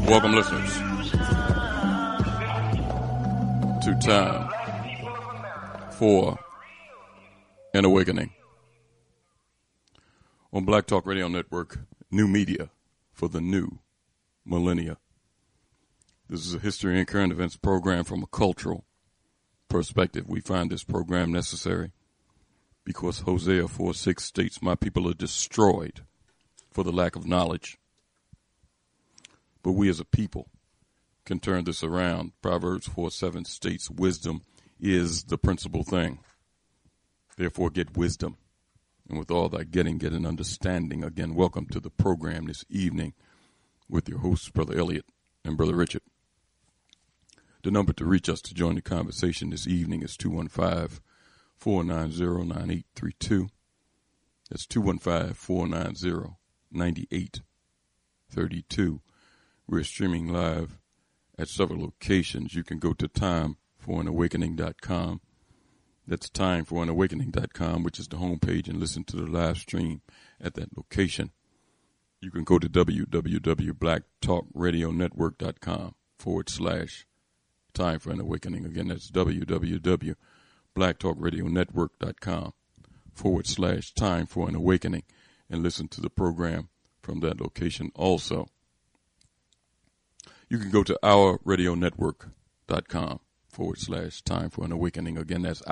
Welcome, listeners, to Time for an Awakening on Black Talk Radio Network, new media for the new millennia. This is a history and current events program from a cultural perspective. We find this program necessary because Hosea 4:6 states, "My people are destroyed for the lack of knowledge." But we as a people can turn this around. Proverbs 4:7 states, "Wisdom is the principal thing. Therefore get wisdom. And with all thy getting, get an understanding." Again, welcome to the program this evening with your hosts, Brother Elliot and Brother Richard. The number to reach us to join the conversation this evening is 215-490-9832. That's 215-490-9832. We're streaming live at several locations. You can go to timeforanawakening.com. That's timeforanawakening.com, which is the homepage, and listen to the live stream at that location. You can go to www.blacktalkradionetwork.com/Time for an Awakening. Again, that's www.blacktalkradionetwork.com/Time for an Awakening, and listen to the program from that location also. You can go to ourradionetwork.com/Time for an Awakening. Again, that's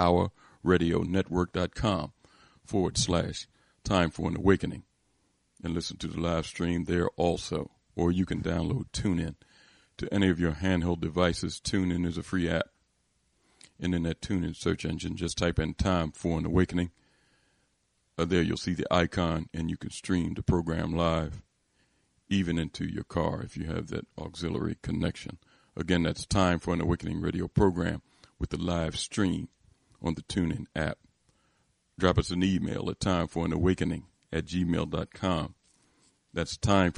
ourradionetwork.com/Time for an Awakening, and listen to the live stream there also. Or you can download TuneIn to any of your handheld devices. TuneIn is a free app. And in that TuneIn search engine, just type in Time for an Awakening. There you'll see the icon, and you can stream the program live, even into your car if you have that auxiliary connection. Again, that's Time for an Awakening radio program with the live stream on the TuneIn app. Drop us an email at timeforanawakening@gmail.com. That's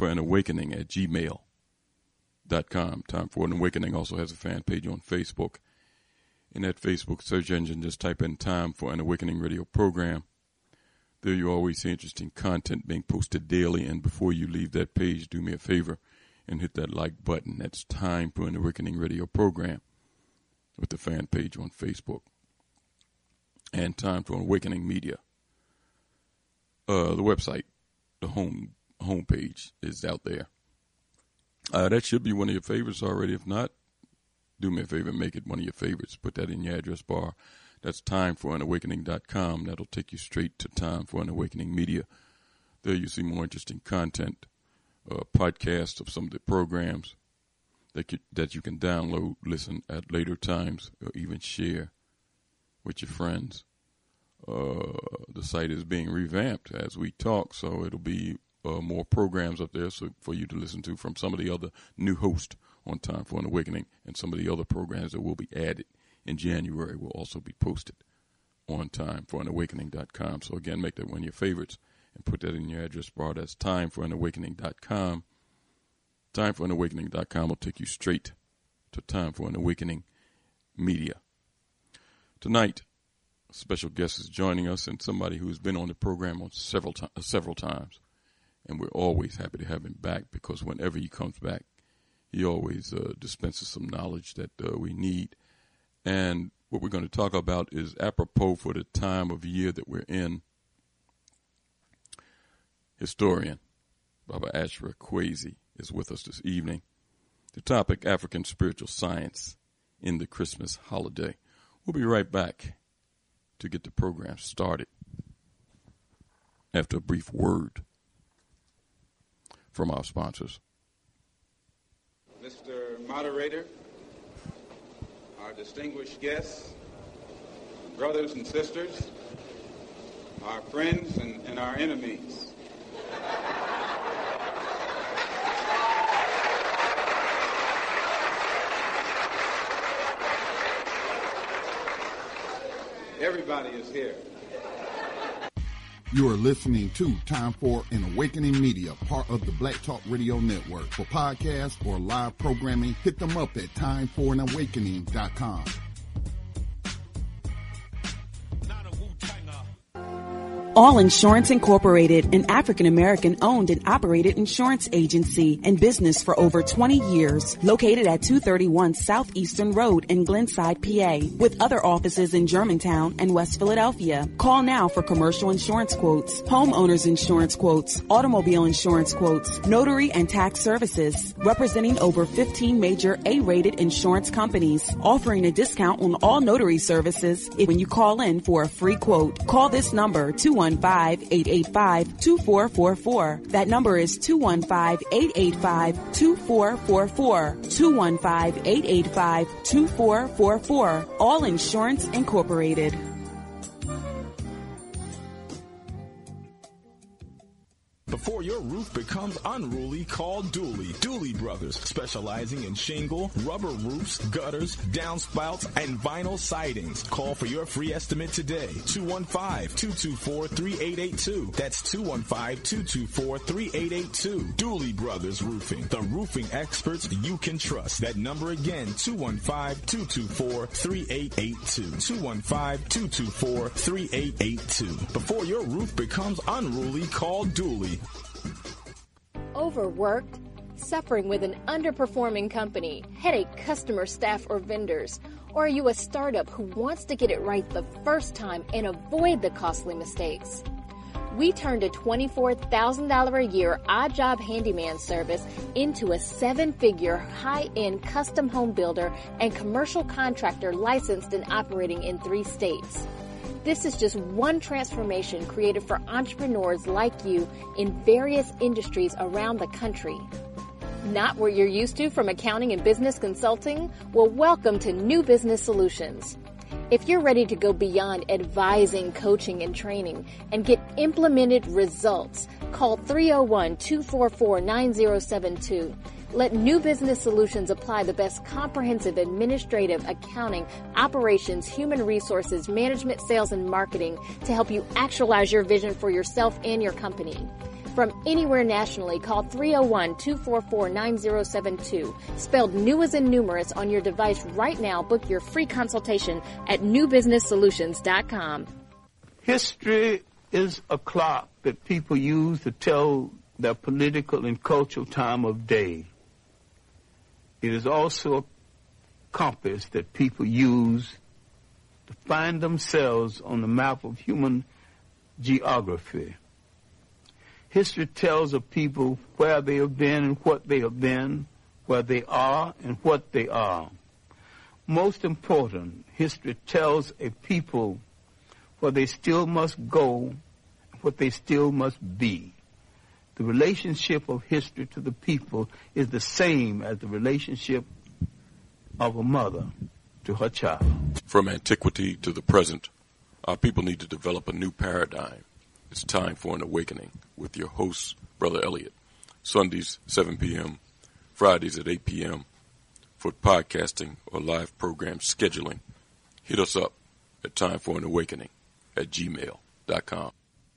timeforanawakening@gmail.com. Time for an Awakening also has a fan page on Facebook. In that Facebook search engine, just type in Time for an Awakening radio program. There you always see interesting content being posted daily. And before you leave that page, do me a favor and hit that like button. That's Time for an Awakening radio program with the fan page on Facebook. And Time for an Awakening media. The website, the homepage is out there. That should be one of your favorites already. If not, do me a favor and make it one of your favorites. Put that in your address bar. That's timeforanawakening.com. That'll take you straight to Time for an Awakening media. There you see more interesting content, podcasts of some of the programs that you can download, listen at later times, or even share with your friends. The site is being revamped as we talk, so it'll be more programs up there so for you to listen to from some of the other new hosts on Time for an Awakening, and some of the other programs that will be added in January will also be posted on timeforanawakening.com. So again, make that one of your favorites and put that in your address bar. That's timeforanawakening.com. Timeforanawakening.com will take you straight to Time for an Awakening media. Tonight, a special guest is joining us, and somebody who's been on the program on several times. And we're always happy to have him back, because whenever he comes back, he always dispenses some knowledge that we need. And what we're going to talk about is apropos for the time of year that we're in. Historian Baba Ashra Kwesi is with us this evening. The topic, African spiritual science in the Christmas holiday. We'll be right back to get the program started after a brief word from our sponsors. Mr. Moderator, our distinguished guests, brothers and sisters, our friends and our enemies. Everybody is here. You are listening to Time for an Awakening Media, part of the Black Talk Radio Network. For podcasts or live programming, hit them up at timeforanawakening.com. All Insurance Incorporated, an African-American owned and operated insurance agency in business for over 20 years, located at 231 Southeastern Road in Glenside, PA, with other offices in Germantown and West Philadelphia. Call now for commercial insurance quotes, homeowners insurance quotes, automobile insurance quotes, notary and tax services, representing over 15 major A-rated insurance companies, offering a discount on all notary services when you call in for a free quote. Call this number, 215-885-2444. That number is 215-885-2444. 215-885-2444. All Insurance Incorporated. Before your roof becomes unruly, call Dooley. Dooley Brothers, specializing in shingle, rubber roofs, gutters, downspouts, and vinyl sidings. Call for your free estimate today. 215-224-3882. That's 215-224-3882. Dooley Brothers Roofing, the roofing experts you can trust. That number again, 215-224-3882. 215-224-3882. Before your roof becomes unruly, call Dooley. Overworked? Suffering with an underperforming company, headache customer, staff, or vendors? Or are you a startup who wants to get it right the first time and avoid the costly mistakes? We turned a $24,000 a year odd job handyman service into a 7-figure high-end custom home builder and commercial contractor licensed and operating in 3 states. This is just one transformation created for entrepreneurs like you in various industries around the country. Not what you're used to from accounting and business consulting? Well, welcome to New Business Solutions. If you're ready to go beyond advising, coaching, and training and get implemented results, call 301-244-9072. Let New Business Solutions apply the best comprehensive administrative, accounting, operations, human resources, management, sales, and marketing to help you actualize your vision for yourself and your company. From anywhere nationally, call 301-244-9072. Spelled new as in numerous on your device right now. Book your free consultation at newbusinesssolutions.com. History is a clock that people use to tell their political and cultural time of day. It is also a compass that people use to find themselves on the map of human geography. History tells of people where they have been and what they have been, where they are and what they are. Most important, history tells a people where they still must go, what they still must be. The relationship of history to the people is the same as the relationship of a mother to her child. From antiquity to the present, our people need to develop a new paradigm. It's time for an awakening with your host, Brother Elliot. Sundays, 7 p.m., Fridays at 8 p.m. for podcasting or live program scheduling. Hit us up at timeforanawakening@gmail.com.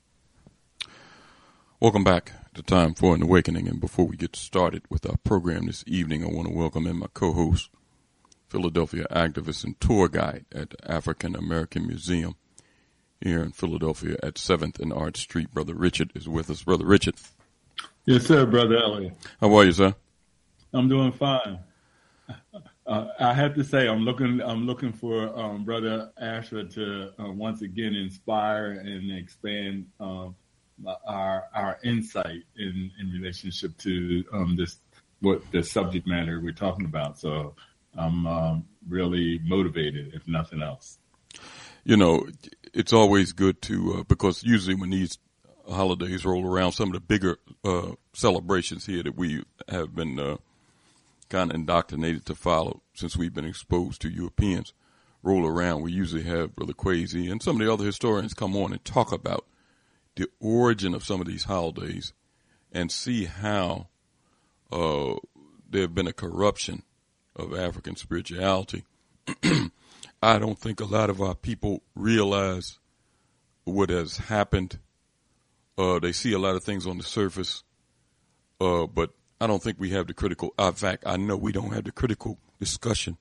Welcome back to Time for an Awakening. And before we get started with our program this evening, I want to welcome in my co-host, Philadelphia activist and tour guide at the African American Museum here in Philadelphia at 7th and Art Street. Brother Richard is with us. Brother Richard. Yes, sir, Brother Elliot. How are you, sir? I'm doing fine. I have to say, I'm looking for Brother Asher to once again inspire and expand our insight in relationship to what the subject matter we're talking about. So I'm really motivated, if nothing else. You know, it's always good to because usually when these holidays roll around, some of the bigger celebrations here that we have been kind of indoctrinated to follow since we've been exposed to Europeans roll around, we usually have Brother Kwesi and some of the other historians come on and talk about the origin of some of these holidays and see how there have been a corruption of African spirituality. I don't think a lot of our people realize what has happened. They see a lot of things on the surface, but I don't think we have the critical. In fact, I know we don't have the critical discussion.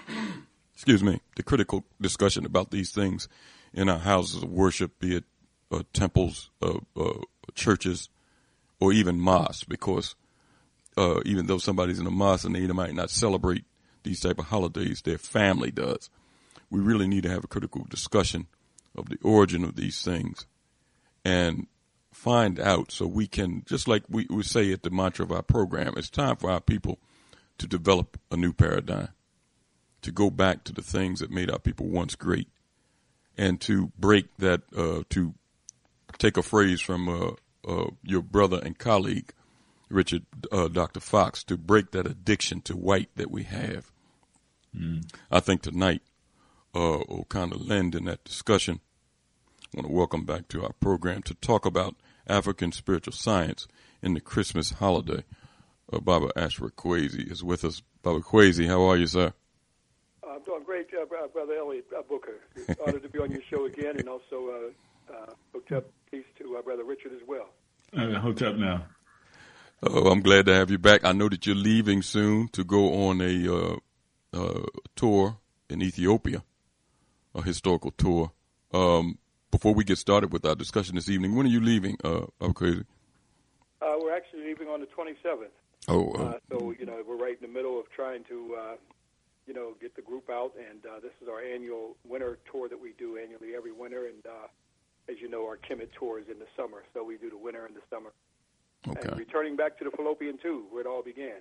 Excuse me, the critical discussion about these things in our houses of worship, be it temples, churches, or even mosques, because even though somebody's in a mosque and they might not celebrate these type of holidays, their family does. We really need to have a critical discussion of the origin of these things and find out, so we can, just like we say at the mantra of our program, it's time for our people to develop a new paradigm, to go back to the things that made our people once great, and to break that, to take a phrase from your brother and colleague, Richard, Dr. Fox, to break that addiction to white that we have. I think tonight will kind of lend in that discussion. I want to welcome back to our program to talk about African spiritual science in the Christmas holiday. Baba Ashford Kwesi is with us. Baba Kwesi, how are you, sir? I'm doing great, Brother Elliot Booker. It's honored to be on your show again, and also Hotep, peace to Brother Richard as well. Hotep now. I'm glad to have you back. I know that you're leaving soon to go on a tour in Ethiopia, a historical tour. Before we get started with our discussion this evening, when are you leaving, Baba Kwesi? We're actually leaving on the 27th. So, we're right in the middle of trying to, get the group out, and this is our annual winter tour that we do annually every winter, and as you know, our Kemet tour is in the summer, so we do the winter and the summer. Okay. And returning back to the Fallopian Tube, where it all began.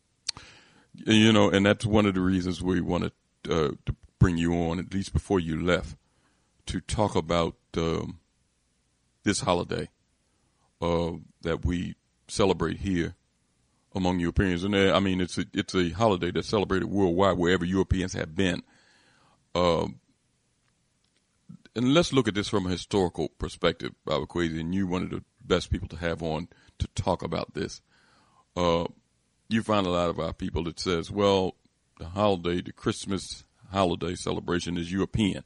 And that's one of the reasons we wanted to bring you on, at least before you left, to talk about this holiday that we celebrate here among Europeans. And it's a holiday that's celebrated worldwide wherever Europeans have been. And let's look at this from a historical perspective, Baba Kwesi, and you're one of the best people to have on to talk about this. You find a lot of our people that says, well, the Christmas holiday celebration is European.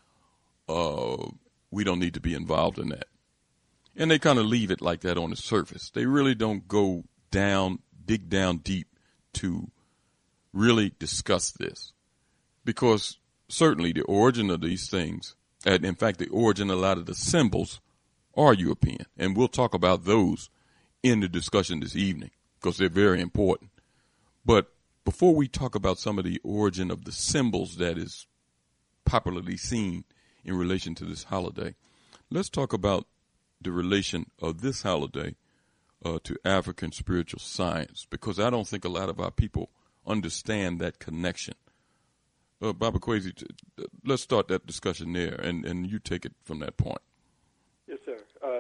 We don't need to be involved in that. And they kind of leave it like that on the surface. They really don't go down, dig down deep to really discuss this. Because certainly the origin of these things, and in fact the origin of a lot of the symbols, are European. And we'll talk about those in the discussion this evening because they're very important. But before we talk about some of the origin of the symbols that is popularly seen in relation to this holiday, let's talk about the relation of this holiday to African spiritual science, because I don't think a lot of our people understand that connection. Baba Kwesi, let's start that discussion there, and you take it from that point. Yes, sir.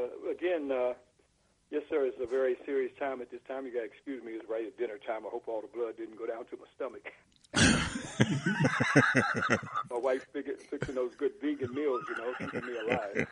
Yes, sir, it's a very serious time at this time. You got to excuse me, it's right at dinner time. I hope all the blood didn't go down to my stomach. My wife's fixing those good vegan meals, keeping me alive.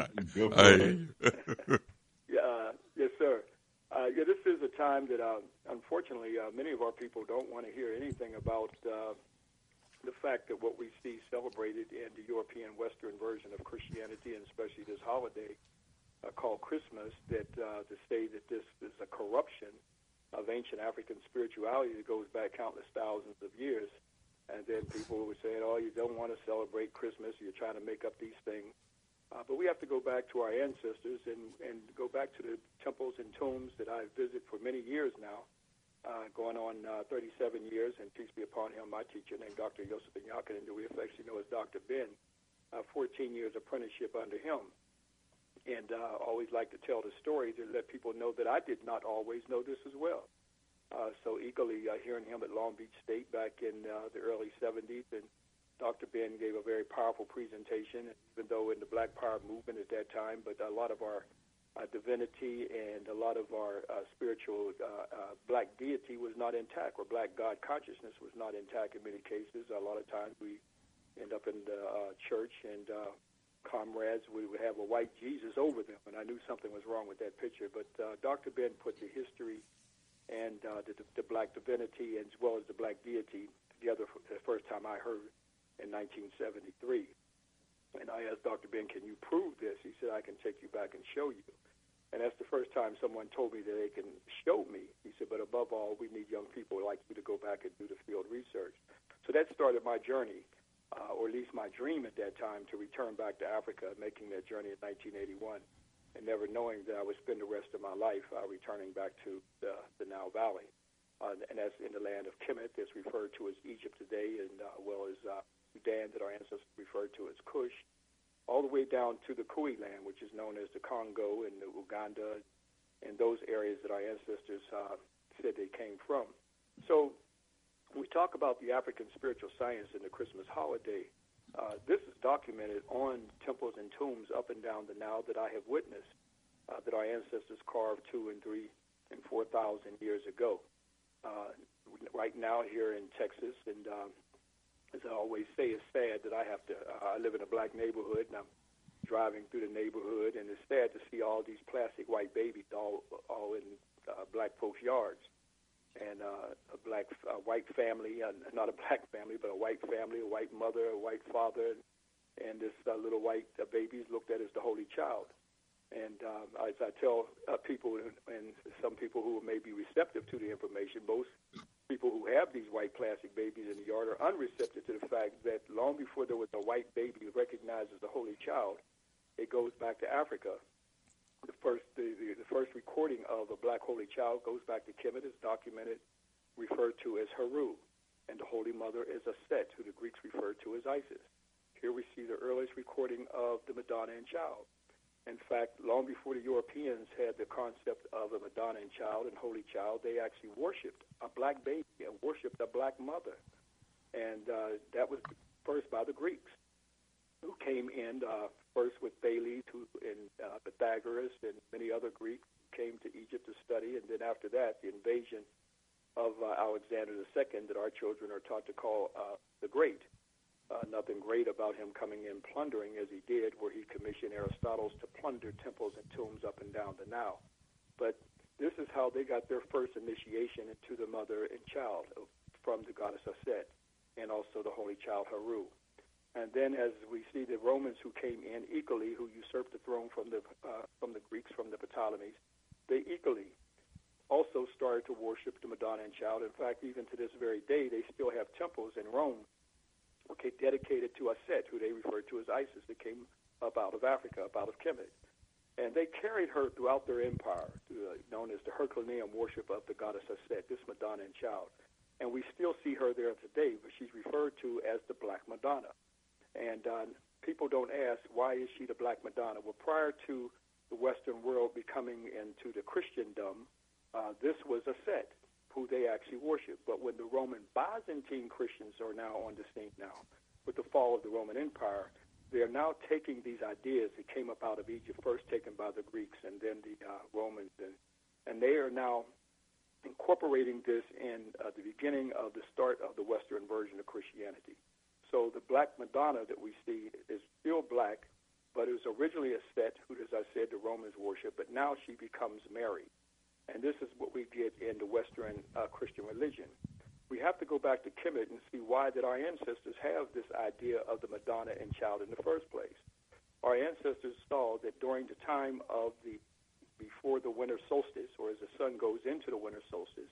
Yes, sir. This is a time that, unfortunately, many of our people don't want to hear anything about the fact that what we see celebrated in the European Western version of Christianity, and especially this holiday called Christmas, that to say that this is a corruption of ancient African spirituality that goes back countless thousands of years. And then people were saying, oh, you don't want to celebrate Christmas, you're trying to make up these things. But we have to go back to our ancestors and go back to the temples and tombs that I visit for many years now, going on 37 years, and peace be upon him, my teacher named Dr. Yosef Ben Yakinen, who we affectionately know as Dr. Ben, 14 years apprenticeship under him. And I always like to tell the story to let people know that I did not always know this as well. So eagerly hearing him at Long Beach State back in the early 70s, and Dr. Ben gave a very powerful presentation, even though in the Black Power movement at that time, but a lot of our divinity and a lot of our spiritual black deity was not intact, or black God consciousness was not intact in many cases. A lot of times we end up in the church and comrades, we would have a white Jesus over them, and I knew something was wrong with that picture. But Dr. Ben put the history and the black divinity as well as the black deity together for the first time I heard in 1973. And I asked Dr. Ben, can you prove this? He said, I can take you back and show you. And that's the first time someone told me that they can show me. He said, but above all, we need young people like you to go back and do the field research. So that started my journey. or at least my dream at that time, to return back to Africa, making that journey in 1981, and never knowing that I would spend the rest of my life returning back to the Nile Valley. And that's in the land of Kemet, that's referred to as Egypt today, and well as Sudan, that our ancestors referred to as Kush, all the way down to the Kui land, which is known as the Congo and the Uganda, and those areas that our ancestors said they came from. So we talk about the African spiritual science in the Christmas holiday. This is documented on temples and tombs up and down the Nile that I have witnessed, that our ancestors carved 2,000 and 3,000 and 4,000 years ago. Right now here in Texas, and as I always say, it's sad that I live in a black neighborhood, and I'm driving through the neighborhood, and it's sad to see all these plastic white babies all in black folks' yards. And a white family, not a black family, but a white family, a white mother, a white father, and this little white baby is looked at as the holy child. And as I tell people, and some people who may be receptive to the information, most people who have these white plastic babies in the yard are unreceptive to the fact that long before there was a white baby recognized as the holy child, it goes back to Africa. The first recording of a black holy child goes back to Kemet, is documented, referred to as Heru, and the Holy Mother is Aset, who the Greeks referred to as Isis. Here we see the earliest recording of the Madonna and Child. In fact, long before the Europeans had the concept of a Madonna and Child and Holy Child, they actually worshipped a black baby and worshipped a black mother. And that was first by the Greeks, who came in first with Thales and Pythagoras and many other Greeks came to Egypt to study, and then after that, the invasion of Alexander II that our children are taught to call the Great. Nothing great about him coming in plundering as he did, where he commissioned Aristotle to plunder temples and tombs up and down the Nile. But this is how they got their first initiation into the mother and child from the goddess Aset, and also the holy child Heru. And then, as we see the Romans who came in equally, who usurped the throne from the Greeks, from the Ptolemies, they equally also started to worship the Madonna and Child. In fact, even to this very day, they still have temples in Rome, okay, dedicated to Aset, who they referred to as Isis, that came up out of Africa, up out of Kemet. And they carried her throughout their empire, known as the Herculaneum worship of the goddess Aset, this Madonna and Child. And we still see her there today, but she's referred to as the Black Madonna. And people don't ask, why is she the Black Madonna? Well, prior to the Western world becoming into the Christendom, this was Aset, who they actually worship. But when the Roman Byzantine Christians are now on the scene now, with the fall of the Roman Empire, they are now taking these ideas that came up out of Egypt, first taken by the Greeks and then the Romans, and they are now incorporating this in the beginning of the start of the Western version of Christianity. So the Black Madonna that we see is still black, but it was originally a Set, who, as I said, the Romans worship, but now she becomes Mary. And this is what we get in the Western Christian religion. We have to go back to Kemet and see why did our ancestors have this idea of the Madonna and Child in the first place. Our ancestors saw that during the time of before the winter solstice, or as the sun goes into the winter solstice,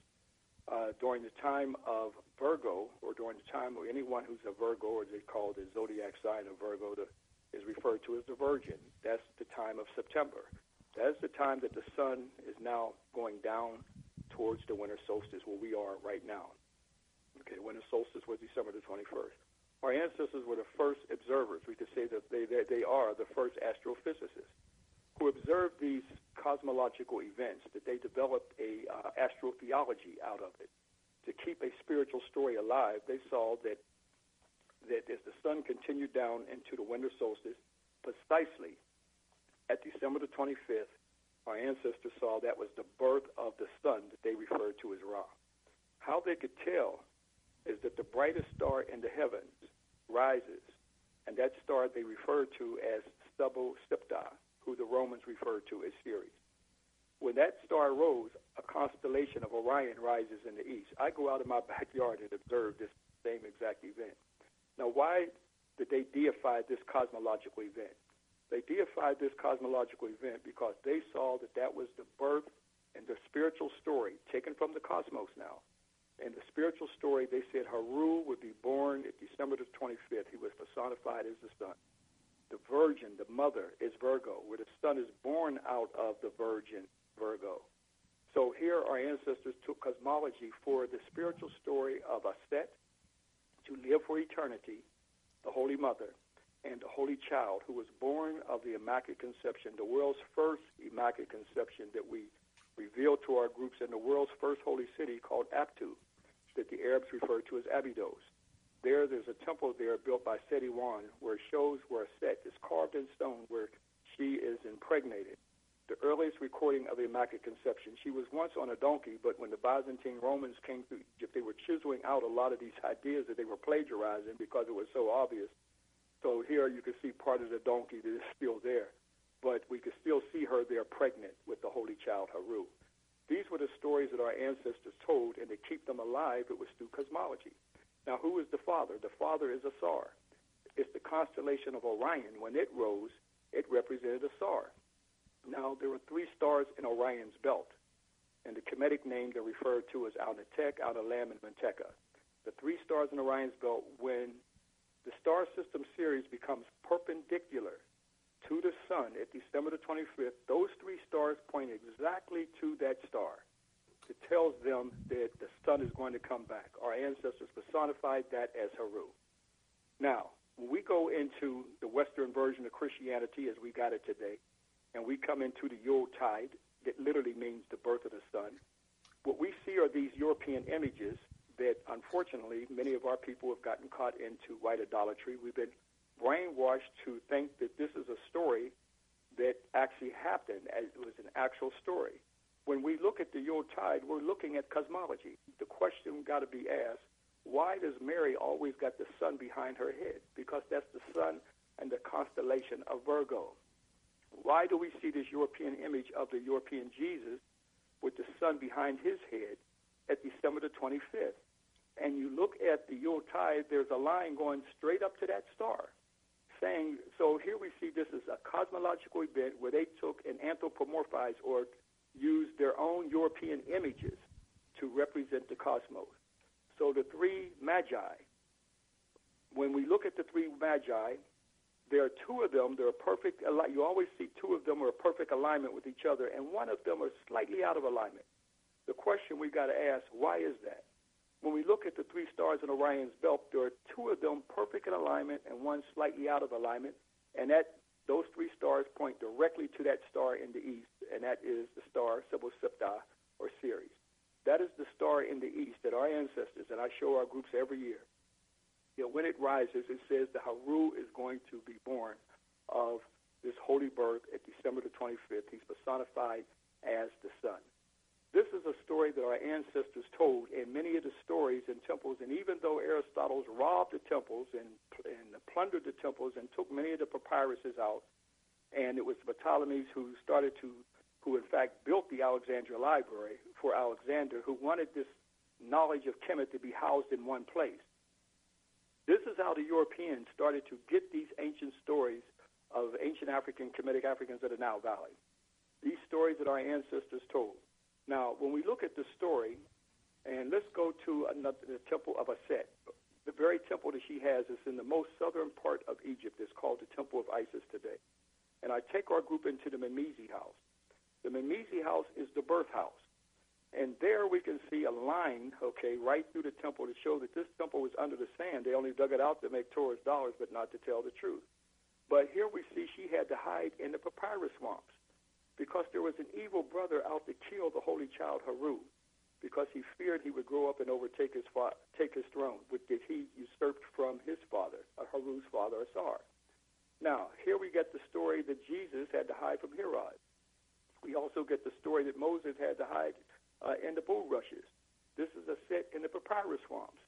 during the time of Virgo, or during the time of anyone who's a Virgo, or they call the zodiac sign of Virgo, is referred to as the Virgin. That's the time of September. That is the time that the sun is now going down towards the winter solstice, where we are right now. Okay, the winter solstice was December the 21st. Our ancestors were the first observers. We could say that they are the first astrophysicists who observed these cosmological events, that they developed a astrotheology out of it. To keep a spiritual story alive, they saw that as the sun continued down into the winter solstice, precisely at December the 25th, our ancestors saw that was the birth of the sun that they referred to as Ra. How they could tell is that the brightest star in the heavens rises, and that star they referred to as Stubbo Sipta, who the Romans referred to as Ceres. When that star rose, a constellation of Orion rises in the east. I go out in my backyard and observe this same exact event. Now, why did they deify this cosmological event? They deified this cosmological event because they saw that that was the birth and the spiritual story taken from the cosmos now, In the spiritual story, they said Haru would be born at December the 25th. He was personified as the sun. The virgin, the mother, is Virgo, where the son is born out of the virgin, Virgo. So here our ancestors took cosmology for the spiritual story of Aset, to live for eternity, the Holy Mother, and the Holy Child, who was born of the Immaculate Conception, the world's first Immaculate Conception that we revealed to our groups in the world's first holy city called Abtu, that the Arabs refer to as Abydos. There's a temple there built by Seti I, where it shows where Set is carved in stone, where she is impregnated. The earliest recording of the Immaculate Conception. She was once on a donkey, but when the Byzantine Romans came through Egypt, they were chiseling out a lot of these ideas that they were plagiarizing because it was so obvious. So here you can see part of the donkey that is still there, but we can still see her there pregnant with the Holy Child Haru. These were the stories that our ancestors told, and to keep them alive, it was through cosmology. Now, who is the father? The father is Asar. It's the constellation of Orion. When it rose, it represented Asar. Now, there were 3 stars in Orion's belt, and the Kemetic name they're referred to as Alnitek, Alnilam, and Menteka. The 3 stars in Orion's belt, when the star system series becomes perpendicular to the sun at December the 25th, those 3 stars point exactly to that star. It tells them that the sun is going to come back. Our ancestors personified that as Haru. Now, when we go into the Western version of Christianity as we got it today, and we come into the Yuletide, that literally means the birth of the sun, what we see are these European images that, unfortunately, many of our people have gotten caught into white idolatry. We've been brainwashed to think that this is a story that actually happened, as it was an actual story. When we look at the Yuletide, we're looking at cosmology. The question got to be asked, why does Mary always got the sun behind her head? Because that's the sun and the constellation of Virgo. Why do we see this European image of the European Jesus with the sun behind his head at December the 25th? And you look at the Yuletide, there's a line going straight up to that star, saying, so here we see this is a cosmological event where they took and anthropomorphized or used their own European images to represent the cosmos. So the 3 magi, when we look at the 3 magi, there are 2 of them, they're perfect, you always see 2 of them are a perfect alignment with each other, and 1 of them are slightly out of alignment. The question we got to ask, why is that? When we look at the 3 stars in Orion's belt, there are 2 of them perfect in alignment and 1 slightly out of alignment, and those 3 stars point directly to that star in the east, and that is the star Sibel Siptah, or Ceres. That is the star in the east that our ancestors, and I show our groups every year, when it rises, it says the Haru is going to be born of this holy birth at December the 25th. He's personified as the sun. This is a story that our ancestors told in many of the stories in temples, and even though Aristotle robbed the temples and plundered the temples and took many of the papyruses out, and it was Ptolemy who in fact built the Alexandria Library for Alexander, who wanted this knowledge of Kemet to be housed in one place. This is how the Europeans started to get these ancient stories of ancient African, Kemetic Africans of the Nile Valley. These stories that our ancestors told. Now, when we look at the story, and let's go to the temple of Aset. The very temple that she has is in the most southern part of Egypt. It's called the Temple of Isis today. And I take our group into the Memezi house. The Memezi house is the birth house. And there we can see a line, right through the temple to show that this temple was under the sand. They only dug it out to make tourist dollars, but not to tell the truth. But here we see she had to hide in the papyrus swamps because there was an evil brother out to kill the Holy Child Haru because he feared he would grow up and overtake his throne, which he usurped from his father, Haru's father, Asar. Now, here we get the story that Jesus had to hide from Herod. We also get the story that Moses had to hide in the bulrushes. This is a set in the papyrus swamps.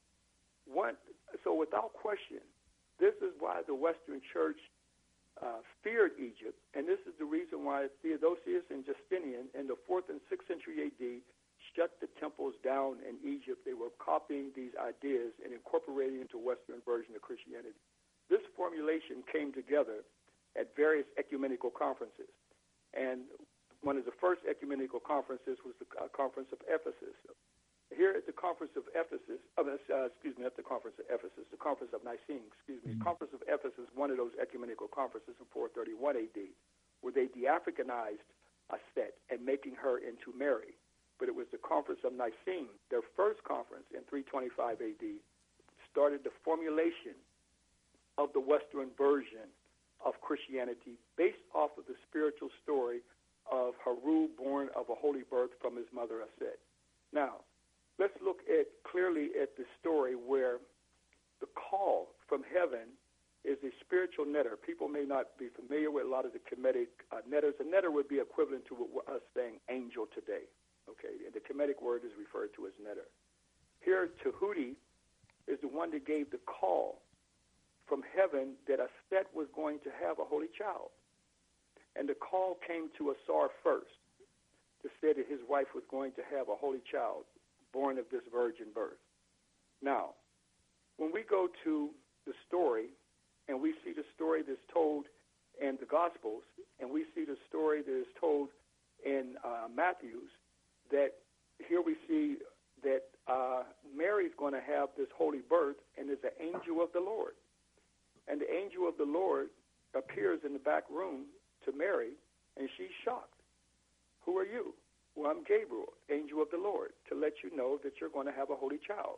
So without question, this is why the Western Church feared Egypt, and this is the reason why Theodosius and Justinian in the 4th and 6th century A.D. shut the temples down in Egypt. They were copying these ideas and incorporating into Western version of Christianity. This formulation came together at various ecumenical conferences, and one of the first ecumenical conferences was the Conference of Ephesus. here at the Conference of Ephesus, not the Conference of Ephesus, the Conference of Nicene, Conference of Ephesus, one of those ecumenical conferences in 431 A.D., where they de-Africanized Set and making her into Mary. But it was the Conference of Nicene, their first conference in 325 A.D., started the formulation of the Western version of Christianity based off of the spiritual story of Haru, born of a holy birth from his mother Aset. Now, let's look clearly at the story where the call from heaven is a spiritual netter. People may not be familiar with a lot of the Kemetic netters. A netter would be equivalent to us saying angel today. Okay, and the Kemetic word is referred to as netter. Here, Tahuti is the one that gave the call from heaven that Aset was going to have a holy child. And the call came to Asar first to say that his wife was going to have a holy child born of this virgin birth. Now, when we go to the story and we see the story that's told in the Gospels and we see the story that is told in Matthew's, that here we see that Mary's going to have this holy birth and is an angel of the Lord. And the angel of the Lord appears in the back room to Mary, and she's shocked. Who are you? Well, I'm Gabriel, angel of the Lord, to let you know that you're going to have a holy child.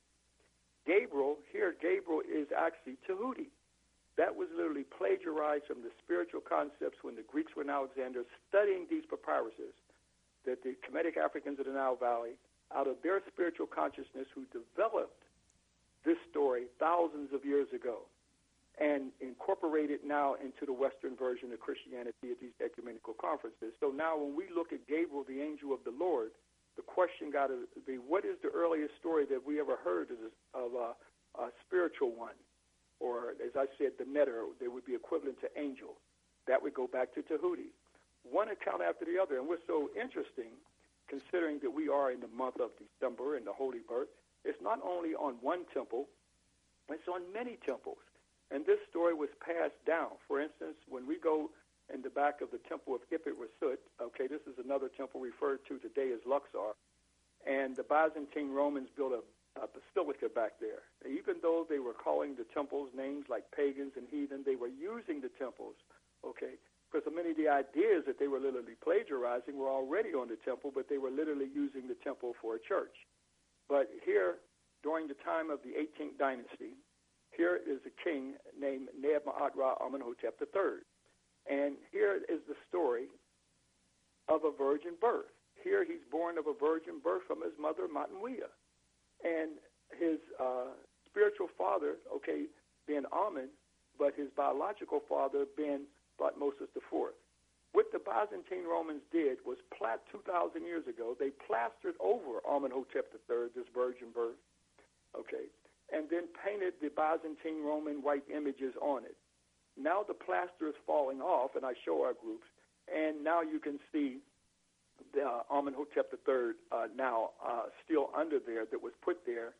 Gabriel is actually Tahuti. That was literally plagiarized from the spiritual concepts when the Greeks were in Alexander studying these papyruses, that the Kemetic Africans of the Nile Valley, out of their spiritual consciousness, who developed this story thousands of years ago and incorporated now into the Western version of Christianity at these ecumenical conferences. So now when we look at Gabriel, the angel of the Lord, the question got to be, what is the earliest story that we ever heard of a spiritual one? Or, as I said, the netter, they would be equivalent to angel. That would go back to Tahuti. One account after the other. And what's so interesting, considering that we are in the month of December in the Holy Birth, it's not only on one temple, it's on many temples. And this story was passed down. For instance, when we go in the back of the temple of Ipit Rasut, okay, this is another temple referred to today as Luxor, and the Byzantine Romans built a basilica back there. Even though they were calling the temples names like pagans and heathen, they were using the temples, okay, because many of the ideas that they were literally plagiarizing were already on the temple, but they were literally using the temple for a church. But here, during the time of the 18th dynasty, here is a king named Neb-Ma'at-Ra Amenhotep III. And here is the story of a virgin birth. Here he's born of a virgin birth from his mother, Matanwea. And his spiritual father, okay, being Amen, but his biological father being Thutmosis IV. What the Byzantine Romans did was 2,000 years ago, they plastered over Amenhotep III, this virgin birth, okay, and then painted the Byzantine Roman white images on it. Now the plaster is falling off, and I show our groups, and now you can see the Amenhotep III now still under there that was put there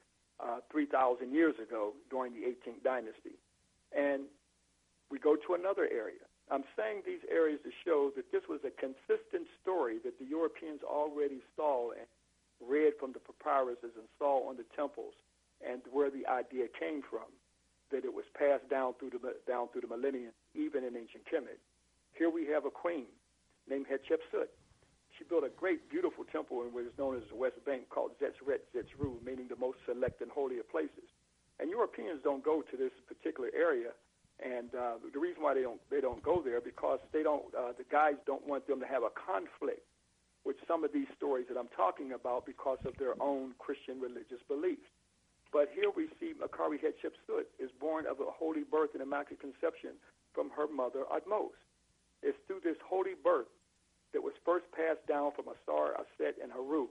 3,000 years ago during the 18th dynasty. And we go to another area. I'm saying these areas to show that this was a consistent story that the Europeans already saw and read from the papyruses and saw on the temples, and where the idea came from, that it was passed down through the millennium, even in ancient Kemet. Here we have a queen named Hatshepsut. She built a great, beautiful temple in what is known as the West Bank called Zetzret Zetzru, meaning the most select and holy of places. And Europeans don't go to this particular area, and the reason why they don't go there because the guides don't want them to have a conflict with some of these stories that I'm talking about because of their own Christian religious beliefs. But here we see Makari Hatshepsut is born of a holy birth and immaculate conception from her mother Atmos. It's through this holy birth that was first passed down from Asar, Aset, and Haru.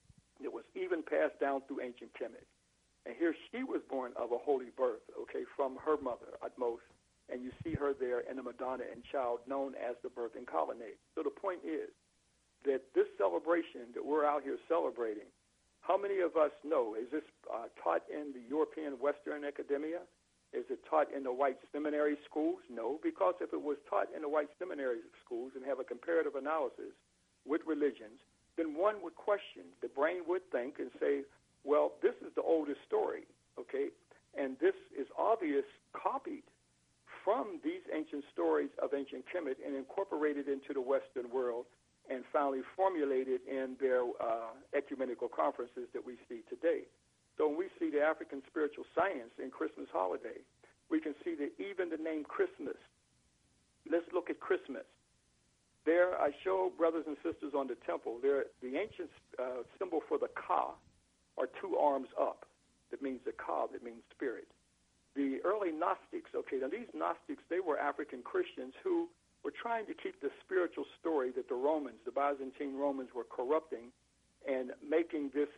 It was even passed down through ancient Kemet. And here she was born of a holy birth, okay, from her mother Atmos. And you see her there in the Madonna and Child known as the birthing colonnade. So the point is that this celebration that we're out here celebrating, how many of us know? Is this taught in the European Western academia? Is it taught in the white seminary schools? No, because if it was taught in the white seminary schools and have a comparative analysis with religions, then one would question. The brain would think and say, well, this is the oldest story, okay? And this is obvious copied from these ancient stories of ancient Kemet and incorporated into the Western world and finally formulated in their ecumenical conferences that we see today. So when we see the African spiritual science in Christmas holiday, we can see that even the name Christmas, let's look at Christmas. There I show brothers and sisters on the temple, there, the ancient symbol for the Ka are two arms up. That means the Ka, that means spirit. The early Gnostics, okay, now these Gnostics, they were African Christians who were trying to keep the spiritual story that the Romans, the Byzantine Romans, were corrupting and making this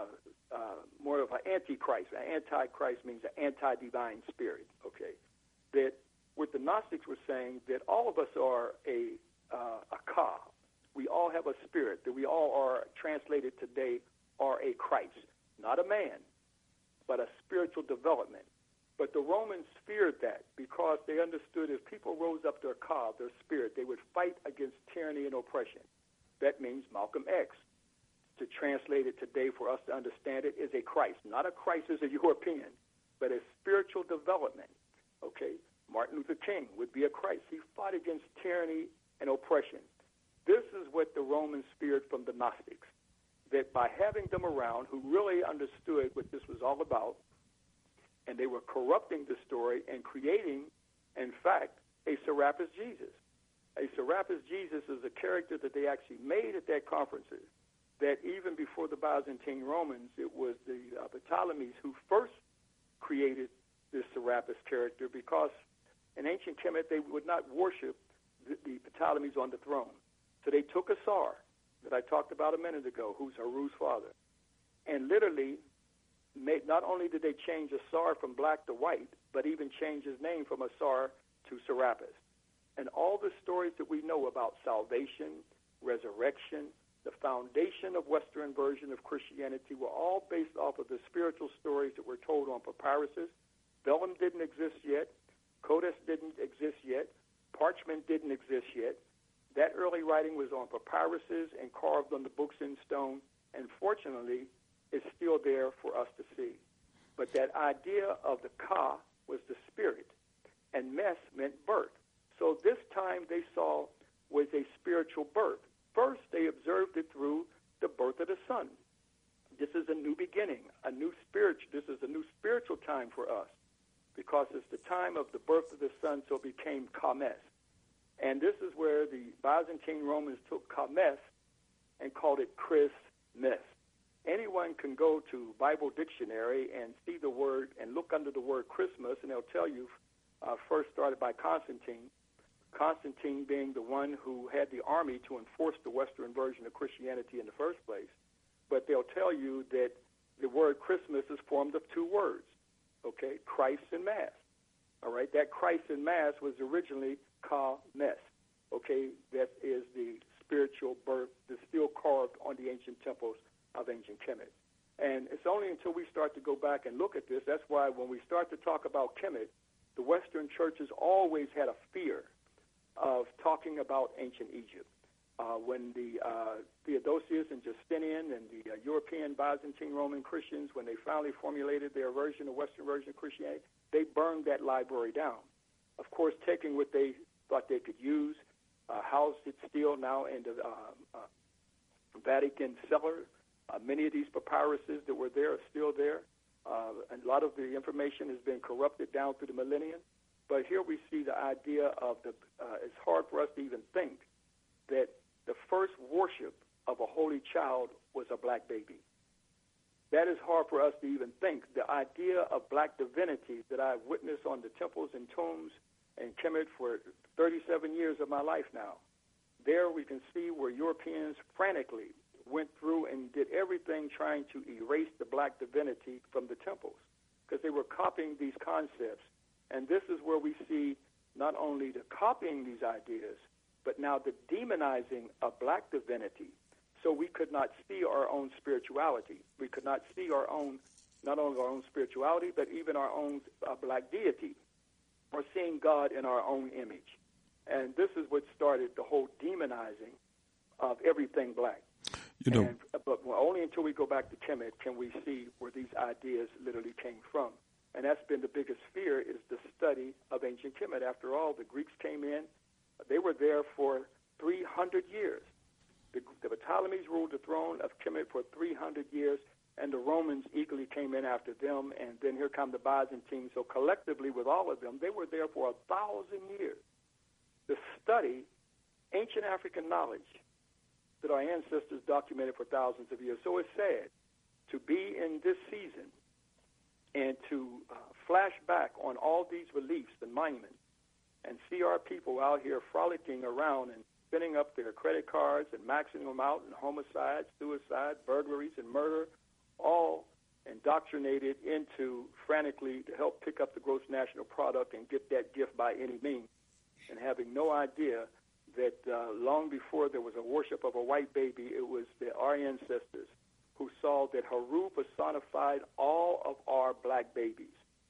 more of an antichrist. An antichrist means an anti-divine spirit, okay? That what the Gnostics were saying, that all of us are a Ka. We all have a spirit, that we all are, translated today, are a Christ. Not a man, but a spiritual development. But the Romans feared that because they understood if people rose up their Ka, their spirit, they would fight against tyranny and oppression. That means Malcolm X. To translate it today for us to understand it is a Christ. Not a Christ as a European, but a spiritual development. Okay? Martin Luther King would be a Christ. He fought against tyranny and oppression. This is what the Romans feared from the Gnostics, that by having them around who really understood what this was all about, and they were corrupting the story and creating, in fact, a Serapis Jesus. A Serapis Jesus is a character that they actually made at their conferences, that even before the Byzantine Romans, it was the Ptolemies who first created this Serapis character, because in ancient Kemet they would not worship the Ptolemies on the throne. So they took Asar, that I talked about a minute ago, who's Haru's father, and literally not only did they change Asar from black to white, but even changed his name from Asar to Serapis. And all the stories that we know about salvation, resurrection, the foundation of Western version of Christianity were all based off of the spiritual stories that were told on papyruses. Vellum didn't exist yet. Codex didn't exist yet. Parchment didn't exist yet. That early writing was on papyruses and carved on the books in stone, and fortunately, it's still there for us to see. But that idea of the Ka was the spirit, and Mes meant birth. So this time they saw was a spiritual birth. First, they observed it through the birth of the sun. This is a new beginning, a new spiritual. This is a new spiritual time for us, because it's the time of the birth of the sun, so it became Kames. And this is where the Byzantine Romans took Kames and called it Christmas. Anyone can go to Bible Dictionary and see the word and look under the word Christmas, and they'll tell you first started by Constantine. Constantine being the one who had the army to enforce the Western version of Christianity in the first place. But they'll tell you that the word Christmas is formed of two words, okay, Christ and Mass. All right, that Christ and Mass was originally Ka-Mes, okay, that is the spiritual birth that's still carved on the ancient temples of ancient Kemet. And it's only until we start to go back and look at this, that's why when we start to talk about Kemet, the Western churches always had a fear of talking about ancient Egypt. When the Theodosius and Justinian and the European Byzantine Roman Christians, when they finally formulated their version, of Western version of Christianity, they burned that library down. Of course, taking what they thought they could use, housed it still now in the Vatican cellar. Many of these papyruses that were there are still there. A lot of the information has been corrupted down through the millennium. But here we see the idea of it's hard for us to even think that the first worship of a holy child was a black baby. That is hard for us to even think. The idea of black divinity that I've witnessed on the temples and tombs in Kemet for 37 years of my life now, there we can see where Europeans frantically went through and did everything trying to erase the black divinity from the temples, because they were copying these concepts. And this is where we see not only the copying these ideas, but now the demonizing of black divinity. So we could not see our own spirituality. We could not see our own, not only our own spirituality, but even our own black deity, or seeing God in our own image. And this is what started the whole demonizing of everything black. But only until we go back to Kemet can we see where these ideas literally came from. And that's been the biggest fear, is the study of ancient Kemet. After all, the Greeks came in. They were there for 300 years. The Ptolemies ruled the throne of Kemet for 300 years, and the Romans eagerly came in after them, and then here come the Byzantines. So collectively, with all of them, they were there for 1,000 years to study ancient African knowledge that our ancestors documented for thousands of years. So it's sad to be in this season and to flash back on all these reliefs and monuments and see our people out here frolicking around and spinning up their credit cards and maxing them out in homicide, suicide, burglaries, and murder, all indoctrinated into frantically to help pick up the gross national product and get that gift by any means, and having no idea that long before there was a worship of a white baby, it was our ancestors who saw that Haru personified all of our black babies.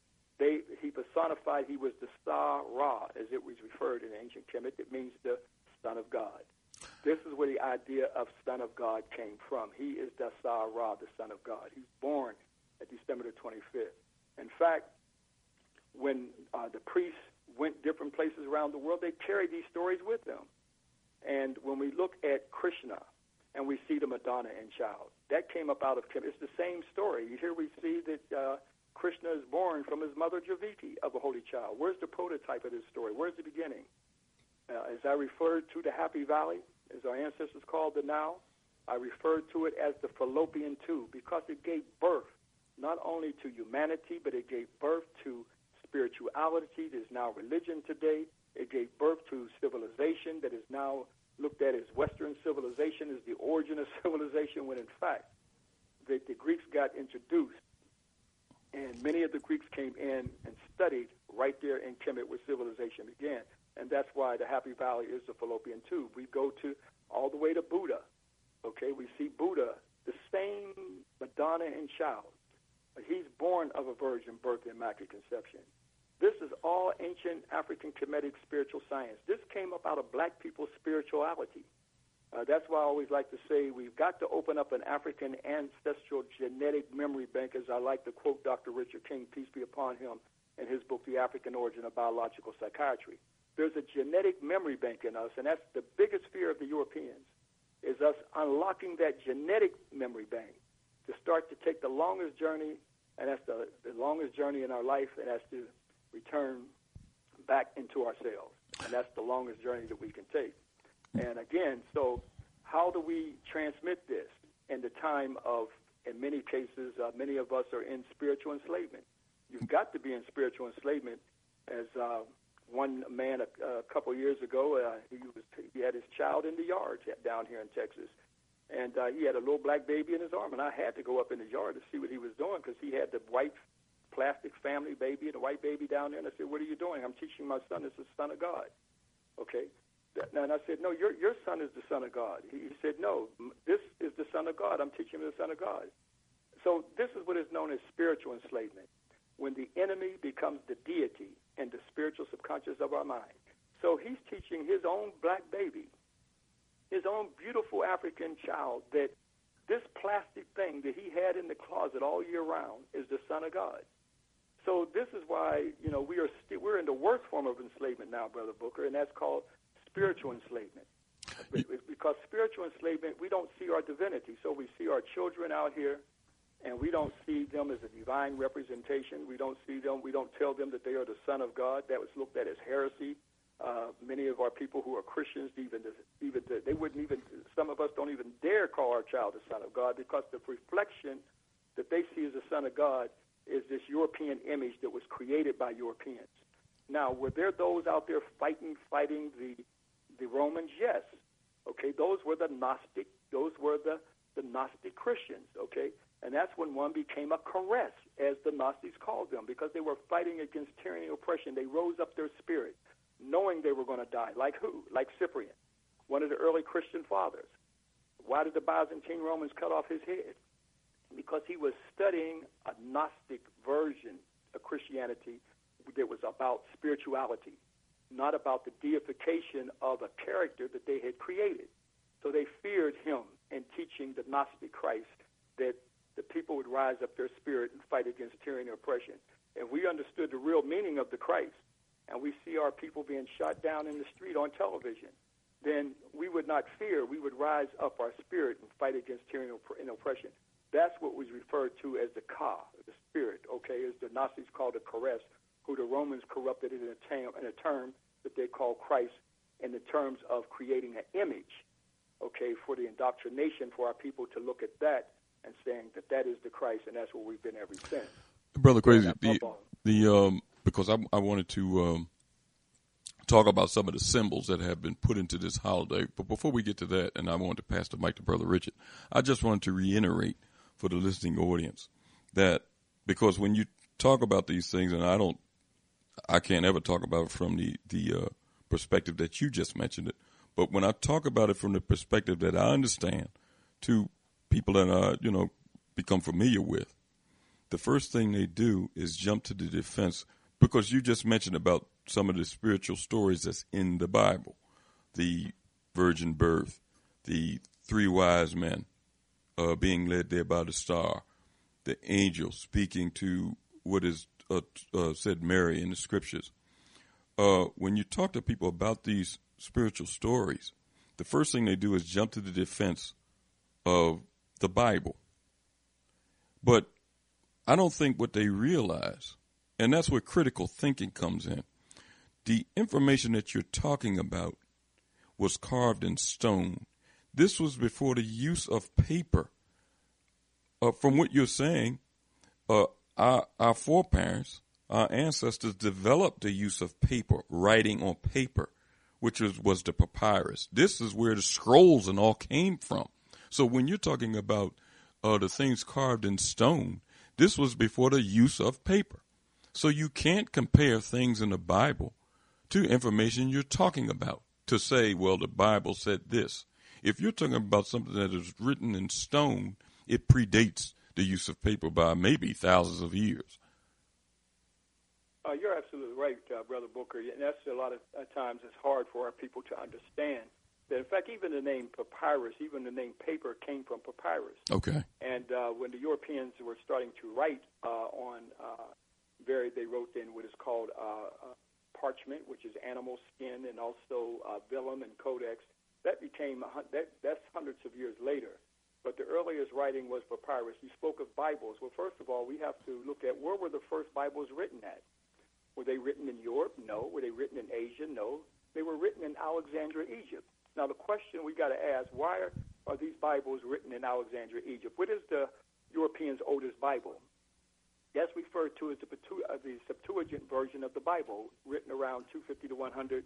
He personified, he was the Star Ra, as it was referred in ancient Kemet. It means the Son of God. This is where the idea of Son of God came from. He is the Star Ra, the Son of God. He's born at December the 25th. In fact, when the priests went different places around the world, they carried these stories with them. And when we look at Krishna and we see the Madonna and child, that came up out of Kemet. It's the same story. Here we see that Krishna is born from his mother Javiti of a holy child. Where's the prototype of this story? Where's the beginning? As I referred to the Happy Valley, as our ancestors called the Nile, I referred to it as the fallopian tube because it gave birth not only to humanity, but it gave birth to spirituality that is now religion today. It gave birth to civilization that is now looked at as Western civilization, as the origin of civilization, when in fact the Greeks got introduced, and many of the Greeks came in and studied right there in Kemet where civilization began. And that's why the Happy Valley is the fallopian tube. We go to all the way to Buddha. Okay, we see Buddha, the same Madonna and child. He's born of a virgin birth and immaculate conception. This is all ancient African Kemetic spiritual science. This came up out of black people's spirituality. That's why I always like to say we've got to open up an African ancestral genetic memory bank, as I like to quote Dr. Richard King, peace be upon him, in his book, The African Origin of Biological Psychiatry. There's a genetic memory bank in us, and that's the biggest fear of the Europeans, is us unlocking that genetic memory bank to start to take the longest journey, and that's the longest journey in our life, and that's to return back into ourselves. And that's the longest journey that we can take. And again, so how do we transmit this in the time of, in many cases, many of us are in spiritual enslavement. You've got to be in spiritual enslavement. As one man a couple of years ago, he had his child in the yard down here in Texas, and he had a little black baby in his arm, and I had to go up in his yard to see what he was doing because he had the white plastic family baby and a white baby down there, and I said, "What are you doing?" "I'm teaching my son this is the Son of God." Okay. And I said, "No, your son is the Son of God." He said, "No, this is the Son of God. I'm teaching him the Son of God." So this is what is known as spiritual enslavement, when the enemy becomes the deity in the spiritual subconscious of our mind. So he's teaching his own black baby, his own beautiful African child, that this plastic thing that he had in the closet all year round is the Son of God. So this is why, we're in the worst form of enslavement now, Brother Booker, and that's called spiritual enslavement. Because spiritual enslavement, we don't see our divinity. So we see our children out here, and we don't see them as a divine representation. We don't see them. We don't tell them that they are the Son of God. That was looked at as heresy. Many of our people who are Christians, they wouldn't even. Some of us don't even dare call our child the Son of God because the reflection that they see as the Son of God is this European image that was created by Europeans. Now, were there those out there fighting the Romans? Yes. Okay, those were the Gnostic. Those were the Gnostic Christians. Okay. And that's when one became a caress, as the Gnostics called them, because they were fighting against tyranny and oppression. They rose up their spirit, knowing they were going to die. Like who? Like Cyprian, one of the early Christian fathers. Why did the Byzantine Romans cut off his head? Because he was studying a Gnostic version of Christianity that was about spirituality, not about the deification of a character that they had created. So they feared him in teaching the Gnostic Christ, that the people would rise up their spirit and fight against tyranny and oppression. If we understood the real meaning of the Christ, and we see our people being shot down in the street on television, then we would not fear. We would rise up our spirit and fight against tyranny and oppression. That's what was referred to as the Ka, the spirit, okay, as the Gnostics called the Charis, who the Romans corrupted in a term that they call Christ, in the terms of creating an image, okay, for the indoctrination for our people to look at that and saying that that is the Christ, and that's where we've been ever since. Brother Crazy, because I wanted to talk about some of the symbols that have been put into this holiday. But before we get to that, and I wanted to pass the mic to Brother Richard, I just wanted to reiterate for the listening audience that because when you talk about these things, and I can't ever talk about it from the perspective that you just mentioned it, but when I talk about it from the perspective that I understand to people that I, become familiar with, the first thing they do is jump to the defense, because you just mentioned about some of the spiritual stories that's in the Bible, the virgin birth, the 3 wise men being led there by the star, the angel speaking to what is said Mary in the scriptures. When you talk to people about these spiritual stories, the first thing they do is jump to the defense of the Bible. But I don't think what they realize, and that's where critical thinking comes in, the information that you're talking about was carved in stone. This was before the use of paper. From what you're saying, our foreparents, our ancestors developed the use of paper, writing on paper, which was the papyrus. This is where the scrolls and all came from. So when you're talking about the things carved in stone, this was before the use of paper. So you can't compare things in the Bible to information you're talking about to say, well, the Bible said this. If you're talking about something that is written in stone, it predates the use of paper by maybe thousands of years. You're absolutely right, Brother Booker, and that's a lot of times it's hard for our people to understand that, in fact, even the name papyrus, even the name paper came from papyrus. Okay. And when the Europeans were starting to write they wrote in what is called parchment, which is animal skin, and also vellum and codex. That became, that's hundreds of years later. But the earliest writing was papyrus. You spoke of Bibles. Well, first of all, we have to look at where were the first Bibles written at? Were they written in Europe? No. Were they written in Asia? No. They were written in Alexandria, Egypt. Now, the question we got to ask, why are these Bibles written in Alexandria, Egypt? What is the Europeans' oldest Bible? That's referred to as the Septuagint version of the Bible, written around 250 to 100,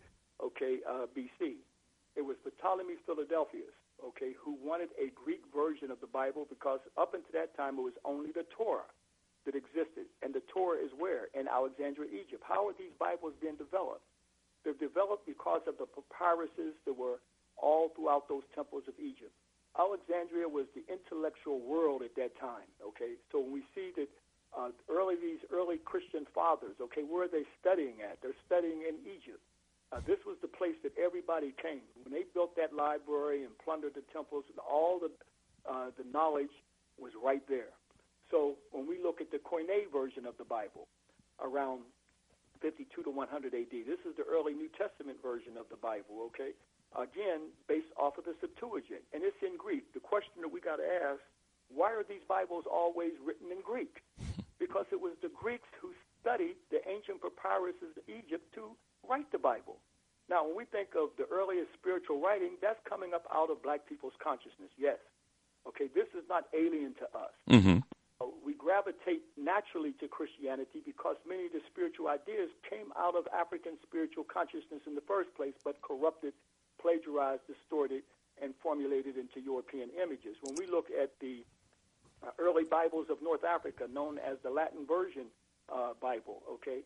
BC. It was Ptolemy Philadelphus, who wanted a Greek version of the Bible because up until that time it was only the Torah that existed. And the Torah is where? In Alexandria, Egypt. How are these Bibles being developed? They're developed because of the papyruses that were all throughout those temples of Egypt. Alexandria was the intellectual world at that time, So when we see that these early Christian fathers, where are they studying at? They're studying in Egypt. This was the place that everybody came. When they built that library and plundered the temples, all the knowledge was right there. So when we look at the Koine version of the Bible, around 52 to 100 AD, this is the early New Testament version of the Bible, Again, based off of the Septuagint, and it's in Greek. The question that we got to ask, why are these Bibles always written in Greek? Because it was the Greeks who studied the ancient papyruses of Egypt to write the Bible. Now, when we think of the earliest spiritual writing, that's coming up out of black people's consciousness, yes. This is not alien to us. Mm-hmm. We gravitate naturally to Christianity because many of the spiritual ideas came out of African spiritual consciousness in the first place, but corrupted, plagiarized, distorted, and formulated into European images. When we look at the early Bibles of North Africa, known as the Latin Version Bible,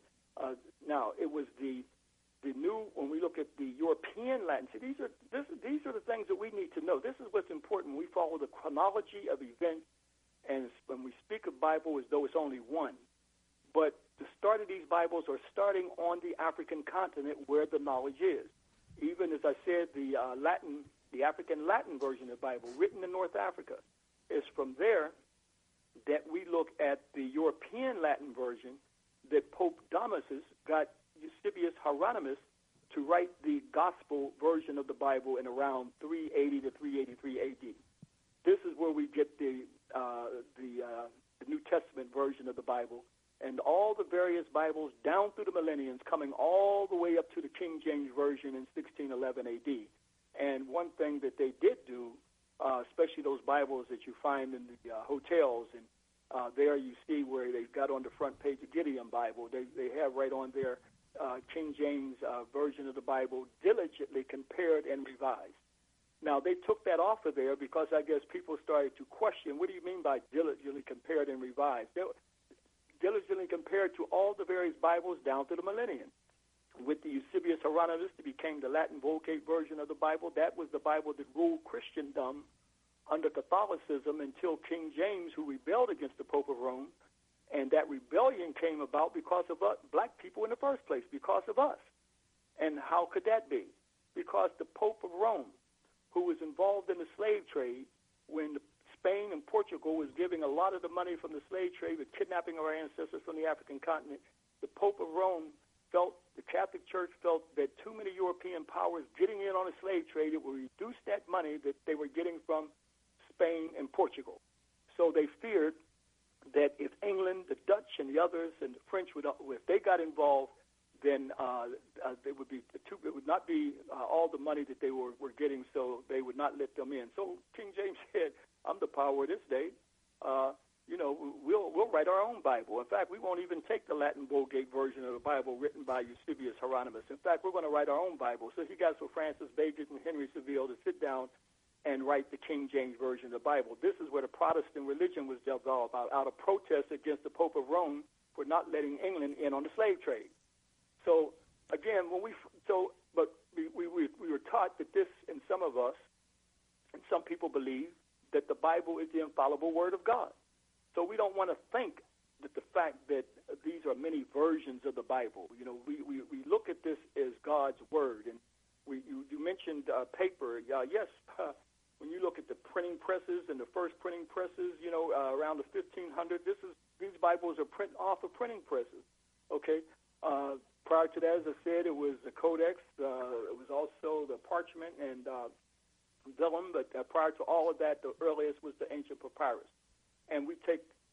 now it was the new. When we look at the European Latin, see, these are the things that we need to know. This is what's important. We follow the chronology of events, and when we speak of Bible as though it's only one, but the start of these Bibles are starting on the African continent where the knowledge is. even, as I said, the African Latin version of the Bible, written in North Africa. It's from there that we look at the European Latin version that Pope Damasus got Eusebius Hieronymus to write the gospel version of the Bible in around 380 to 383 AD. This is where we get the New Testament version of the Bible, and all the various Bibles down through the millenniums, coming all the way up to the King James Version in 1611 AD. And one thing that they did do, especially those Bibles that you find in the hotels, and there you see where they've got on the front page the Gideon Bible, they have right on there King James Version of the Bible, diligently compared and revised. Now, they took that off of there because I guess people started to question, what do you mean by diligently compared and revised? Diligently compared to all the various Bibles down to the millennium. With the Eusebius Hieronymus, it became the Latin Vulgate version of the Bible. That was the Bible that ruled Christendom under Catholicism until King James, who rebelled against the Pope of Rome. And that rebellion came about because of us, black people in the first place, because of us. And how could that be? Because the Pope of Rome, who was involved in the slave trade, when Spain and Portugal was giving a lot of the money from the slave trade with kidnapping our ancestors from the African continent, the Pope of Rome felt, the Catholic Church felt that too many European powers getting in on the slave trade, it would reduce that money that they were getting from Spain and Portugal. So they feared that if England, the Dutch, and the others, and the French, if they got involved, then it would not be all the money that they were getting, so they would not let them in. So King James said, I'm the power of this day. We'll write our own Bible. In fact, we won't even take the Latin Vulgate version of the Bible written by Eusebius Hieronymus. In fact, we're going to write our own Bible. So he got Sir Francis Bacon and Henry Saville to sit down and write the King James Version of the Bible. This is where the Protestant religion was developed out of protest against the Pope of Rome for not letting England in on the slave trade. So again, we were taught that this, in some of us, and some people believe that the Bible is the infallible Word of God. So we don't want to think that the fact that these are many versions of the Bible. You know, we look at this as God's Word, and you mentioned paper. Yes. When you look at the printing presses and the first printing presses, around the 1500s, these Bibles are print off of printing presses. Okay. Prior to that, as I said, it was the Codex. It was also the parchment and vellum. But prior to all of that, the earliest was the ancient papyrus. And we're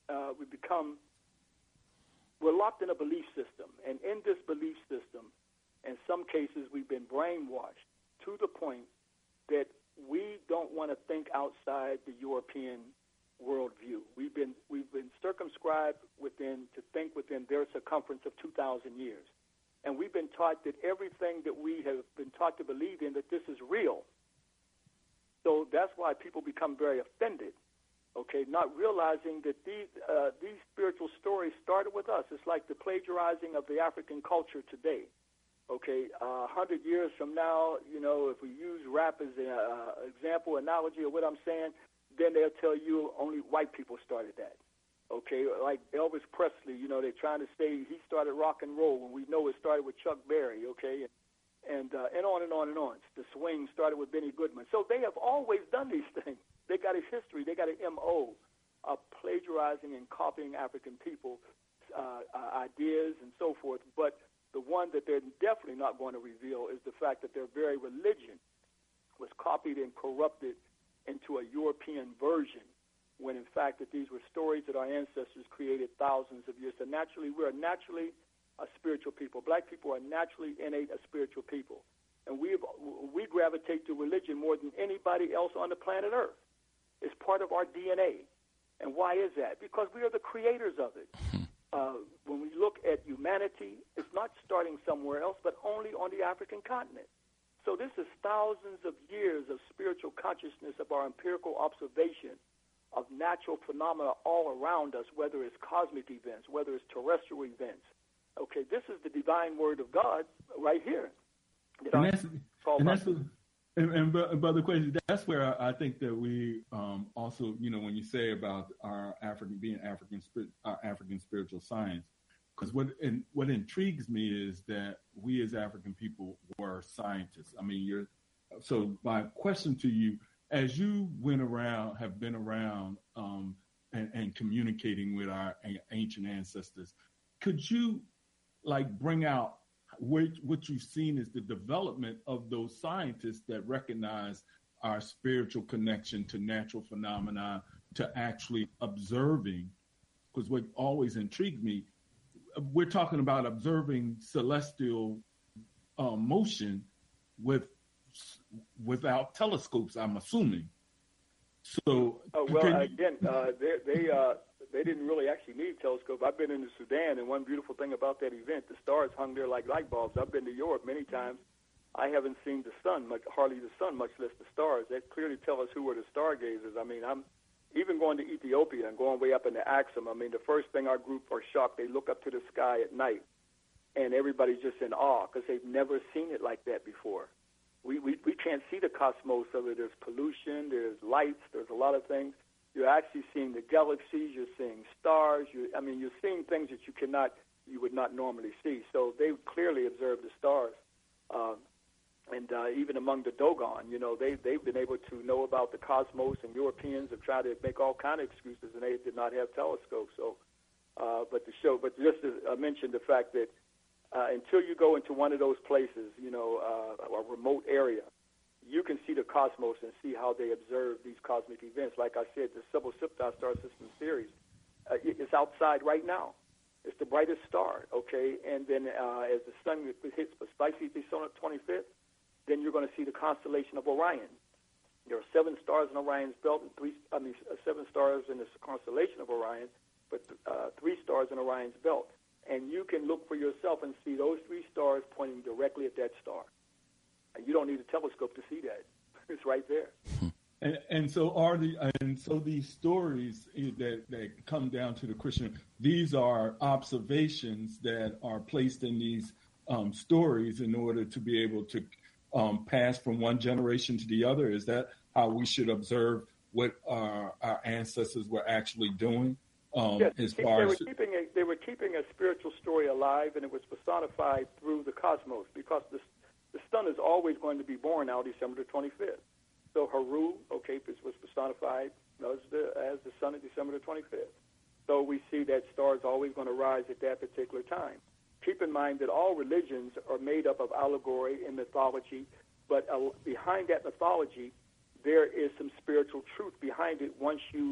locked in a belief system. And in this belief system, in some cases, we've been brainwashed to the point that we don't want to think outside the European worldview. We've been circumscribed to think within their circumference of 2,000 years. And we've been taught that everything that we have been taught to believe in, that this is real. So that's why people become very offended, okay, not realizing that these spiritual stories started with us. It's like the plagiarizing of the African culture today. Okay, 100 years from now, if we use rap as an example, analogy of what I'm saying, then they'll tell you only white people started that. Okay, like Elvis Presley, they're trying to say he started rock and roll when we know it started with Chuck Berry, okay, and on and on and on. The swing started with Benny Goodman. So they have always done these things. They got a history. They got an MO of plagiarizing and copying African people's ideas and so forth. But the one that they're definitely not going to reveal is the fact that their very religion was copied and corrupted into a European version, when in fact that these were stories that our ancestors created thousands of years. So we are naturally a spiritual people. Black people are naturally innate a spiritual people. And we gravitate to religion more than anybody else on the planet Earth. It's part of our DNA. And why is that? Because we are the creators of it. When we look at humanity, it's not starting somewhere else, but only on the African continent. So this is thousands of years of spiritual consciousness, of our empirical observation of natural phenomena all around us, whether it's cosmic events, whether it's terrestrial events. Okay, this is the divine Word of God right here. And Brother Quasi, that's where I think that we also, when you say about our African spiritual science, Because what intrigues me is that we as African people were scientists. I mean, so my question to you, as you have been around and communicating with our ancient ancestors, could you bring out what you've seen is the development of those scientists that recognize our spiritual connection to natural phenomena, to actually observing? Because what always intrigued me, we're talking about observing celestial motion without telescopes, I'm assuming. So, they didn't really actually need telescope. I've been in the Sudan, and one beautiful thing about that event, the stars hung there like light bulbs. I've been to Europe many times. I haven't seen the sun, hardly the sun, much less the stars. That clearly tell us who were the stargazers. I mean, I'm even going to Ethiopia and going way up into Axum. I mean, the first thing our group are shocked. They look up to the sky at night, and everybody's just in awe because they've never seen it like that before. We can't see the cosmos of it. There's pollution, there's lights, there's a lot of things. You're actually seeing the galaxies, you're seeing stars. You're seeing things that you would not normally see. So they clearly observed the stars. And even among the Dogon, they've been able to know about the cosmos, and Europeans have tried to make all kind of excuses, and they did not have telescopes. So, but just to mention the fact that until you go into one of those places, a remote area, you can see the cosmos and see how they observe these cosmic events. Like I said, the Sybil Siptah Star System series is outside right now. It's the brightest star, okay? And then as the sun hits precisely December 25th, then you're going to see the constellation of Orion. There are 7 stars in Orion's belt, and 7 stars in the constellation of Orion, but 3 stars in Orion's belt. And you can look for yourself and see those 3 stars pointing directly at that star. And you don't need a telescope to see that. It's right there. And so these stories that come down to the Christian, these are observations that are placed in these stories in order to be able to pass from one generation to the other. Is that how we should observe what our ancestors were actually doing? Yes, they were keeping a spiritual story alive, and it was personified through the cosmos, because the sun is always going to be born now December the 25th. So Haru, was personified as the sun of December the 25th. So we see that star is always going to rise at that particular time. Keep in mind that all religions are made up of allegory and mythology, but behind that mythology, there is some spiritual truth behind it once you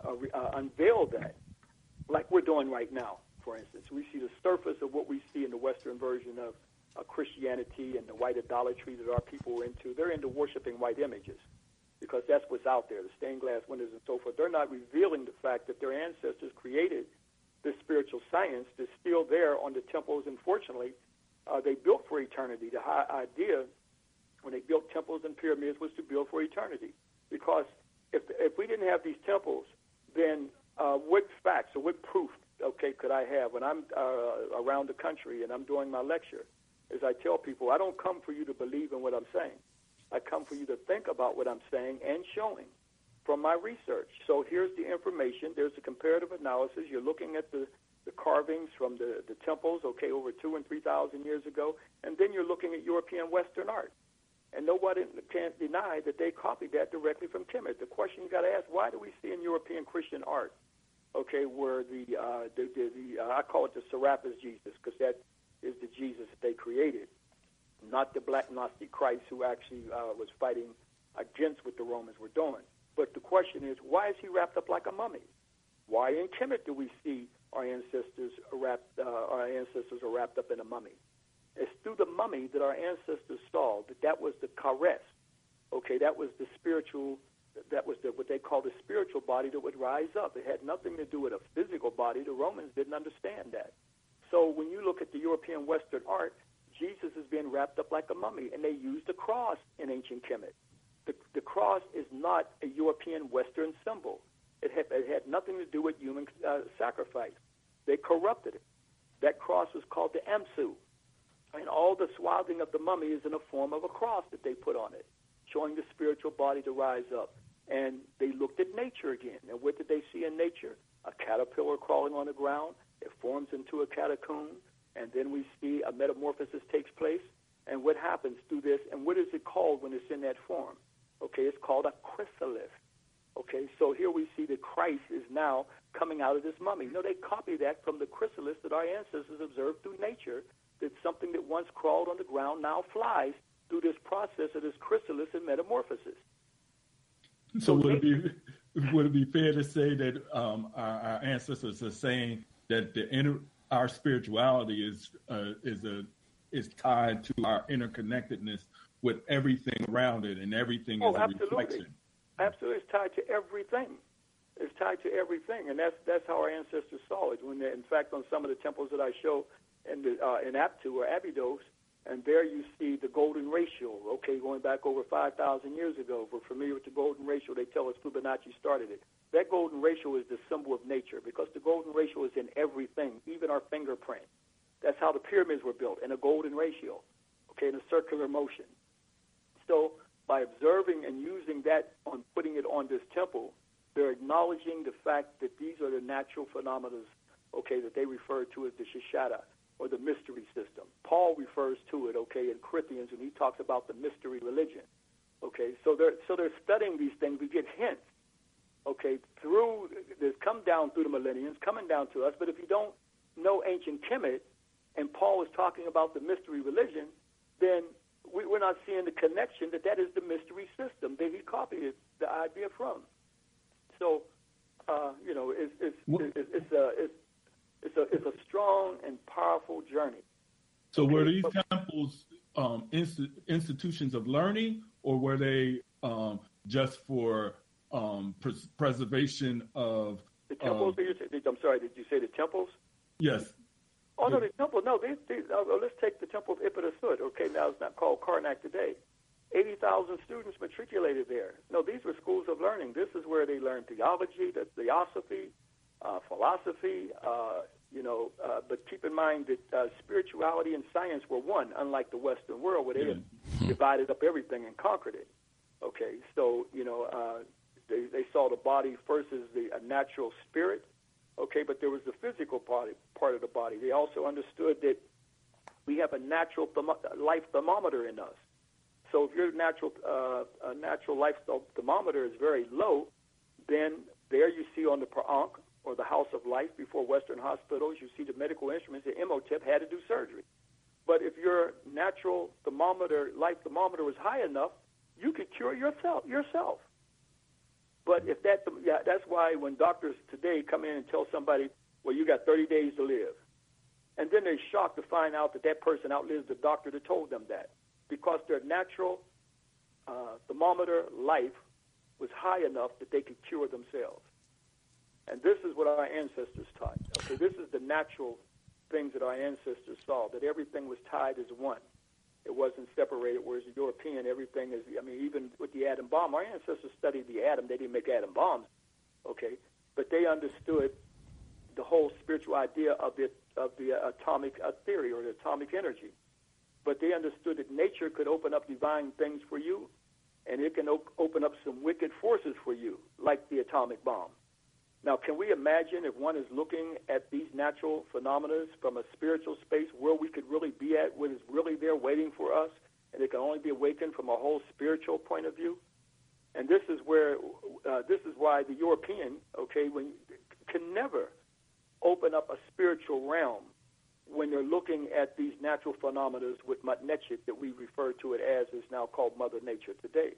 unveil that, like we're doing right now, for instance. We see the surface of what we see in the Western version of Christianity and the white idolatry that our people were into. They're into worshiping white images because that's what's out there, the stained glass windows and so forth. They're not revealing the fact that their ancestors created this spiritual science that's still there on the temples. Unfortunately, they built for eternity. The idea when they built temples and pyramids was to build for eternity, because if we didn't have these temples, then what facts or what proof, could I have when I'm around the country and I'm doing my lecture? As I tell people, I don't come for you to believe in what I'm saying. I come for you to think about what I'm saying and showing from my research. So here's the information. There's a comparative analysis. You're looking at the carvings from the temples, over 2,000 and 3,000 years ago, and then you're looking at European Western art. And nobody can't deny that they copied that directly from Kemet. The question you got to ask, why do we see in European Christian art, where I call it the Serapis Jesus, because that is the Jesus that they created, not the black Gnostic Christ who actually was fighting against what the Romans were doing. But the question is, why is he wrapped up like a mummy? Why in Kemet do we see our ancestors are wrapped up in a mummy? It's through the mummy that our ancestors saw that was the Kares. That was the spiritual. That was what they call the spiritual body that would rise up. It had nothing to do with a physical body. The Romans didn't understand that. So when you look at the European Western art, Jesus is being wrapped up like a mummy, and they used a cross in ancient Kemet. The cross is not a European Western symbol. It had nothing to do with human sacrifice. They corrupted it. That cross was called the Amsu, and all the swathing of the mummy is in a form of a cross that they put on it, showing the spiritual body to rise up. And they looked at nature again. And what did they see in nature? A caterpillar crawling on the ground, It forms into a catacomb, and then we see a metamorphosis takes place. And what happens through this, and what is it called when it's in that form? Okay, it's called a chrysalis. Okay, so here we see that Christ is now coming out of this mummy. No, they copy that from the chrysalis that our ancestors observed through nature, that something that once crawled on the ground now flies through this process of this chrysalis and metamorphosis. So would it be fair to say that our ancestors are saying that our spirituality is tied to our interconnectedness with everything around it, and everything is a reflection? Absolutely, it's tied to everything. It's tied to everything, and that's how our ancestors saw it. When in fact, on some of the temples that I show in Aptu or Abydos, and there you see the golden ratio. Okay, going back over 5,000 years ago, if we're familiar with the golden ratio, they tell us Fibonacci started it. That golden ratio is the symbol of nature, because the golden ratio is in everything, even our fingerprint. That's how the pyramids were built, in a golden ratio, okay, in a circular motion. So by observing and using that on putting it on this temple, they're acknowledging the fact that these are the natural phenomena, okay, that they refer to as the Shishada, or the mystery system. Paul refers to it, okay, in Corinthians, when he talks about the mystery religion. Okay, so they're studying these things. We get hints, okay, through this, come down through the millenniums, coming down to us. But if you don't know ancient Kemet, and Paul is talking about the mystery religion, then we're not seeing the connection that is the mystery system that he copied the idea from. So, it's a strong and powerful journey. So were these temples institutions of learning, or were they just for preservation of the temples? I'm sorry, did you say the temples? Yes. Oh, no, the temple. No, let's take the Temple of Ipidasut. Okay, now it's not called Karnak today. 80,000 students matriculated there. No, these were schools of learning. This is where they learned theology, the theosophy, philosophy, but keep in mind that spirituality and science were one, unlike the Western world where they divided up everything and conquered it. Okay, so, they saw the body first as a natural spirit, okay, but there was the physical part of the body. They also understood that we have a natural life thermometer in us. So if your natural life thermometer is very low, then there you see on the Per'Ankh, or the House of Life, before Western hospitals, you see the medical instruments. The Imhotep had to do surgery. But if your natural life thermometer was high enough, you could cure yourself. But if that's why when doctors today come in and tell somebody, well, you got 30 days to live, and then they're shocked to find out that person outlives the doctor that told them that, because their natural thermometer life was high enough that they could cure themselves. And this is what our ancestors taught. Okay, this is the natural things that our ancestors saw, that everything was tied as one. It wasn't separated, whereas the European, everything is, even with the atom bomb, our ancestors studied the atom. They didn't make atom bombs, okay? But they understood the whole spiritual idea of the atomic theory, or the atomic energy. But they understood that nature could open up divine things for you, and it can open up some wicked forces for you, like the atomic bomb. Now, can we imagine if one is looking at these natural phenomena from a spiritual space, where we could really be at, what is really there waiting for us, and it can only be awakened from a whole spiritual point of view? And this is why the European, okay, can never open up a spiritual realm when they're looking at these natural phenomena with Matnechit, that we refer to it as, is now called Mother Nature today.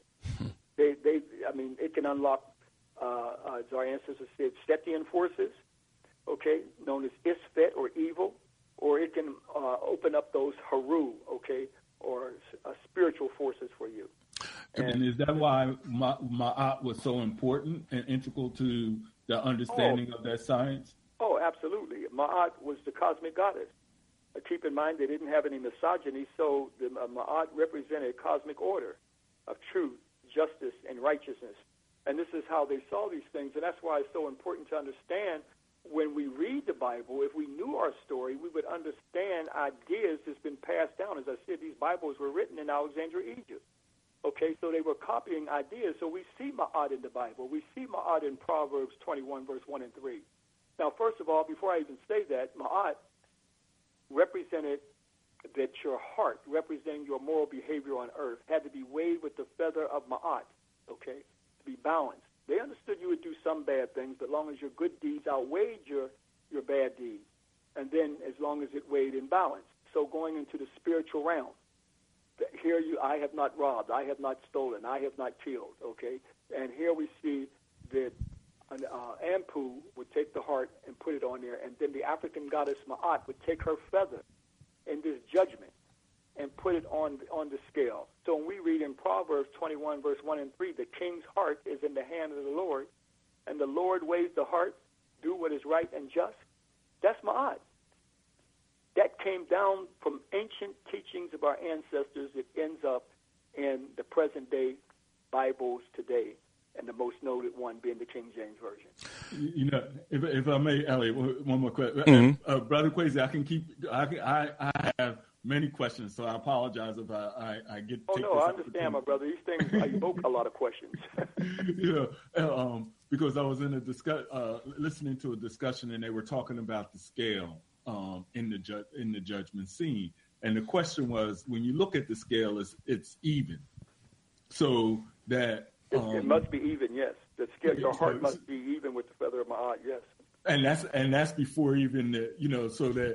It can unlock, as our ancestors said, Setian forces, okay, known as Isfet, or evil, or it can open up those Haru, okay, or spiritual forces for you. And is that why Ma'at was so important and integral to the understanding of that science? Oh, absolutely. Ma'at was the cosmic goddess. Keep in mind, they didn't have any misogyny, so the Ma'at represented cosmic order of truth, justice, and righteousness. And this is how they saw these things, and that's why it's so important to understand when we read the Bible. If we knew our story, we would understand ideas that's been passed down. As I said, these Bibles were written in Alexandria, Egypt. Okay, so they were copying ideas. So we see Ma'at in the Bible. We see Ma'at in Proverbs 21, verse 1 and 3. Now, first of all, before I even say that, Ma'at represented that your heart, representing your moral behavior on earth, had to be weighed with the feather of Ma'at, okay, to be balanced. They understood you would do some bad things, but as long as your good deeds outweighed your bad deeds, and then as long as it weighed in balance. So going into the spiritual realm, here I have not robbed, I have not stolen, I have not killed, okay? And here we see that Anpu would take the heart and put it on there, and then the African goddess Ma'at would take her feather in this judgment and put it on the scale. So when we read in Proverbs 21, verse 1 and 3, the king's heart is in the hand of the Lord, and the Lord weighs the heart, do what is right and just. That's Ma'at. That came down from ancient teachings of our ancestors. It ends up in the present-day Bibles today, and the most noted one being the King James Version. You know, if I may, Elliot, one more question. Brother Kwesi, I have many questions, so I apologize if I get. Oh no, I understand, my brother. These things evoke a lot of questions. Because I was in a listening to a discussion, and they were talking about the scale in the judgment scene, and the question was, when you look at the scale, it's even, so that. It must be even, yes. The scale, your heart must be even with the feather of Ma'at, yes. And that's before even so that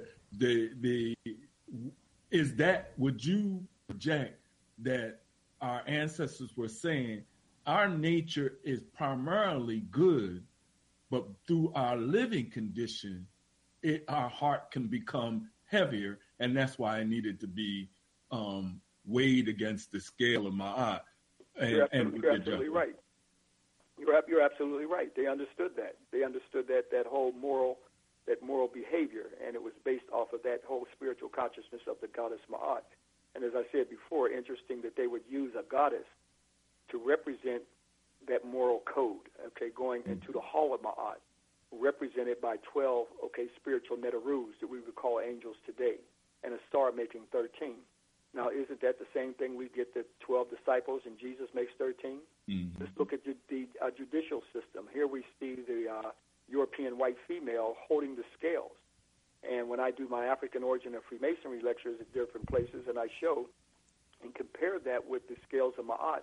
would you project that our ancestors were saying our nature is primarily good, but through our living condition, our heart can become heavier, and that's why it needed to be weighed against the scale of Ma'at. You're absolutely right. You're absolutely right. They understood that. They understood that whole moral behavior, and it was based off of that whole spiritual consciousness of the goddess Ma'at. And as I said before, interesting that they would use a goddess to represent that moral code, okay, going into the hall of Ma'at, represented by 12, spiritual netarus that we would call angels today, and a star making 13. Now, isn't that the same thing we get the 12 disciples and Jesus makes 13? Mm-hmm. Let's look at the judicial system. Here we see the European white female holding the scales. And when I do my African origin of Freemasonry lectures at different places, and I show and compare that with the scales of Ma'at,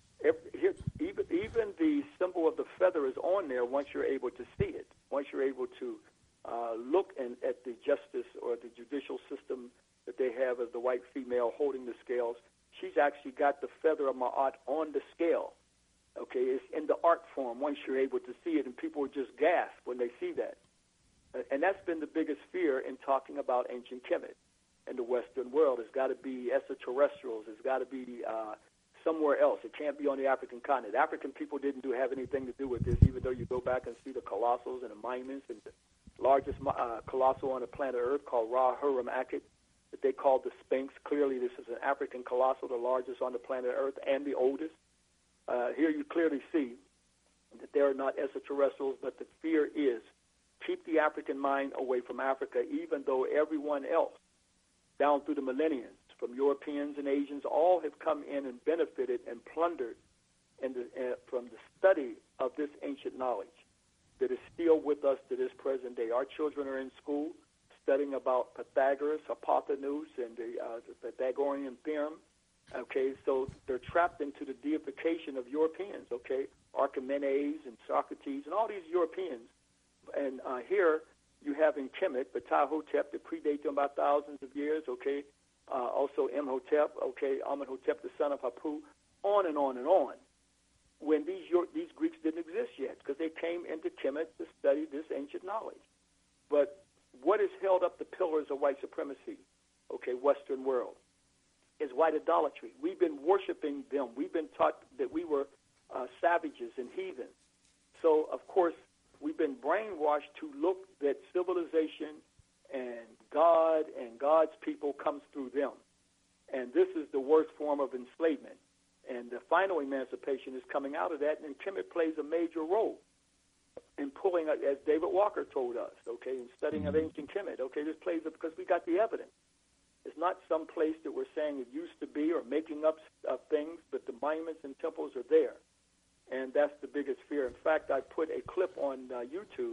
even the symbol of the feather is on there once you're able to see it, once you're able to look at the justice or the judicial system that they have as the white female holding the scales. She's actually got the feather of Ma'at on the scale. Okay, it's in the art form once you're able to see it, and people would just gasp when they see that. And that's been the biggest fear in talking about ancient Kemet in the Western world. It's got to be extraterrestrials. It's got to be somewhere else. It can't be on the African continent. African people didn't have anything to do with this, even though you go back and see the colossals and the monuments, and the largest colossal on the planet Earth called Ra-Huram Akhet, that they called the Sphinx. Clearly, this is an African colossal, the largest on the planet Earth and the oldest. Here you clearly see that they are not extraterrestrials, but the fear is keep the African mind away from Africa, even though everyone else, down through the millenniums, from Europeans and Asians, all have come in and benefited and plundered from the study of this ancient knowledge that is still with us to this present day. Our children are in school studying about Pythagoras, hypotenuse, and the Pythagorean theorem. Okay, so they're trapped into the deification of Europeans, okay, Archimedes and Socrates and all these Europeans. And here you have in Kemet, Ptah-hotep, that predate them by thousands of years, okay, also Imhotep, okay, Amenhotep, the son of Hapu, on and on and on, when these Greeks didn't exist yet, because they came into Kemet to study this ancient knowledge. But what has held up the pillars of white supremacy, okay, Western world, is white idolatry. We've been worshiping them. We've been taught that we were savages and heathens. So, of course, we've been brainwashed to look that civilization and God and God's people comes through them. And this is the worst form of enslavement. And the final emancipation is coming out of that, and Kemet plays a major role in pulling, as David Walker told us, okay, in studying of ancient Kemet. Okay, this plays it because we got the evidence. It's not some place that we're saying it used to be or making up things, but the monuments and temples are there. And that's the biggest fear. In fact, I put a clip on YouTube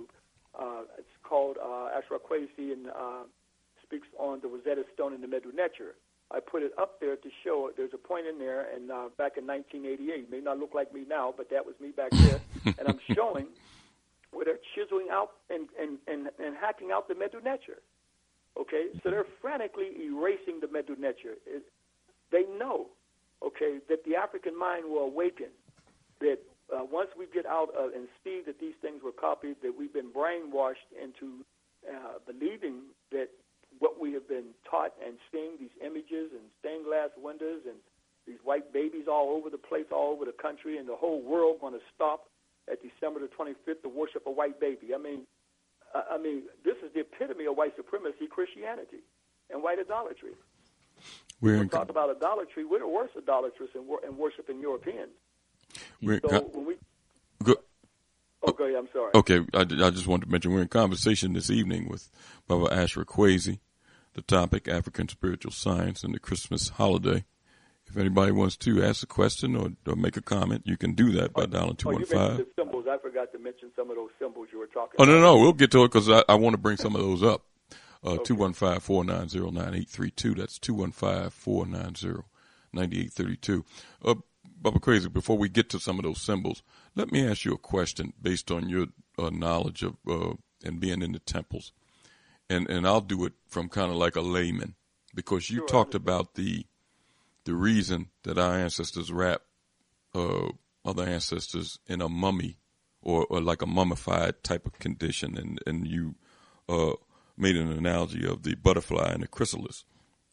It's called Ashra Kwesi, and speaks on the Rosetta Stone in the Medu Neter. I put it up there to show there's a point in there, and back in 1988, it may not look like me now, but that was me back there, and I'm showing where they're chiseling out and hacking out the Medu Neter. Okay, so they're frantically erasing the Medu Neter. They know, okay, that the African mind will awaken, that once we get out and see that these things were copied, that we've been brainwashed into believing that what we have been taught and seeing, these images and stained glass windows and these white babies all over the place, all over the country, and the whole world going to stop at December the 25th to worship a white baby. I mean, this is the epitome of white supremacy, Christianity, and white idolatry. We're talking about idolatry. We're the worst idolatrous in worshiping Europeans. When we go ahead, I'm sorry. Okay, I just wanted to mention we're in conversation this evening with Baba Ashra Kwesi. The topic, African Spiritual Science and the Christmas Holiday. If anybody wants to ask a question or make a comment, you can do that by dialing 215. You mentioned the symbols. I forgot to mention some of those symbols you were talking about. No, we'll get to it because I want to bring some of those up. 215-490-9832. That's 215-490-9832. Baba Kwesi, before we get to some of those symbols, let me ask you a question based on your knowledge of and being in the temples. And I'll do it from kind of like a layman, because you talked about the reason that our ancestors wrapped other ancestors in a mummy or like a mummified type of condition, and you made an analogy of the butterfly and the chrysalis.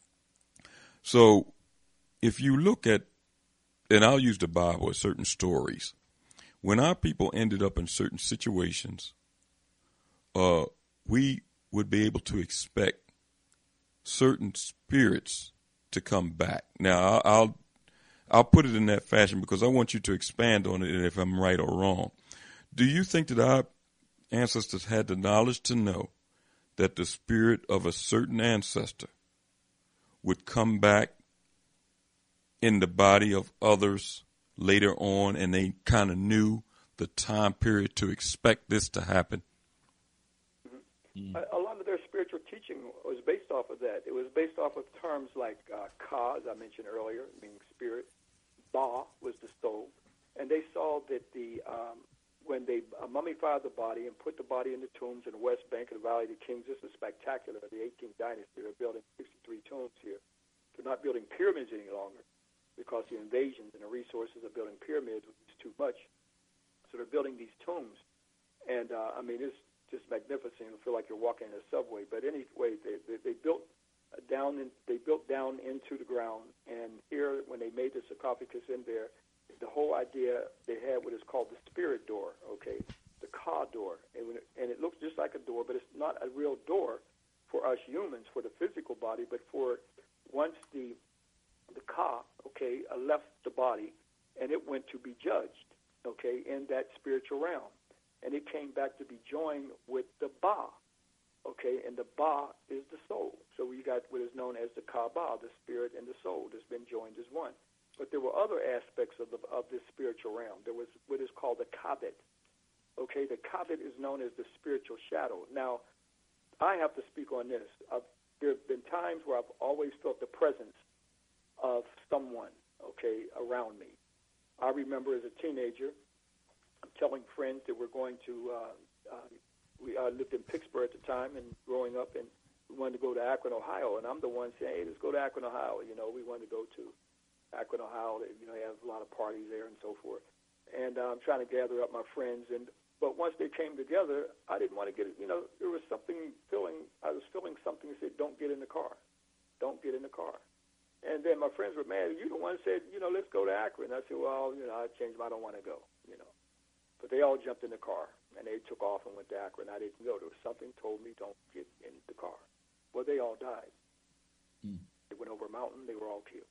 So if you look at, and I'll use the Bible as certain stories, when our people ended up in certain situations, we would be able to expect certain spirits to come back. Now, I'll put it in that fashion because I want you to expand on it if I'm right or wrong. Do you think that our ancestors had the knowledge to know that the spirit of a certain ancestor would come back in the body of others later on, and they kind of knew the time period to expect this to happen? A lot of their spiritual teaching was based off of that. It was based off of terms like Ka, as I mentioned earlier, meaning spirit. Ba was the soul. And they saw that when they mummified the body and put the body in the tombs in the West Bank of the Valley of the Kings, this is spectacular. The 18th dynasty, they're building 63 tombs here. They're not building pyramids any longer because the invasions and the resources of building pyramids was too much. So they're building these tombs. And, it's just magnificent. You feel like you're walking in a subway. But anyway, they built down into the ground. And here, when they made the sarcophagus in there, the whole idea they had what is called the spirit door, okay, the Ka door. And it looks just like a door, but it's not a real door for us humans, for the physical body, but for once the Ka, okay, left the body, and it went to be judged, okay, in that spiritual realm. And it came back to be joined with the Ba, okay, and the Ba is the soul. So we got what is known as the Ka-Ba, the spirit and the soul that's been joined as one. But there were other aspects of this spiritual realm. There was what is called the Kabit. Okay, the Kabit is known as the spiritual shadow. Now, I have to speak on this. There have been times where I've always felt the presence of someone, okay, around me. I remember as a teenager, I'm telling friends that we're going to, we lived in Pittsburgh at the time and growing up, and we wanted to go to Akron, Ohio, and I'm the one saying, hey, let's go to Akron, Ohio. You know, we wanted to go to Akron, Ohio. They have a lot of parties there and so forth. And I'm trying to gather up my friends, but once they came together, I didn't want to get it. There was something I was feeling something that said, don't get in the car. Don't get in the car. And then my friends were mad. You the one said, let's go to Akron. I said, well, I changed. I don't want to go, But they all jumped in the car, and they took off and went to Akron. I didn't go. There was something told me, don't get in the car. Well, they all died. They went over a mountain. They were all killed.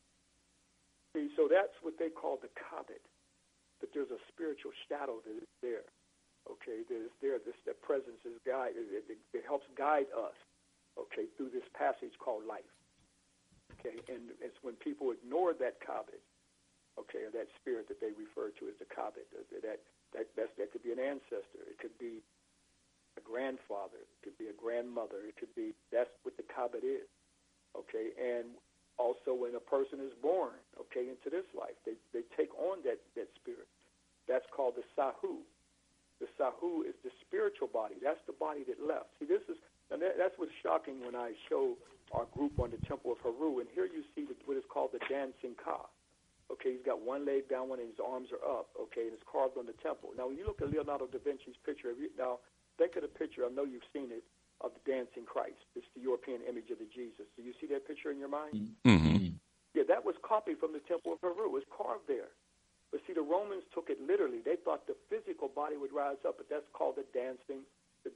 See, so that's what they call the Kabit, that there's a spiritual shadow that is there, okay, that is there. That presence is guide. It helps guide us, okay, through this passage called life, okay, and it's when people ignore that Kabit, okay, or that spirit that they refer to as the Kabit, that could be an ancestor. It could be a grandfather. It could be a grandmother. It could be, that's what the Kabbat is, okay? And also when a person is born, okay, into this life, they take on that spirit. That's called the Sahu. The Sahu is the spiritual body. That's the body that left. See, that's what's shocking when I show our group on the Temple of Heru, and here you see what is called the dancing Ka. Okay, he's got one leg down, and his arms are up, okay, and it's carved on the temple. Now, when you look at Leonardo da Vinci's picture, now think of the picture, I know you've seen it, of the dancing Christ. It's the European image of the Jesus. Do you see that picture in your mind? Mm-hmm. Yeah, that was copied from the Temple of Heru. It was carved there. But see, the Romans took it literally. They thought the physical body would rise up, but that's called the dancing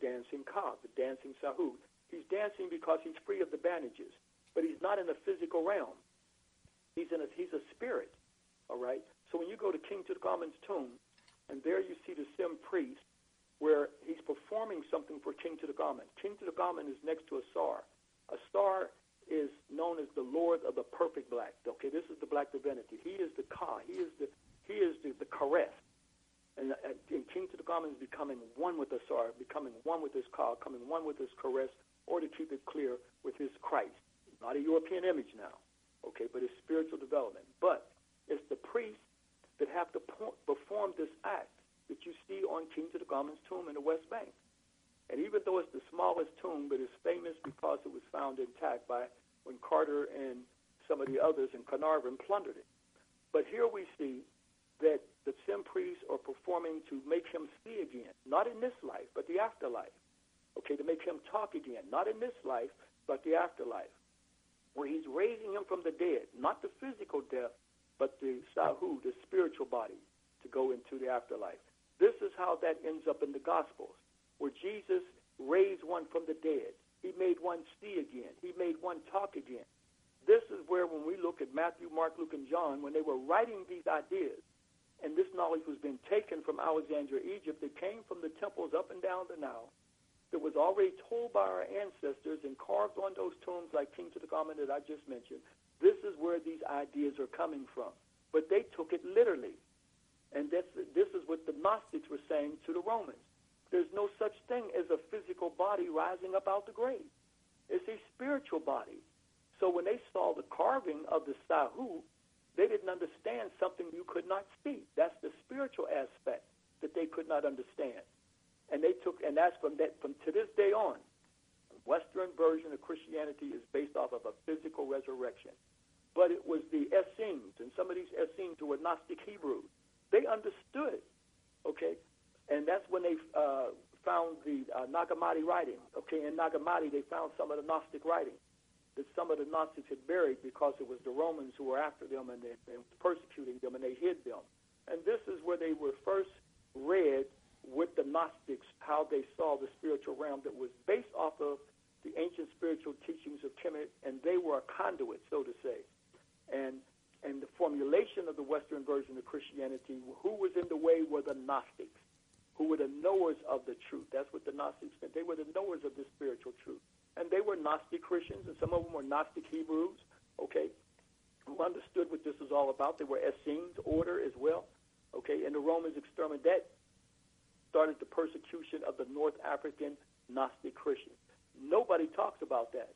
Ka, the dancing Sahu. He's dancing because he's free of the bandages, but he's not in the physical realm. He's a spirit, all right? So when you go to King Tutankhamun's tomb, and there you see the Sim priest, where he's performing something for King Tutankhamun. King Tutankhamun is next to a star. A star is known as the Lord of the perfect black. Okay, this is the black divinity. He is the Ka. He is the Kareth. And King Tutankhamun is becoming one with the star, becoming one with his Ka, becoming one with his Kareth, or to keep it clear, with his Christ. Not a European image now, okay, but his spiritual development. But it's the priests that have to perform this act that you see on King Tutankhamun's tomb in the West Bank. And even though it's the smallest tomb, but it's famous because it was found intact by when Carter and some of the others in Carnarvon plundered it. But here we see that the Sim priests are performing to make him see again, not in this life, but the afterlife. Okay, to make him talk again, not in this life, but the afterlife, where he's raising him from the dead, not the physical death, but the Sahu, the spiritual body, to go into the afterlife. This is how that ends up in the Gospels, where Jesus raised one from the dead. He made one see again. He made one talk again. This is where, when we look at Matthew, Mark, Luke, and John, when they were writing these ideas, and this knowledge was being taken from Alexandria, Egypt, it came from the temples up and down the Nile, that was already told by our ancestors and carved on those tombs like King Tutankhamun that I just mentioned. This is where these ideas are coming from. But they took it literally. And this is what the Gnostics were saying to the Romans. There's no such thing as a physical body rising up out the grave. It's a spiritual body. So when they saw the carving of the Sahu, they didn't understand something you could not see. That's the spiritual aspect that they could not understand. And that's from to this day on, Western version of Christianity is based off of a physical resurrection. But it was the Essenes, and some of these Essenes who were Gnostic Hebrews. They understood, okay? And that's when they found the Nag Hammadi writing. Okay, in Nag Hammadi they found some of the Gnostic writing that some of the Gnostics had buried because it was the Romans who were after them and persecuting them, and they hid them. And this is where they were first read with the Gnostics, how they saw the spiritual realm that was based off of the ancient spiritual teachings of Kemet, and they were a conduit, so to say. And the formulation of the Western version of Christianity, who was in the way were the Gnostics, who were the knowers of the truth. That's what the Gnostics meant. They were the knowers of the spiritual truth. And they were Gnostic Christians, and some of them were Gnostic Hebrews, okay, who understood what this was all about. They were Essenes order as well, okay, and the Romans exterminated. That started the persecution of the North African Gnostic Christians. Nobody talks about that.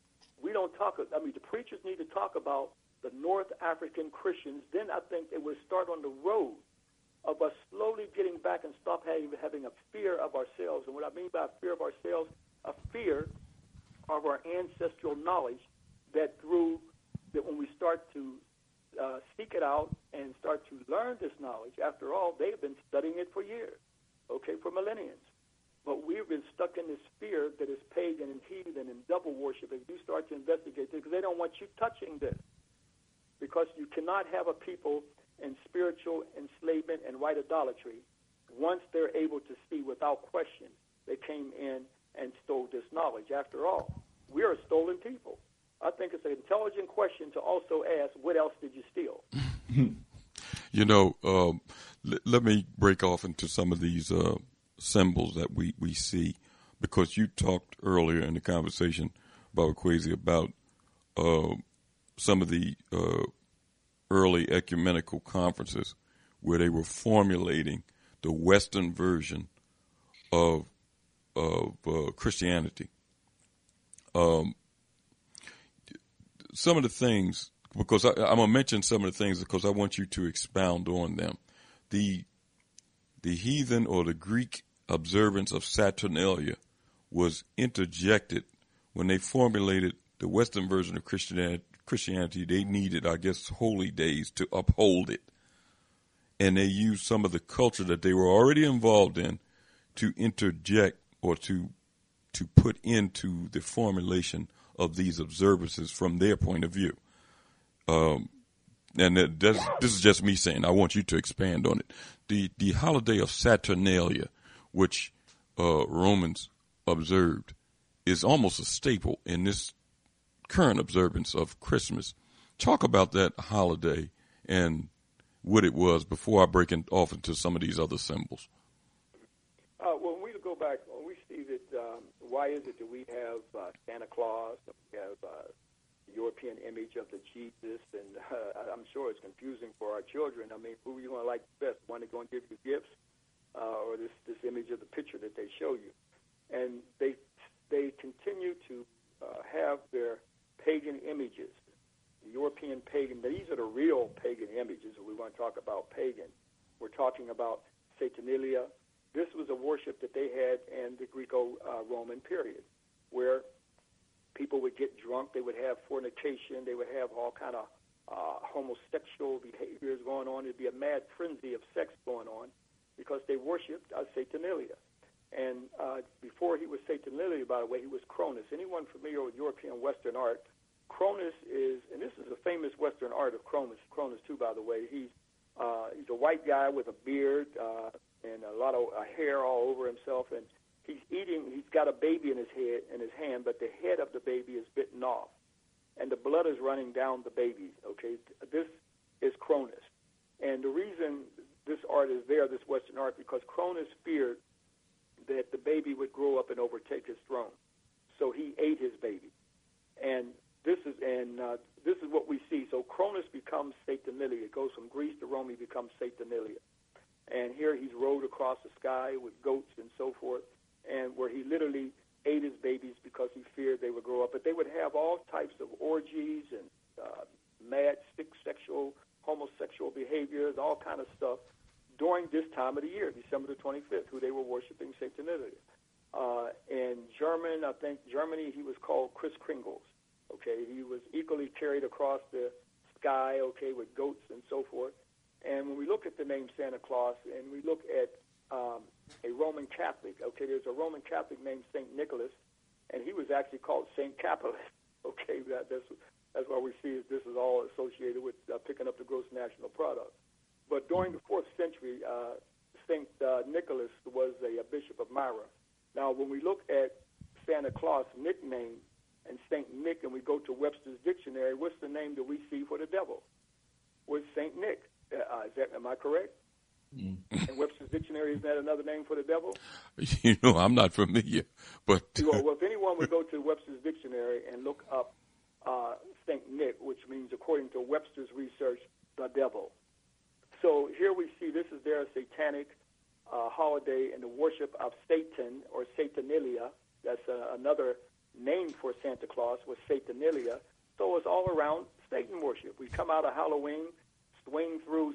We don't talk, the preachers need to talk about the North African Christians. Then I think it would start on the road of us slowly getting back and stop having a fear of ourselves. And what I mean by a fear of ourselves, a fear of our ancestral knowledge, that when we start to seek it out and start to learn this knowledge, after all, they have been studying it for years, okay, for millenniums. But we've been stuck in this fear that is pagan and heathen and double worship. If you start to investigate this, because they don't want you touching this. Because you cannot have a people in spiritual enslavement and right idolatry once they're able to see without question they came in and stole this knowledge. After all, we are a stolen people. I think it's an intelligent question to also ask, what else did you steal? Let me break off into some of these symbols that we see, because you talked earlier in the conversation about Kwesi about some of the early ecumenical conferences where they were formulating the Western version of Christianity. Some of the things, because I'm going to mention some of the things because I want you to expound on them. The heathen or the Greek observance of Saturnalia was interjected when they formulated the Western version of Christianity. They needed, I guess, holy days to uphold it. And they used some of the culture that they were already involved in to interject or to put into the formulation of these observances from their point of view. And this is just me saying, I want you to expand on it. The holiday of Saturnalia, which Romans observed, is almost a staple in this current observance of Christmas. Talk about that holiday and what it was before I break off into some of these other symbols. When we go back, when we see that, why is it that we have Santa Claus, we have the European image of the Jesus, and I'm sure it's confusing for our children. I mean, who are you going to like best, one that's going to give you gifts or this image of the picture that they show you? And they continue to have their pagan images, the European pagan. These are the real pagan images. If we want to talk about pagan, we're talking about Saturnalia. This was a worship that they had in the Greco-Roman period, where people would get drunk, they would have fornication, they would have all kind of homosexual behaviors going on. There'd be a mad frenzy of sex going on because they worshipped Saturnalia. And before he was Saturnalia, by the way, he was Cronus. Anyone familiar with European Western art? Cronus is, and this is a famous Western art of Cronus too, by the way. He's a white guy with a beard and a lot of hair all over himself, and he's got a baby in his hand, but the head of the baby is bitten off, and the blood is running down the baby, okay? This is Cronus. And the reason this art is there, this Western art, because Cronus feared that the baby would grow up and overtake his throne. So he ate his baby. And this is what we see. So Cronus becomes Saturnalia. It goes from Greece to Rome, he becomes Saturnalia. And here he's rode across the sky with goats and so forth, and where he literally ate his babies because he feared they would grow up. But they would have all types of orgies and mad, sick, sexual, homosexual behaviors, all kind of stuff during this time of the year, December the 25th, who they were worshiping Saturnalia. In Germany, he was called Kris Kringles. Okay, he was equally carried across the sky, okay, with goats and so forth. And when we look at the name Santa Claus and we look at a Roman Catholic, okay, there's a Roman Catholic named St. Nicholas, and he was actually called St. Capulus. Okay, that's why we see this is all associated with picking up the gross national product. But during the 4th century, St. Nicholas was a bishop of Myra. Now, when we look at Santa Claus' nickname and St. Nick, and we go to Webster's Dictionary, what's the name that we see for the devil? Was St. Nick. Am I correct? In Webster's Dictionary, is that another name for the devil? You know, I'm not familiar, but well, if anyone would go to Webster's Dictionary and look up St. Nick, which means, according to Webster's research, the devil. So here we see this is their satanic holiday and the worship of Satan, or Saturnalia. That's another name for Santa Claus, was Saturnalia. So it's all around Satan worship. We come out of Halloween, swing through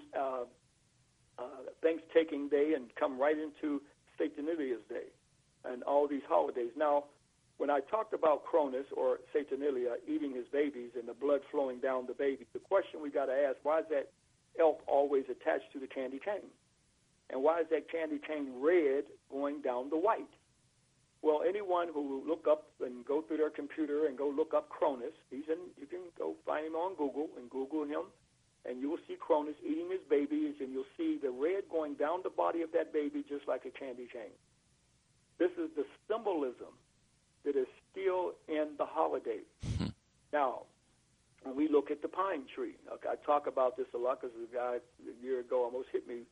Thanksgiving Day, and come right into Saturnalia's Day and all these holidays. Now, when I talked about Cronus, or Saturnalia, eating his babies and the blood flowing down the baby, the question we got to ask, why is that elf always attached to the candy cane? And why is that candy cane red going down the white? Well, anyone who look up and go through their computer and go look up Cronus, you can go find him on Google and Google him, and you will see Cronus eating his babies, and you'll see the red going down the body of that baby just like a candy cane. This is the symbolism that is still in the holiday. Now, when we look at the pine tree, okay, I talk about this a lot because a guy a year ago almost hit me.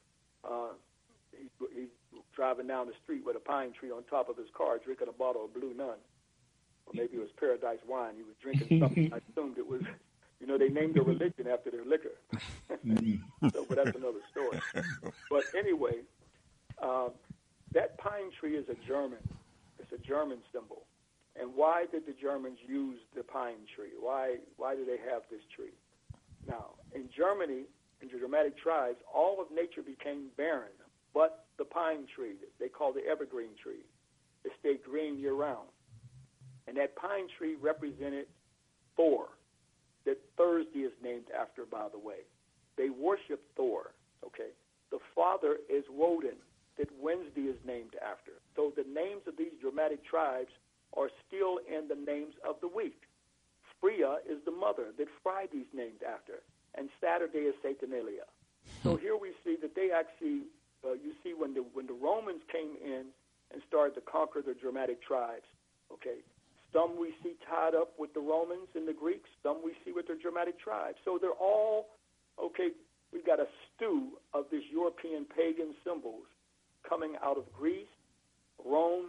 He's driving down the street with a pine tree on top of his car, drinking a bottle of Blue Nun. Or maybe it was Paradise wine. He was drinking something. I assumed it was, they named a religion after their liquor. But that's another story. But anyway, that pine tree is a German. It's a German symbol. And why did the Germans use the pine tree? Why do they have this tree? Now, in Germany, in the Germanic tribes, all of nature became barren, but the pine tree, they call the evergreen tree. It stayed green year-round. And that pine tree represented Thor, that Thursday is named after, by the way. They worship Thor, okay? The father is Woden, that Wednesday is named after. So the names of these Germanic tribes are still in the names of the week. Freya is the mother that Friday's named after, and Saturday is Saturnalia. So here we see that they actually, you see when the Romans came in and started to conquer the Germanic tribes, okay, some we see tied up with the Romans and the Greeks, some we see with the Germanic tribes. So they're all, okay, we've got a stew of these European pagan symbols coming out of Greece, Rome,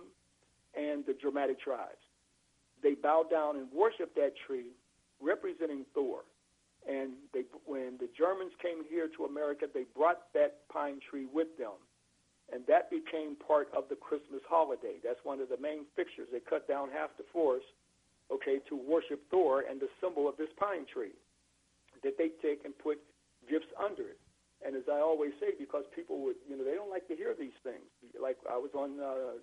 and the Germanic tribes. They bow down and worship that tree representing Thor. And when the Germans came here to America, they brought that pine tree with them. And that became part of the Christmas holiday. That's one of the main fixtures. They cut down half the forest, okay, to worship Thor and the symbol of this pine tree that they take and put gifts under it. And as I always say, because people would, they don't like to hear these things. Like I was on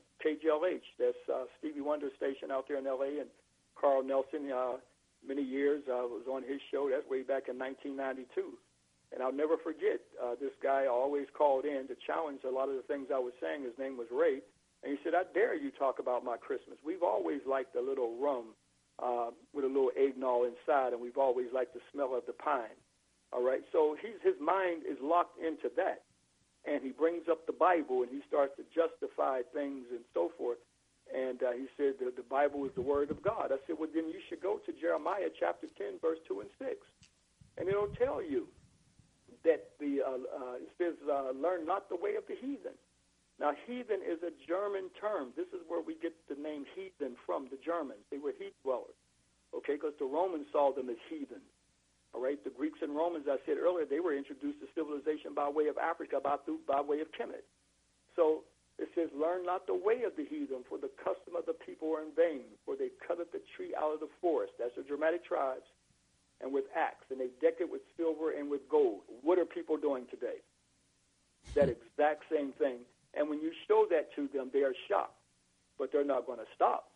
KGLH, that's Stevie Wonder's station out there in L.A., and Carl Nelson, many years, I was on his show. That's way back in 1992. And I'll never forget, this guy always called in to challenge a lot of the things I was saying. His name was Ray. And he said, I dare you talk about my Christmas. We've always liked a little rum with a little eggnog inside, and we've always liked the smell of the pine. All right, so his mind is locked into that. And he brings up the Bible, and he starts to justify things and so forth. And he said the Bible is the Word of God. I said, well, then you should go to Jeremiah chapter 10, verse 2 and 6. And it'll tell you that it says, learn not the way of the heathen. Now, heathen is a German term. This is where we get the name heathen from, the Germans. They were heath dwellers, okay, because the Romans saw them as heathen. All right, the Greeks and Romans, I said earlier, they were introduced to civilization by way of Africa, by way of Kemet. So it says, learn not the way of the heathen, for the custom of the people are in vain, for they cut up the tree out of the forest. That's the Germanic tribes. And with axe, and they deck it with silver and with gold. What are people doing today? That exact same thing. And when you show that to them, they are shocked. But they're not going to stop.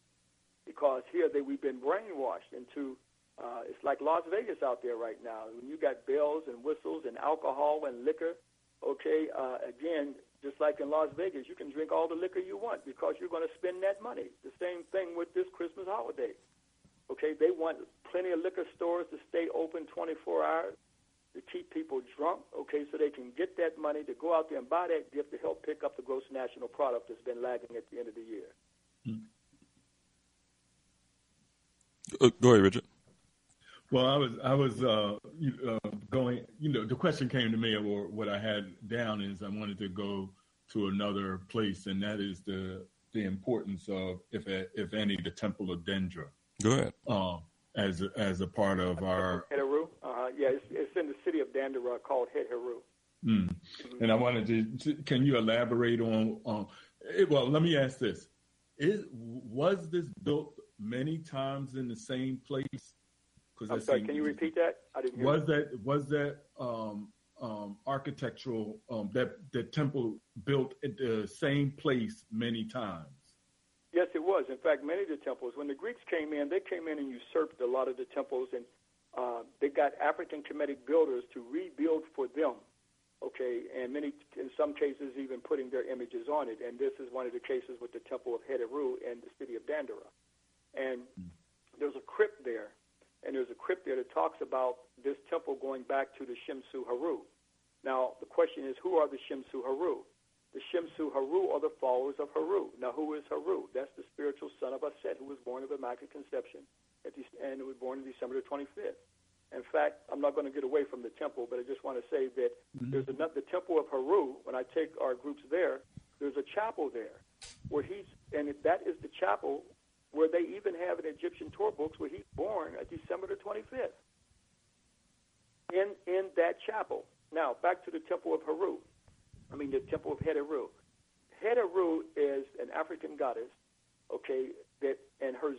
Because here we've been brainwashed into, it's like Las Vegas out there right now. When you got bells and whistles and alcohol and liquor, okay, again, just like in Las Vegas, you can drink all the liquor you want because you're going to spend that money. The same thing with this Christmas holiday. Okay, they want plenty of liquor stores to stay open 24 hours to keep people drunk, okay, so they can get that money to go out there and buy that gift to help pick up the gross national product that's been lagging at the end of the year. Go ahead, Richard. Well, I was going, the question came to me, or what I had down is I wanted to go to another place, and that is the importance of, if any, the Temple of Dendra. Go ahead. As a part of our... Het Heru? Yeah, it's in the city of Dandara called Het Heru. And I wanted to, can you elaborate on well, let me ask this. Was this built many times in the same place? I'm sorry, can you repeat that? I didn't hear Was that architectural, that temple built at the same place many times? Yes, it was. In fact, many of the temples, when the Greeks came in, they came in and usurped a lot of the temples, and they got African Kemetic builders to rebuild for them, okay, and in some cases, even putting their images on it. And this is one of the cases with the Temple of Het Heru in the city of Dandara. And there's a crypt there, and there's a crypt there that talks about this temple going back to the Shemsu Haru. Now, the question is, who are the Shemsu Haru? The Shemsu Haru are the followers of Haru. Now, who is Haru? That's the spiritual son of Aset, who was born of Immaculate Conception, and who was born on December the 25th. In fact, I'm not going to get away from the temple, but I just want to say that there's the temple of Haru. When I take our groups there, there's a chapel there where and that is the chapel where they even have in Egyptian Torah books where he's born at December the 25th. In that chapel. Now, back to the temple of Haru. The temple of Het Heru. Het Heru is an African goddess okay, and her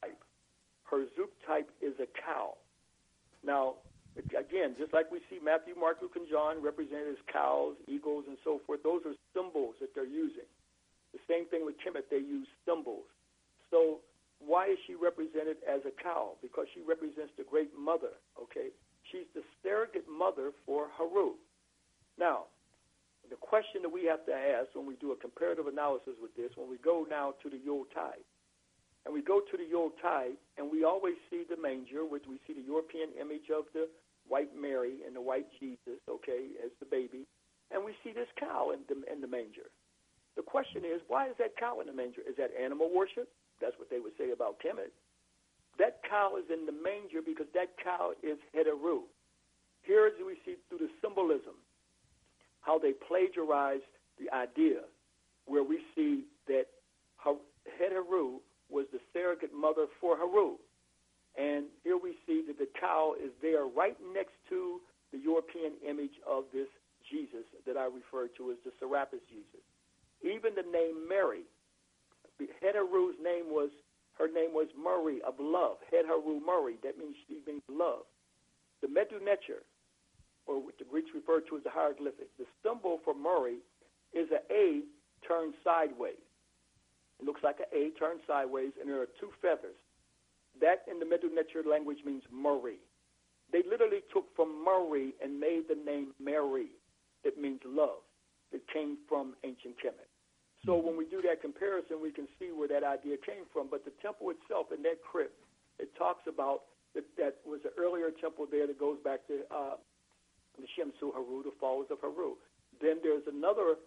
Zook type is a cow. Now, again, just like we see Matthew, Mark, Luke, and John represented as cows, eagles, and so forth, those are symbols that they're using. The same thing with Kemet, they use symbols. So why is she represented as a cow? Because she represents the great mother, okay? She's the surrogate mother for Haru. Now, the question that we have to ask when we do a comparative analysis with this, when we go now to the Yuletide, and we go to the Yuletide, and we always see the manger, which we see the European image of the white Mary and the white Jesus, okay, as the baby, and we see this cow in the manger. The question is, why is that cow in the manger? Is that animal worship? That's what they would say about Kemet. That cow is in the manger because that cow is Heteru. Here we see through the symbolism how they plagiarized the idea, where we see that Heteru was the surrogate mother for Haru. And here we see that the cow is there right next to the European image of this Jesus that I refer to as the Serapis Jesus. Even the name Mary, Heteru's name was Murray of love. Heteru Murray, that means she means love. The Medu Neter, or what the Greeks refer to as the hieroglyphic, the symbol for Murray is an A turned sideways. It looks like an A turned sideways, and there are two feathers. That in the Medu Neter language means Murray. They literally took from Murray and made the name Mary. It means love. It came from ancient Kemet. So when we do that comparison, we can see where that idea came from. But the temple itself, in that crypt, it talks about that was an earlier temple there that goes back to the Shemsu Haru, the followers of Haru. Then there's another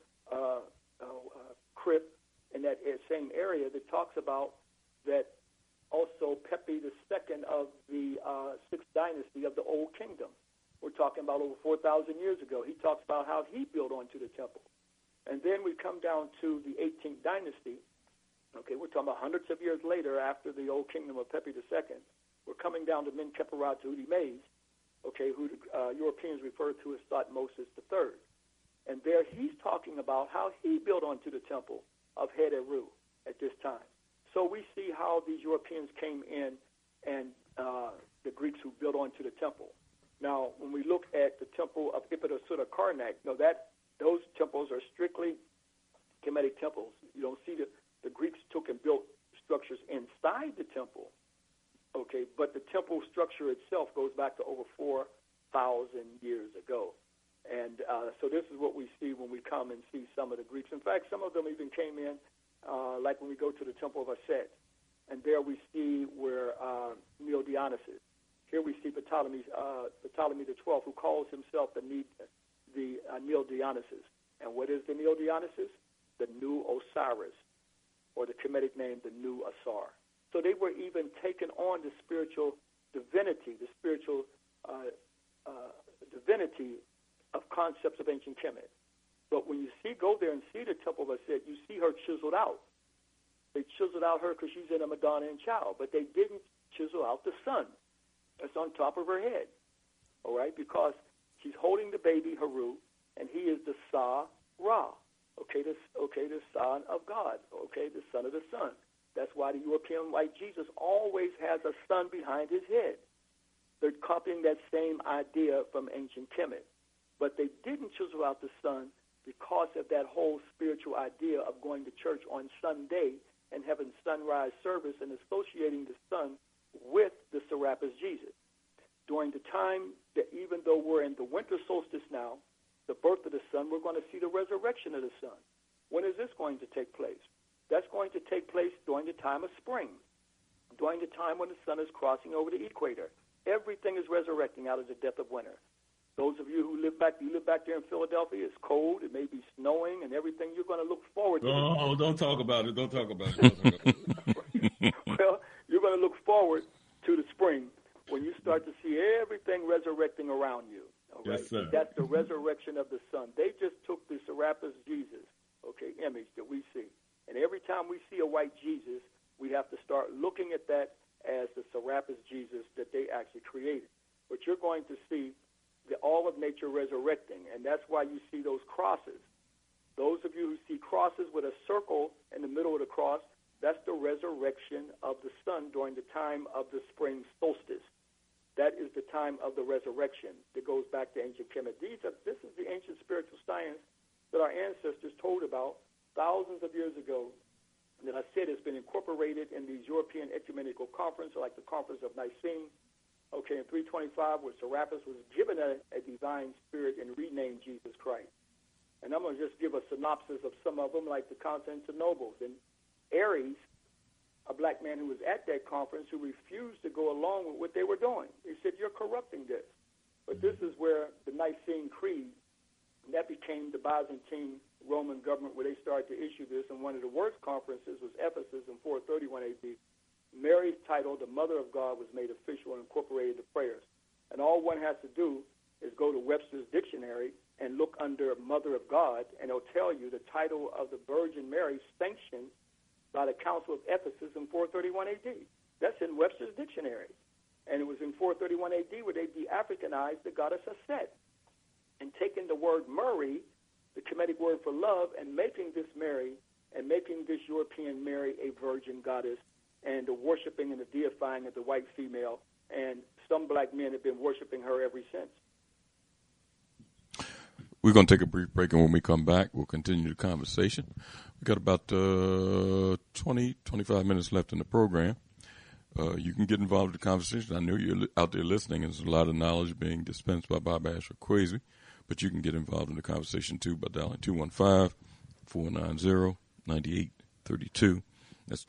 crypt in that same area that talks about that also Pepi II of the 6th dynasty of the Old Kingdom. We're talking about over 4,000 years ago. He talks about how he built onto the temple. And then we come down to the 18th dynasty. Okay, we're talking about hundreds of years later after the Old Kingdom of Pepi II. We're coming down to Menkaparat Tudimays, okay, who the Europeans refer to as Thutmose III. And there he's talking about how he built onto the temple of Heteru at this time. So we see how these Europeans came in and the Greeks who built onto the temple. Now, when we look at the temple of Ipitasuta Karnak, those temples are strictly Kemetic temples. You don't see the Greeks took and built structures inside the temple, okay, but the temple structure itself goes back to over 4,000 years ago. And so this is what we see when we come and see some of the Greeks. In fact, some of them even came in, like when we go to the temple of Aset, and there we see where Neo-Dionysus. Here we see Ptolemy XII, who calls himself the Neo-Dionysus. And what is the Neo-Dionysus? The new Osiris, or the Kemetic name, the new Asar. So they were even taking on the spiritual divinity, divinity of concepts of ancient Kemet. But when you go there and see the temple of Aset, you see her chiseled out. They chiseled out her because she's in a Madonna and Child, but they didn't chisel out the sun that's on top of her head, all right, because she's holding the baby Haru, and he is the Sa-Ra, the son of God, the son of the sun. That's why the European white Jesus always has a sun behind his head. They're copying that same idea from ancient Kemet. But they didn't chisel out the sun because of that whole spiritual idea of going to church on Sunday and having sunrise service and associating the sun with the Serapis Jesus. During the time that even though we're in the winter solstice now, the birth of the sun, we're going to see the resurrection of the sun. When is this going to take place? That's going to take place during the time of spring, during the time when the sun is crossing over the equator. Everything is resurrecting out of the depth of winter. Those of you who live back there in Philadelphia, it's cold, it may be snowing and everything. You're going to look forward to it. Don't talk about it. Don't talk about it. Well, you're going to look forward to the spring when you start to see everything resurrecting around you. All right? Yes, sir. That's the resurrection of the sun. They just took the Serapis Jesus, image that we see. And every time we see a white Jesus, we have to start looking at that as the Serapis Jesus that they actually created. But you're going to see all of nature resurrecting, and that's why you see those crosses. Those of you who see crosses with a circle in the middle of the cross, That's the resurrection of the sun during the time of the spring solstice. That is the time of the resurrection that goes back to ancient Kemet. This is the ancient spiritual science that our ancestors told about thousands of years ago. And that I said has been incorporated in these European ecumenical conferences, like the Conference of Nicene, in 325, where Serapis was given a divine spirit and renamed Jesus Christ. And I'm going to just give a synopsis of some of them, like the Constantinople. And Aries, a black man who was at that conference, who refused to go along with what they were doing. He said, "You're corrupting this." But this is where the Nicene Creed, that became the Byzantine Roman government, where they started to issue this. And one of the worst conferences was Ephesus in 431 AD. Mary's title, the Mother of God, was made official and incorporated the prayers. And all one has to do is go to Webster's Dictionary and look under Mother of God, and it'll tell you the title of the Virgin Mary sanctioned by the Council of Ephesus in 431 AD. That's in Webster's Dictionary. And it was in 431 AD where they de-Africanized the goddess Aset and taking the word Murray, the Kemetic word for love, and making this Mary and making this European Mary a virgin goddess and the worshiping and the deifying of the white female. And some black men have been worshiping her ever since. We're going to take a brief break, and when we come back, we'll continue the conversation. We've got about 25 minutes left in the program. You can get involved in the conversation. I know you're out there listening, and there's a lot of knowledge being dispensed by Bob Asher Kwesi, but you can get involved in the conversation, too, by dialing 215-490-9832. That's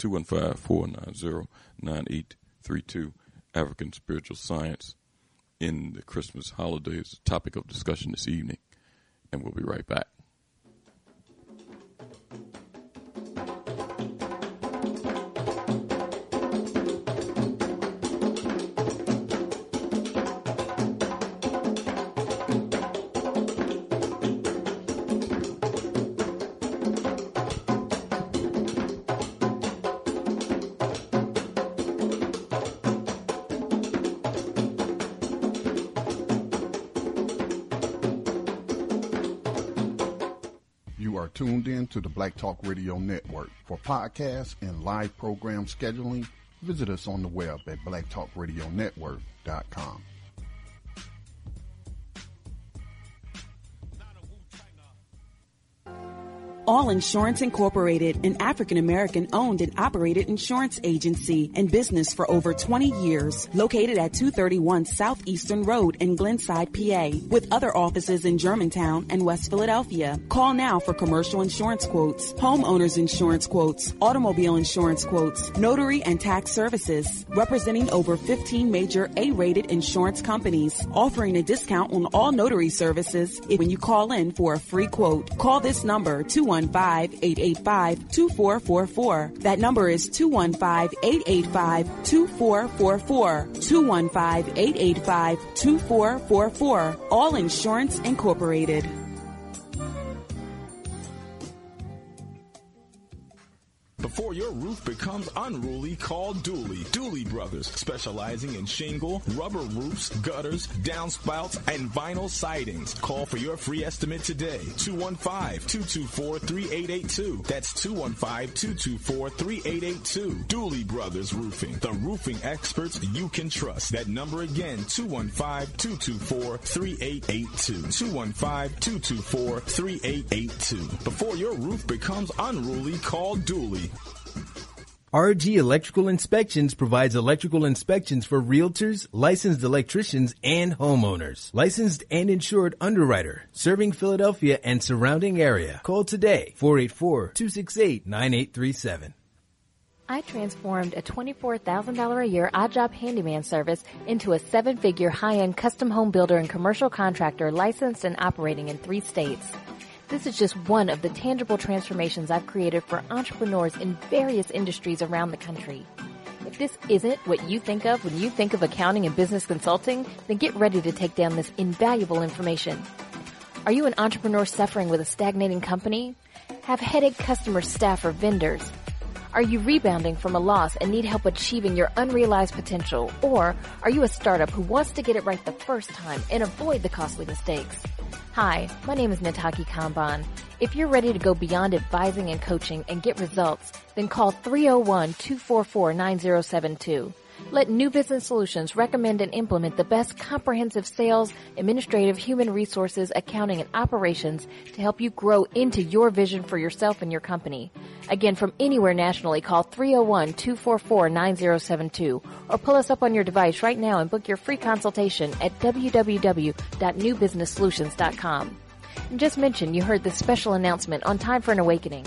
215-490-9832. African Spiritual Science in the Christmas holidays, topic of discussion this evening. And we'll be right back. Tuned in to the Black Talk Radio Network. For podcasts and live program scheduling, visit us on the web at blacktalkradionetwork.com. All Insurance Incorporated, an African-American owned and operated insurance agency in business for over 20 years, located at 231 Southeastern Road in Glenside, PA, with other offices in Germantown and West Philadelphia. Call now for commercial insurance quotes, homeowners insurance quotes, automobile insurance quotes, notary and tax services, representing over 15 major A-rated insurance companies, offering a discount on all notary services when you call in for a free quote. Call this number, 215-885-2444. That number is 215-885-2444. 215-885-2444. All Insurance Incorporated. Before your roof becomes unruly, call Dooley. Dooley Brothers, specializing in shingle, rubber roofs, gutters, downspouts, and vinyl sidings. Call for your free estimate today. 215-224-3882. That's 215-224-3882. Dooley Brothers Roofing, the roofing experts you can trust. That number again, 215-224-3882. 215-224-3882. Before your roof becomes unruly, call Dooley. RG Electrical Inspections provides electrical inspections for realtors, licensed electricians, and homeowners. Licensed and insured underwriter, serving Philadelphia and surrounding area. Call today, 484-268-9837. I transformed a $24,000 a year odd job handyman service into a 7-figure high-end custom home builder and commercial contractor licensed and operating in 3 states. This is just one of the tangible transformations I've created for entrepreneurs in various industries around the country. If this isn't what you think of when you think of accounting and business consulting, then get ready to take down this invaluable information. Are you an entrepreneur suffering with a stagnating company? Have headache customers, staff, or vendors? Are you rebounding from a loss and need help achieving your unrealized potential? Or are you a startup who wants to get it right the first time and avoid the costly mistakes? Hi, my name is Nataki Kamban. If you're ready to go beyond advising and coaching and get results, then call 301-244-9072. Let New Business Solutions recommend and implement the best comprehensive sales, administrative, human resources, accounting, and operations to help you grow into your vision for yourself and your company. Again, from anywhere nationally, call 301-244-9072 or pull us up on your device right now and book your free consultation at www.newbusinesssolutions.com. And just mention you heard this special announcement on Time for an Awakening.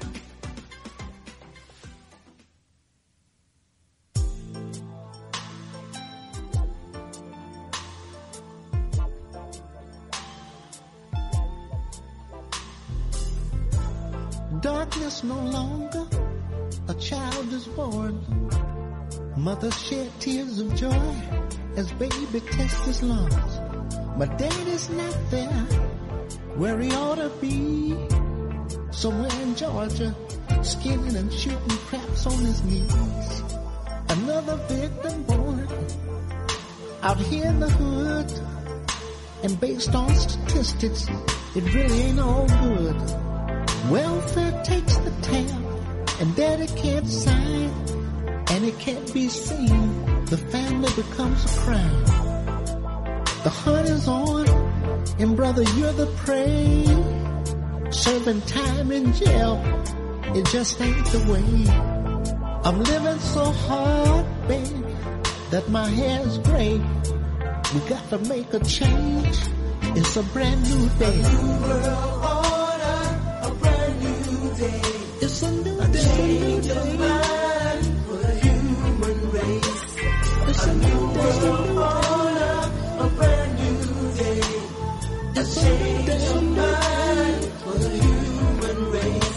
Darkness no longer, a child is born. Mother shed tears of joy as baby tests his lungs. But daddy's not there where he ought to be. Somewhere in Georgia, skinning and shooting craps on his knees. Another victim born out here in the hood. And based on statistics, it really ain't all good. Welfare takes the tab, and daddy can't sign, and it can't be seen. The family becomes a crime. The hunt is on, and brother, you're the prey. Serving time in jail, it just ain't the way. I'm living so hard, baby, that my hair's gray. We got to make a change. It's a brand new day. A new world order, a brand new day. It's a new day. Change of mind for the human race. It's a new world order, a brand new day. A change of mind for the human race.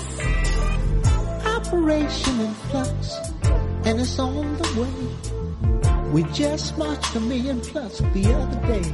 Operation in flux, and it's on the way. We just marched 1 million plus the other day.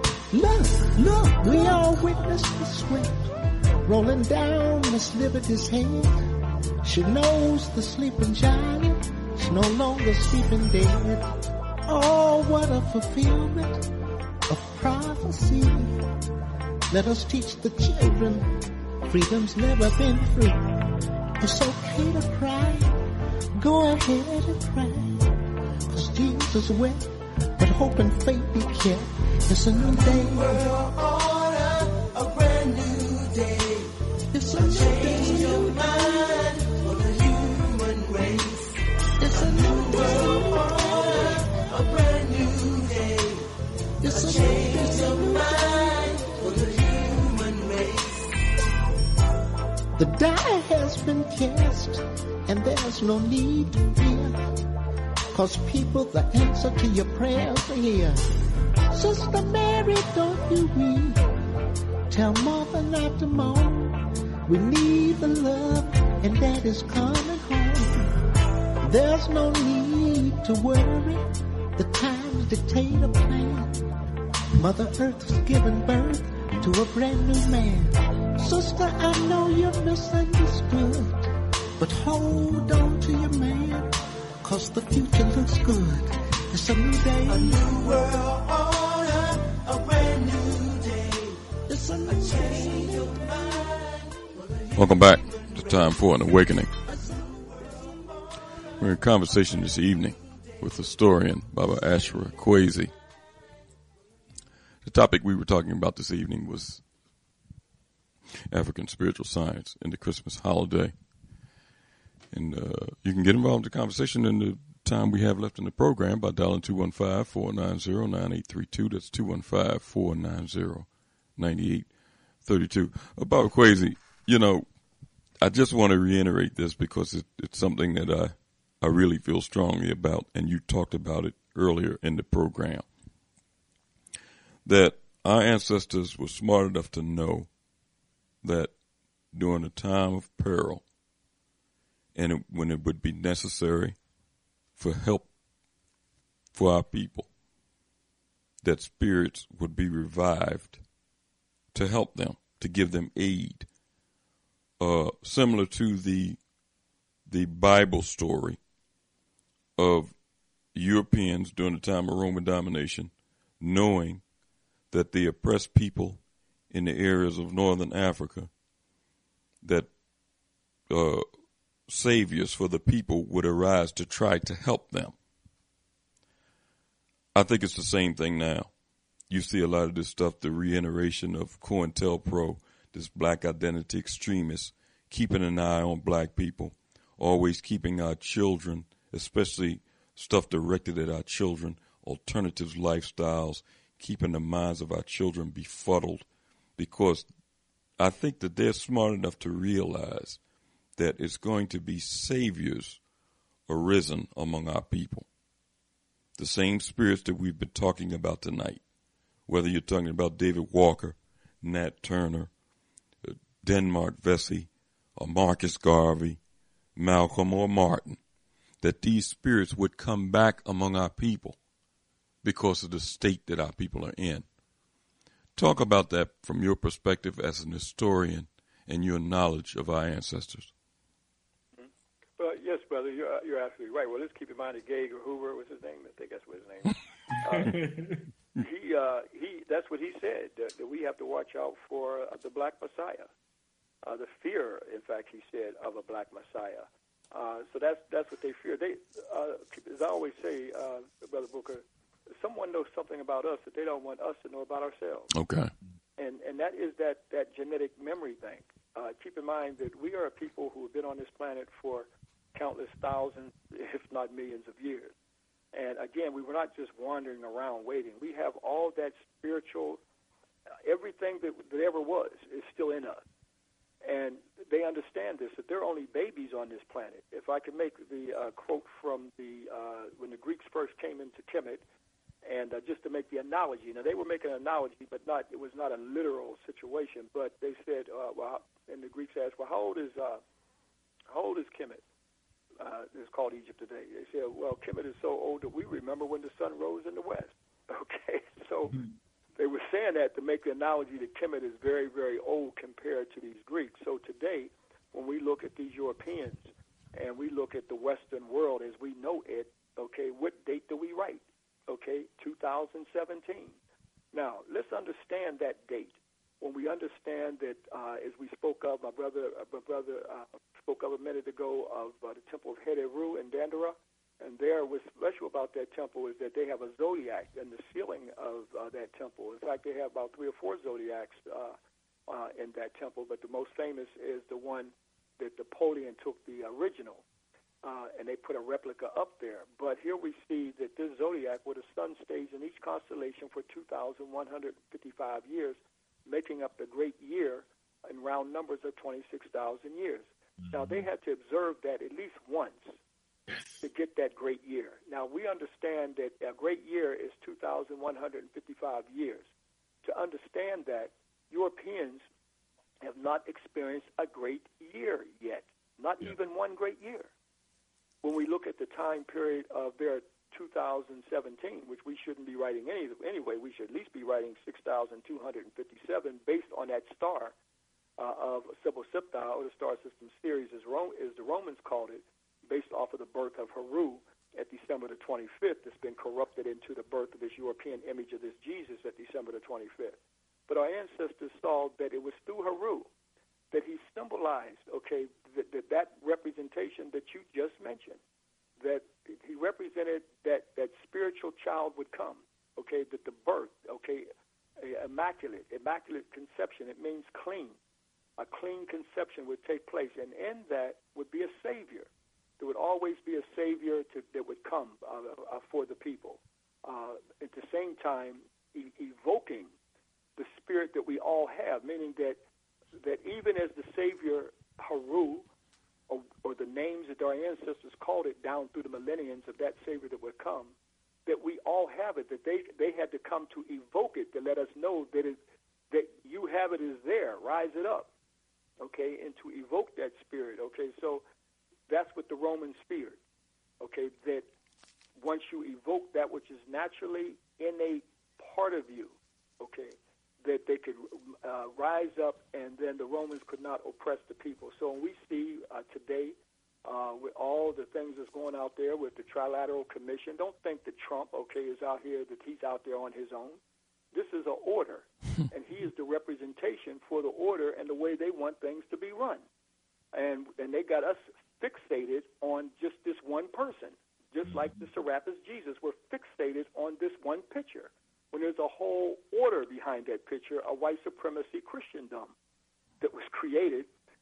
Look, we all witnessed the sweat rolling down Miss Liberty's head. She knows the sleeping giant is no longer sleeping dead. Oh, what a fulfillment of prophecy. Let us teach the children freedom's never been free. It's okay to cry, go ahead and cry. 'Cause Jesus wept, but hope and faith be kept. It's a new day. World order, a brand new day. It's a change of mind for the human race. It's a new world order, a brand new day. It's a change of mind for the human race. The die has been cast, and there's no need to fear. 'Cause people, the answer to your prayers are here. Sister Mary, don't you weep. Tell mother not to moan. We need the love, and Daddy's coming home. There's no need to worry. The times dictate a plan. Mother Earth has given birth to a brand new man. Sister, I know you're misunderstood, but hold on to your man. 'Cause the future looks good. It's a new day. A new world order, a brand new day. It's a new change of mind. Welcome back to Time for an Awakening. We're in conversation this evening with historian Baba Ashra Kwesi. The topic we were talking about this evening was African spiritual science in the Christmas holiday. And you can get involved in the conversation in the time we have left in the program by dialing 215-490-9832. That's 215-490-9832. About Kwesi, you know, I just want to reiterate this because it's something that I really feel strongly about, and you talked about it earlier in the program, that our ancestors were smart enough to know that during a time of peril, and when it would be necessary for help for our people, that spirits would be revived to help them, to give them aid, similar to the the Bible story of Europeans during the time of Roman domination, knowing that the oppressed people in the areas of northern Africa, that saviors for the people would arise to try to help them. I think it's the same thing now. You see a lot of this stuff, the reiteration of COINTELPRO, this black identity extremists, keeping an eye on black people, always keeping our children, especially stuff directed at our children, alternative lifestyles, keeping the minds of our children befuddled, because I think that they're smart enough to realize that it's going to be saviors arisen among our people. The same spirits that we've been talking about tonight, whether you're talking about David Walker, Nat Turner, Denmark Vesey, or Marcus Garvey, Malcolm or Martin, that these spirits would come back among our people because of the state that our people are in. Talk about that from your perspective as an historian and your knowledge of our ancestors. Well, yes, brother, you're absolutely right. Well, let's keep in mind that Gay Hoover was his name. I think that's what his name is. That's what he said, that we have to watch out for the black Messiah. The fear, in fact, he said, of a black Messiah. So that's what they fear. They, as I always say, Brother Booker, someone knows something about us that they don't want us to know about ourselves. Okay. And that is that genetic memory thing. Keep in mind that we are a people who have been on this planet for countless thousands, if not millions of years. And again, we were not just wandering around waiting. We have all that spiritual, everything that ever was is still in us. And they understand this, that they're only babies on this planet. If I could make the quote from when the Greeks first came into Kemet, and just to make the analogy, now they were making an analogy, but it was not a literal situation. But they said, and the Greeks asked, well, how old is Kemet? It's called Egypt today. They said, well, Kemet is so old that we remember when the sun rose in the west. Okay, so they were saying that to make the analogy that Kemet is very, very old compared to these Greeks. So today, when we look at these Europeans and we look at the Western world as we know it, okay, what date do we write? Okay, 2017. Now, let's understand that date. When we understand that, as we spoke of, my brother spoke of a minute ago of the temple of Heru in Dandara, and there what's special about that temple is that they have a zodiac in the ceiling of that temple. In fact, they have about 3 or 4 zodiacs in that temple, but the most famous is the one that Napoleon took the original, and they put a replica up there. But here we see that this zodiac, where the sun stays in each constellation for 2,155 years, making up the great year in round numbers of 26,000 years. Now, they had to observe that at least once to get that great year. Now, we understand that a great year is 2,155 years. To understand that, Europeans have not experienced a great year yet, not even one great year. When we look at the time period of their 2017, which we shouldn't be writing anyway, we should at least be writing 6,257 based on that star of Sibel Siptah, or the star system series, as the Romans called it, based off of the birth of Heru at December the 25th. That's been corrupted into the birth of this European image of this Jesus at December the 25th. But our ancestors saw that it was through Heru that he symbolized, okay, that representation that you just mentioned, that he represented that spiritual child would come, okay, that the birth, okay, immaculate conception, it means clean. A clean conception would take place, and in that would be a Savior. There would always be a Savior that would come for the people. At the same time, evoking the spirit that we all have, meaning that even as the Savior Heru, or the names that our ancestors called it down through the millenniums of that Savior that would come, that we all have it, that they had to come to evoke it, to let us know that you have it is there, rise it up, okay, and to evoke that spirit, okay. So that's what the Romans feared, okay, that once you evoke that which is naturally innate part of you, okay, that they could rise up, and then the Romans could not oppress the people. So when we see today with all the things that's going out there with the Trilateral Commission. Don't think that Trump, is out here, that he's out there on his own. This is an order, and he is the representation for the order and the way they want things to be run. And they got us fixated on just this one person, just like the Serapis Jesus. We're fixated on this one picture, when there's a whole order behind that picture, a white supremacy Christendom that was created,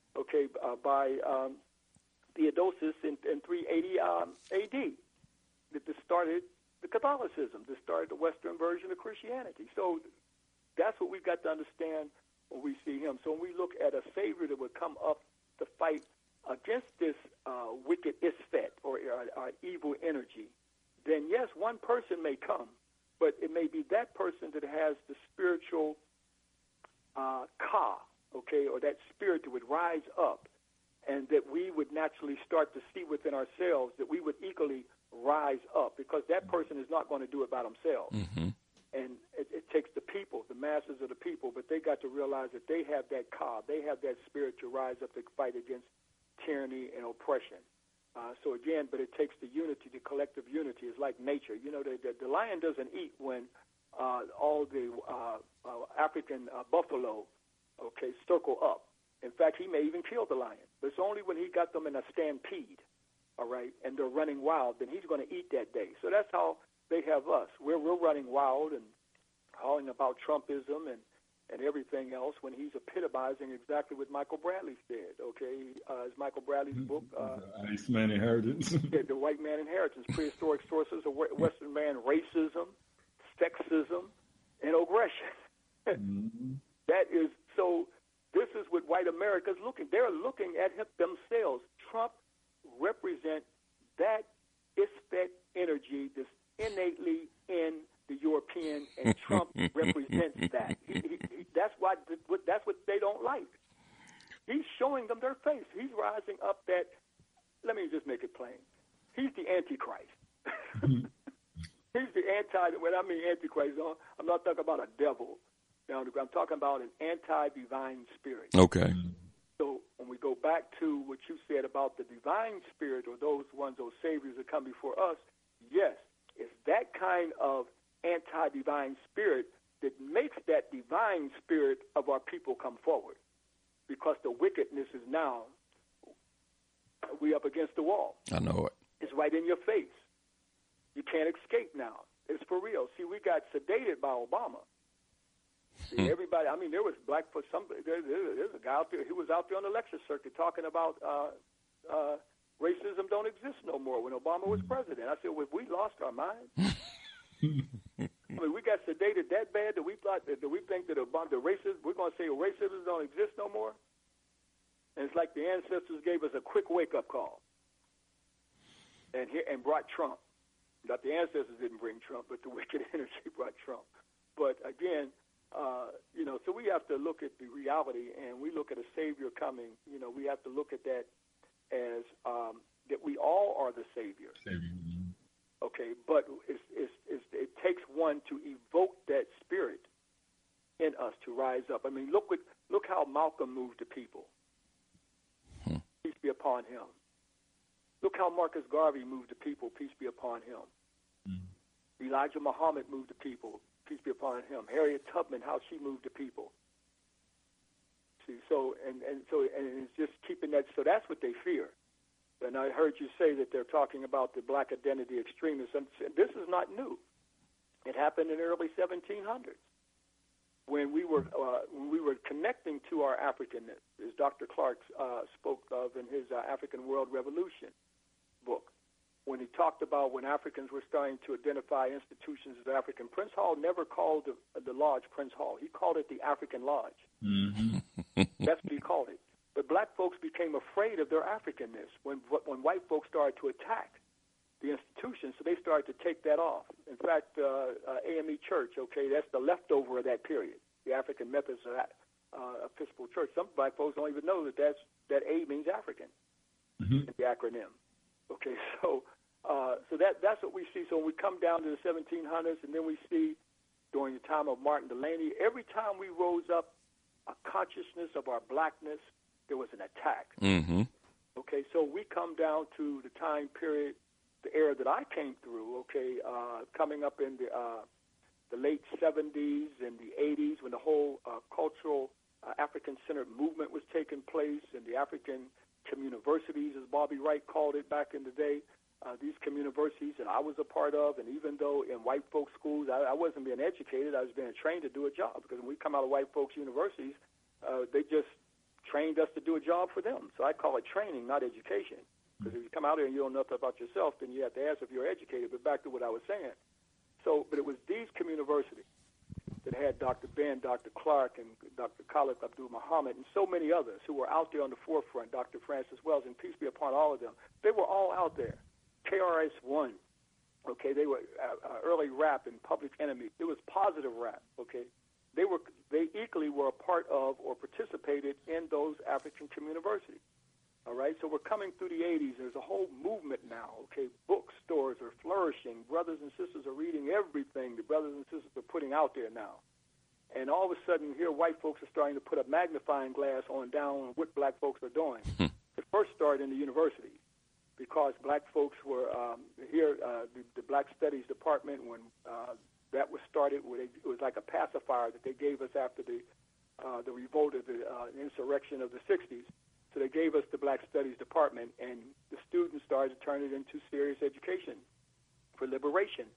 by Theodosius in 380 A.D. that started the Catholicism, that started the Western version of Christianity. So that's what we've got to understand when we see him. So when we look at a Savior that would come up to fight against this wicked Isfet or evil energy, then yes, one person may come, but it may be that person that has the spiritual ka, or that spirit that would rise up, and that we would naturally start to see within ourselves that we would equally rise up, because that person is not going to do it by themselves. Mm-hmm. And it takes the people, the masses of the people, but they got to realize that they have that ka, they have that spirit to rise up to fight against tyranny and oppression. So again, but it takes the unity, the collective unity. It's like nature. The lion doesn't eat when all the African buffalo, circle up. In fact, he may even kill the lion. But it's only when he got them in a stampede, all right, and they're running wild, then he's going to eat that day. So that's how they have us. We're running wild and howling about Trumpism and everything else, when he's epitomizing exactly what Michael Bradley said, it's Michael Bradley's book. Iceman Inheritance. The White Man Inheritance, Prehistoric Sources of Western Man Racism, Sexism, and Aggression. Mm-hmm. That is, so this is what white America's looking. They're looking at him themselves. Trump represents that Isfet energy that's innately in the European, and Trump represents that. That's what they don't like. He's showing them their face. He's rising up that. Let me just make it plain. He's the Antichrist. He's the when I mean Antichrist, I'm not talking about a devil. Now, I'm talking about an anti-divine spirit. Okay. So when we go back to what you said about the divine spirit, or those saviors that come before us, yes, it's that kind of anti-divine spirit that makes that divine spirit of our people come forward, because the wickedness is now, we up against the wall. I know it. It's right in your face. You can't escape now. It's for real. See, we got sedated by Obama. See, everybody, there was there's a guy out there, he was out there on the lecture circuit talking about racism don't exist no more when Obama was president. I said, well, we lost our minds. We got sedated that bad that we think that the racism, we're going to say racism don't exist no more. And it's like the ancestors gave us a quick wake-up call and brought Trump. Not the ancestors didn't bring Trump, but the wicked energy brought Trump. But again, so we have to look at the reality, and we look at a Savior coming. We have to look at that as that we all are the Savior. Okay, but it takes one to evoke that spirit in us to rise up. Look how Malcolm moved the people. Peace be upon him. Look how Marcus Garvey moved the people. Peace be upon him. Elijah Muhammad moved the people. Peace be upon him. Harriet Tubman, how she moved the people. See, so it's just keeping that. So that's what they fear. And I heard you say that they're talking about the black identity extremists. And this is not new. It happened in the early 1700s when we were connecting to our Africanness, as Dr. Clark spoke of in his African World Revolution book, when he talked about when Africans were starting to identify institutions as African. Prince Hall never called the lodge Prince Hall. He called it the African Lodge. Mm-hmm. That's what he called it. But black folks became afraid of their Africanness when white folks started to attack the institution, so they started to take that off. In fact, AME Church, that's the leftover of that period, the African Methodist Episcopal Church. Some black folks don't even know that A means African in the acronym. Okay, so that's what we see. So when we come down to the 1700s, and then we see during the time of Martin Delany, every time we rose up a consciousness of our blackness, there was an attack. Mm-hmm. Okay, so we come down to the time period, the era that I came through, okay, coming up in the late 70s and the 80s when the whole cultural African-centered movement was taking place, and the African communiversities, as Bobby Wright called it back in the day, these communiversities that I was a part of, and even though in white folks' schools I wasn't being educated, I was being trained to do a job, because when we come out of white folks' universities, they just trained us to do a job for them. So I call it training, not education, because if you come out here and you don't know nothing about yourself, then you have to ask if you're educated. But back to what I was saying. So, but it was these communiversities that had Dr. Ben, Dr. Clark, and Dr. Khalid Abdul Muhammad, and so many others who were out there on the forefront, Dr. Francis Wells, and peace be upon all of them. They were all out there. KRS-One, okay, they were early rap and Public Enemy. It was positive rap, okay. They equally were a part of or participated in those African communiversities. All right, so we're coming through the 80s. There's a whole movement now, okay? Bookstores are flourishing. Brothers and sisters are reading everything the brothers and sisters are putting out there now. And all of a sudden, here white folks are starting to put a magnifying glass on down what black folks are doing. It first started in the university because black folks were here, the Black Studies Department, when that was started, it was like a pacifier that they gave us after the revolt of the insurrection of the 60s. So they gave us the Black Studies Department, and the students started to turn it into serious education for liberation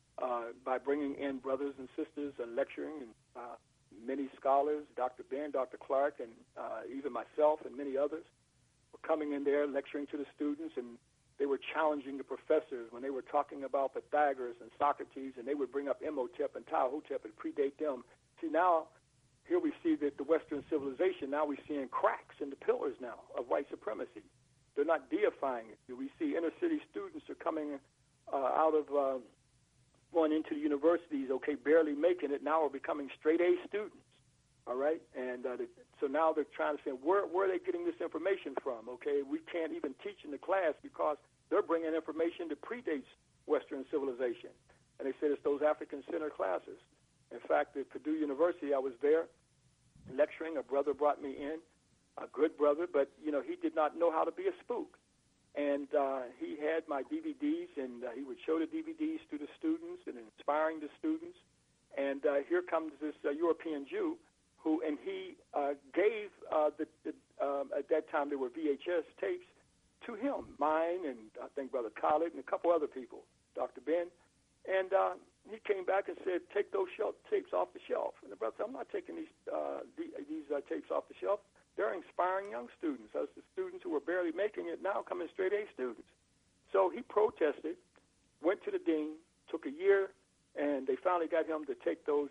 by bringing in brothers and sisters and lecturing, and many scholars, Dr. Ben, Dr. Clark, and even myself and many others were coming in there lecturing to the students, and they were challenging the professors when they were talking about Pythagoras and Socrates, and they would bring up Imhotep and Ptahhotep and predate them. See, now, here we see that the Western civilization, now we're seeing cracks in the pillars now of white supremacy. They're not deifying it. We see inner city students are coming out of going into the universities, okay, barely making it, now are becoming straight A students, all right? And so now they're trying to say, where are they getting this information from, okay? We can't even teach in the class because they're bringing information that predates Western civilization. And they said it's those African-centered classes. In fact, at Purdue University, I was there lecturing. A brother brought me in, a good brother, but, you know, he did not know how to be a spook. And he had my DVDs, and he would show the DVDs to the students and inspiring the students. And here comes this European Jew and he gave, at that time there were VHS tapes, to him, mine and I think Brother Khalid and a couple other people, Dr. Ben. And he came back and said, take those tapes off the shelf. And the brother said, I'm not taking these tapes off the shelf. They're inspiring young students. As the students who were barely making it now coming straight A students. So he protested, went to the dean, took a year, and they finally got him to take those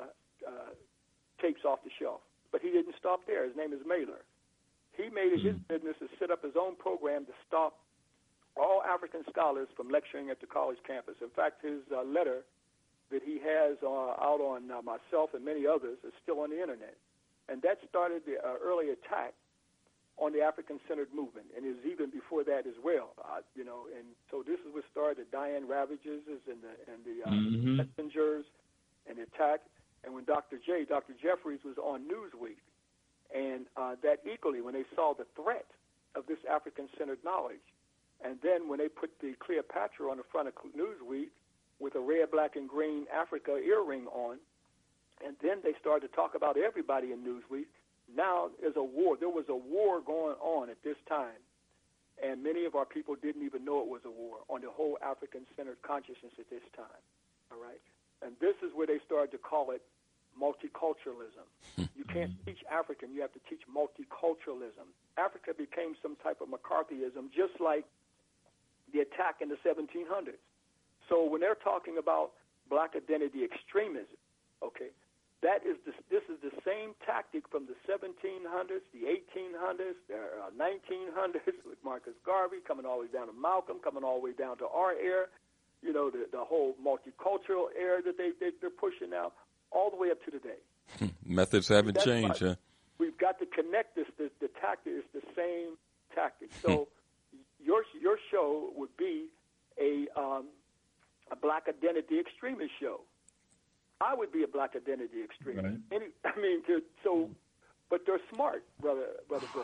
tapes off the shelf. But he didn't stop there. His name is Mailer. He made it his business to set up his own program to stop all African scholars from lecturing at the college campus. In fact, his letter that he has out on myself and many others is still on the internet. And that started the early attack on the African-centered movement, and it was even before that as well. And so this is what started the Diane Ravages and the messengers and the attack. And when Dr. Jeffries was on Newsweek, and that equally, when they saw the threat of this African-centered knowledge, and then when they put the Cleopatra on the front of Newsweek with a red, black, and green Africa earring on, and then they started to talk about everybody in Newsweek. Now there's a war. There was a war going on at this time, and many of our people didn't even know it was a war on the whole African-centered consciousness at this time, all right? And this is where they started to call it multiculturalism. You can't teach African. You have to teach multiculturalism. Africa became some type of McCarthyism, just like the attack in the 1700s. So when they're talking about black identity extremism, okay, this is the same tactic from the 1700s, the 1800s, the 1900s with Marcus Garvey, coming all the way down to Malcolm, coming all the way down to our era, you know, the whole multicultural era that they're pushing now, all the way up to today. Methods haven't changed, huh? We've got to connect this. The tactic is the same tactic. So your show would be a black identity extremist show. I would be a black identity extremist. Right. But they're smart, brother Booker.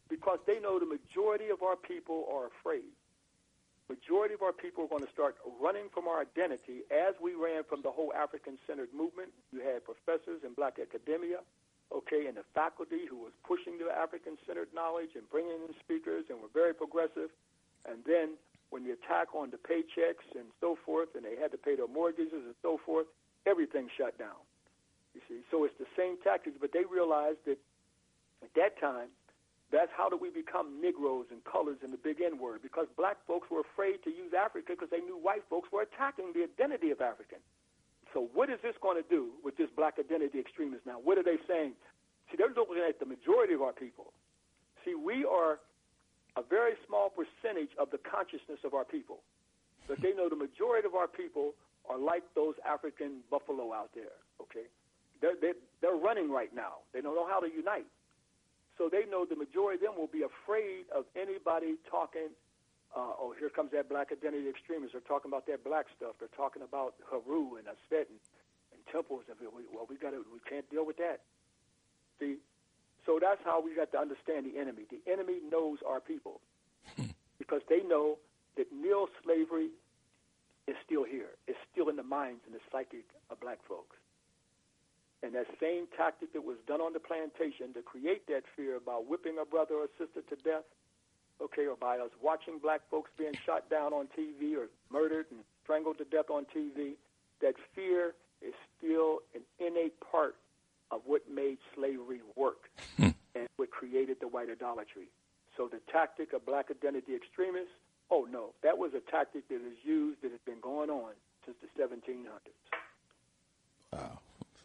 because they know the majority of our people are afraid. Majority of our people are going to start running from our identity as we ran from the whole African-centered movement. You had professors in black academia, and the faculty who was pushing the African-centered knowledge and bringing in speakers and were very progressive. And then when the attack on the paychecks and so forth, and they had to pay their mortgages and so forth, everything shut down. You see, so it's the same tactics, but they realized that at that time, that's how do we become Negroes and colors in the big N word, because black folks were afraid to use Africa because they knew white folks were attacking the identity of African. So what is this going to do with this black identity extremists now? What are they saying? See, they're looking at the majority of our people. See, we are a very small percentage of the consciousness of our people. But they know the majority of our people are like those African buffalo out there, They're running right now. They don't know how to unite. So they know the majority of them will be afraid of anybody talking, here comes that black identity extremists. They're talking about that black stuff. They're talking about Haru and Aset and temples. We can't deal with that. See, so that's how we got to understand the enemy. The enemy knows our people because they know that neo slavery is still here. It's still in the minds and the psyche of black folks. And that same tactic that was done on the plantation to create that fear about whipping a brother or sister to death, or by us watching black folks being shot down on TV or murdered and strangled to death on TV, that fear is still an innate part of what made slavery work and what created the white idolatry. So the tactic of black identity extremists, that was a tactic that is used, that has been going on since the 1700s. Wow.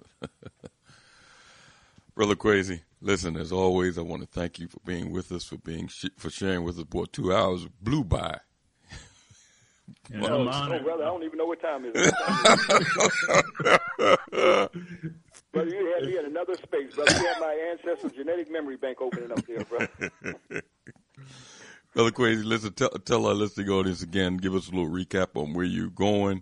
Brother Kwesi, listen, as always, I want to thank you for being with us, for sharing with us. Boy, 2 hours blew by. Brother, I don't even know what time it is. Brother, you had me in another space, brother. You had my ancestral genetic memory bank opening up there, brother. Brother Kwesi, listen, tell our listening audience again, give us a little recap on where you're going,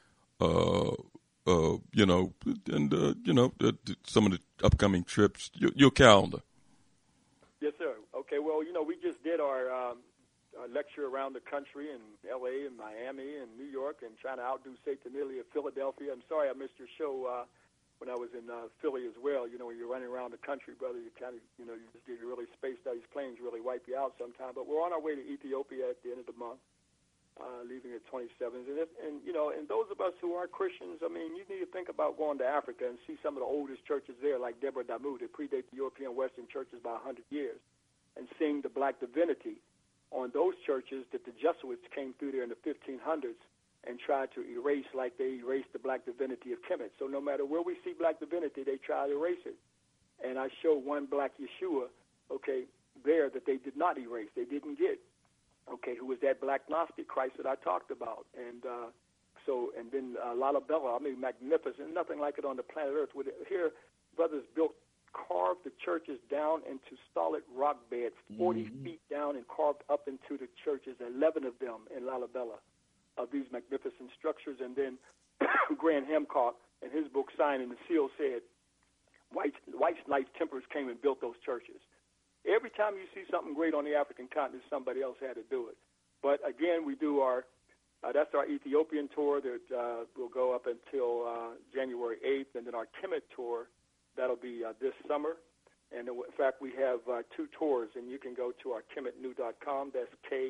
some of the upcoming trips, your calendar. Yes, sir. Okay, well, we just did our lecture around the country in L.A. and Miami and New York and trying to outdo Satan Neely of Philadelphia. I'm sorry I missed your show when I was in Philly as well. When you're running around the country, brother, you kind of, you just get really spaced out. These planes really wipe you out sometimes. But we're on our way to Ethiopia at the end of the month. Leaving at 27th. And those of us who are Christians, you need to think about going to Africa and see some of the oldest churches there, like Deborah Damu, that predate the European Western churches by 100 years, and seeing the black divinity on those churches that the Jesuits came through there in the 1500s and tried to erase like they erased the black divinity of Kemet. So no matter where we see black divinity, they try to erase it. And I show one black Yeshua, there that they did not erase, they didn't get. Who was that black Gnostic Christ that I talked about. And then Lalibela, magnificent, nothing like it on the planet Earth. Here, brothers carved the churches down into solid rock beds, 40 feet down, and carved up into the churches, 11 of them in Lalibela, of these magnificent structures. And then Grant Hancock, in his book, Signing the Seal, said, White Knights Templars came and built those churches. Every time you see something great on the African continent, somebody else had to do it. But again, we do that's our Ethiopian tour that will go up until January 8th, and then our Kemet tour, that'll be this summer. And in fact, we have 2 tours, and you can go to our kemetnu.com. That's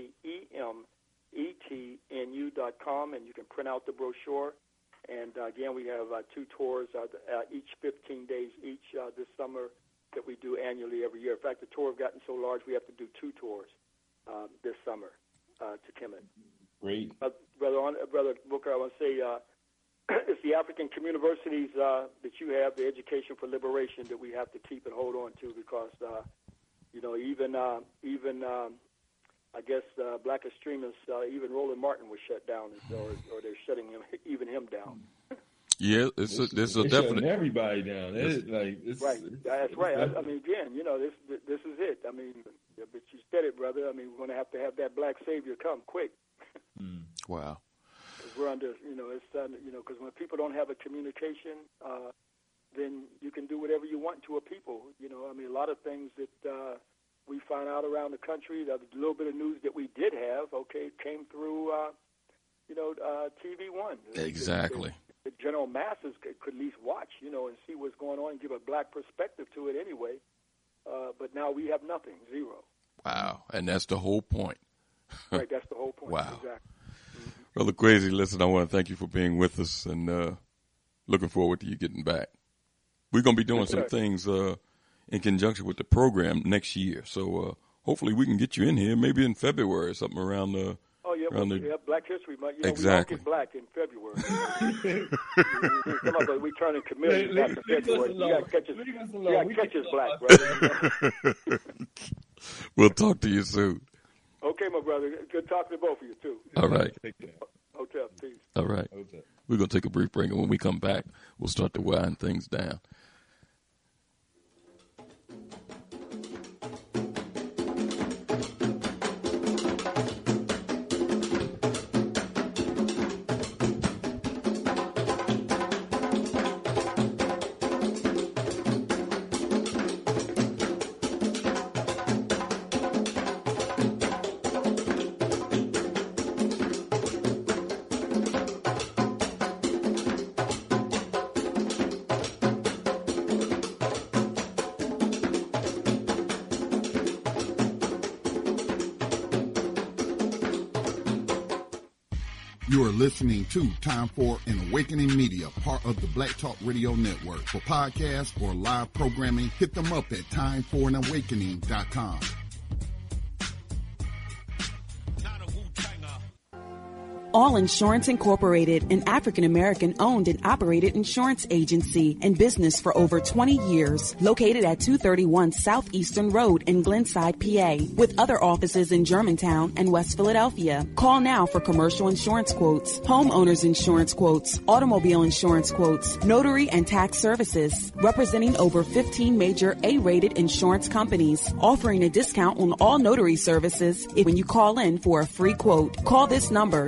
KEMETNU.com, and you can print out the brochure. And again, we have 2 tours, each 15 days each this summer, that we do annually every year. In fact, the tour have gotten so large we have to do 2 tours this summer to Kemet. Great. Brother Booker, I want to say it's the African communiversities that you have, the Education for Liberation, that we have to keep and hold on to because, even I guess black extremists, even Roland Martin was shut down, or they're shutting him down. Yeah, it's definitely everybody down. Right, that's right. Again, this is it. But you said it, brother. We're going to have that black savior come quick. Wow. Because we're under, because when people don't have a communication, then you can do whatever you want to a people. A lot of things that we find out around the country that the little bit of news that we did have, came through, TV One. Exactly. The general masses could at least watch, and see what's going on and give a black perspective to it anyway. But now we have nothing, zero. Wow, and that's the whole point. Right, that's the whole point. Wow. Exactly. Mm-hmm. Brother Crazy, listen, I want to thank you for being with us, and looking forward to you getting back. We're going to be doing some things in conjunction with the program next year, so hopefully we can get you in here maybe in February or something around the... Black History Month. Exactly. We all get black in February. We turn in community back in February. You got to catch us black, brother. We'll talk to you soon. Okay, my brother. Good talking to both of you, too. All right. Hotel, peace. All right. We're going to take a brief break, and when we come back, we'll start to wind things down. You are listening to Time for an Awakening Media, part of the Black Talk Radio Network. For podcasts or live programming, hit them up at timeforanawakening.com. All Insurance Incorporated, an African-American owned and operated insurance agency in business for over 20 years, located at 231 Southeastern Road in Glenside, PA, with other offices in Germantown and West Philadelphia. Call now for commercial insurance quotes, homeowners insurance quotes, automobile insurance quotes, notary and tax services, representing over 15 major A-rated insurance companies, offering a discount on all notary services when you call in for a free quote. Call this number,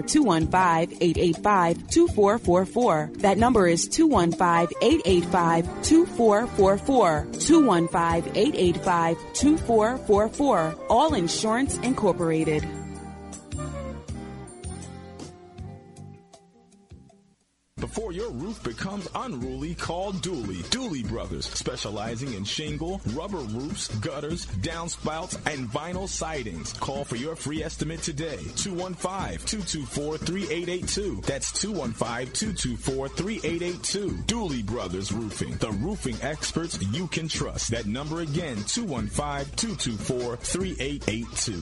215-885-2444. That number is 215-885-2444. 215-885-2444. All Insurance Incorporated. Before your roof becomes unruly, call Dooley. Dooley Brothers, specializing in shingle, rubber roofs, gutters, downspouts, and vinyl sidings. Call for your free estimate today. 215-224-3882. That's 215-224-3882. Dooley Brothers Roofing, the roofing experts you can trust. That number again, 215-224-3882.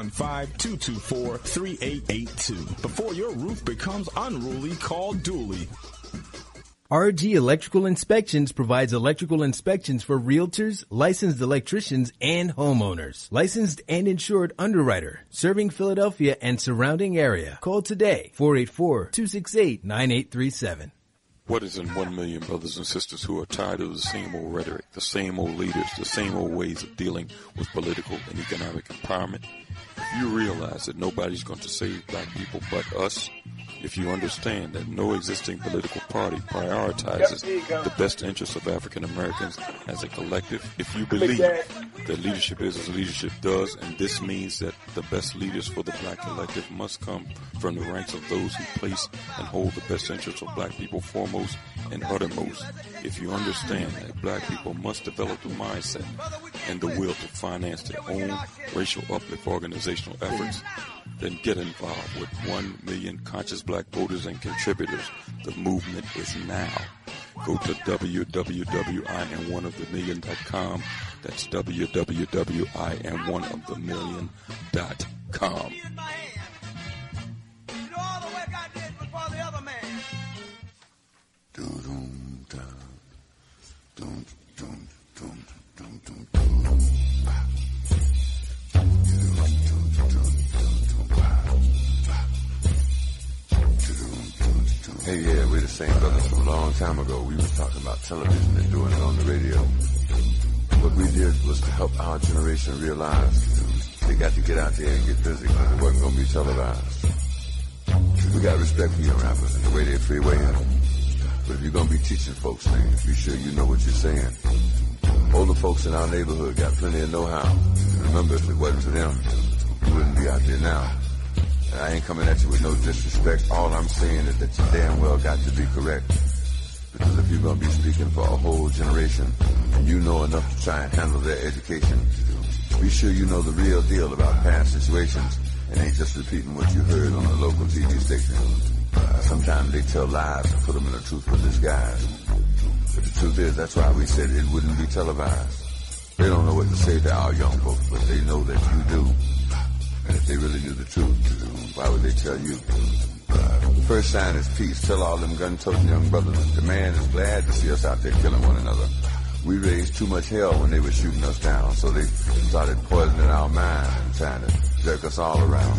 215-224-3882. Before your roof becomes unruly, call Dooley. RG Electrical Inspections provides electrical inspections for realtors, licensed electricians, and homeowners. Licensed and insured underwriter, serving Philadelphia and surrounding area. Call today, 484-268-9837. What is in 1 million brothers and sisters who are tired of the same old rhetoric, the same old leaders, the same old ways of dealing with political and economic empowerment? If you realize that nobody's going to save black people but us, if you understand that no existing political party prioritizes the best interests of African Americans as a collective, if you believe that leadership is as leadership does, and this means that the best leaders for the black collective must come from the ranks of those who place and hold the best interests of black people foremost and uttermost, if you understand that black people must develop the mindset and the will to finance their own racial uplift organizational efforts, then get involved with 1 million conscious black voters and contributors. The movement is now. Go to www.IamOneOfTheMillion.com. That's www.IamOneOfTheMillion.com. Hey, yeah, we're the same brothers from a long time ago. We were talking about television and doing it on the radio. What we did was to help our generation realize they got to get out there and get busy because it wasn't going to be televised. We got respect for young rappers and the way they freeway in. But if you're going to be teaching folks things, be sure you know what you're saying. Older folks in our neighborhood got plenty of know-how. Remember, if it wasn't for them, you wouldn't be out there now. And I ain't coming at you with no disrespect. All I'm saying is that you damn well got to be correct. Because if you're going to be speaking for a whole generation, and you know enough to try and handle their education, be sure you know the real deal about past situations and ain't just repeating what you heard on a local TV station. Sometimes they tell lies to put them in a truthful disguise. But the truth is, that's why we said it wouldn't be televised. They don't know what to say to our young folks, but they know that you do. And if they really knew the truth, why would they tell you? The first sign is peace. Tell all them gun-toting young brothers that the man is glad to see us out there killing one another. We raised too much hell when they were shooting us down, so they started poisoning our mind and trying to jerk us all around.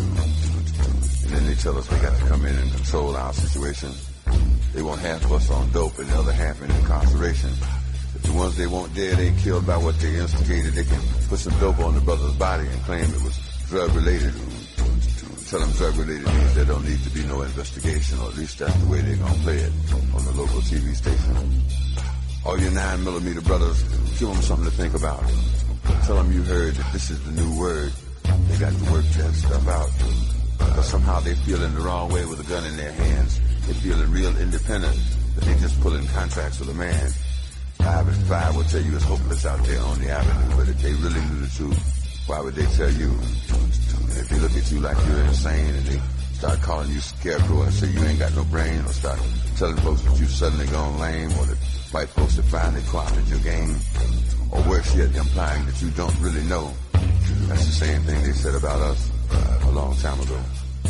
And then they tell us they got to come in and control our situation. They want half of us on dope and the other half in incarceration. If the ones they want dead ain't killed by what they instigated, they can put some dope on the brother's body and claim it was drug-related. Tell them drug-related means there don't need to be no investigation, or at least that's the way they're going to play it on the local TV station. All your 9mm brothers, give them something to think about. Tell them you heard that this is the new word. They got to work that stuff out. Because somehow they feeling the wrong way with a gun in their hands. They feeling real independent, but they just pulling contracts with a man. 5 and 5 will tell you it's hopeless out there on the avenue, but if they really knew the truth, why would they tell you? And if they look at you like you're insane and they start calling you scarecrow and say you ain't got no brain, or start telling folks that you suddenly gone lame, or that white folks have finally co-opted your game, or worse yet, implying that you don't really know. That's the same thing they said about us a long time ago.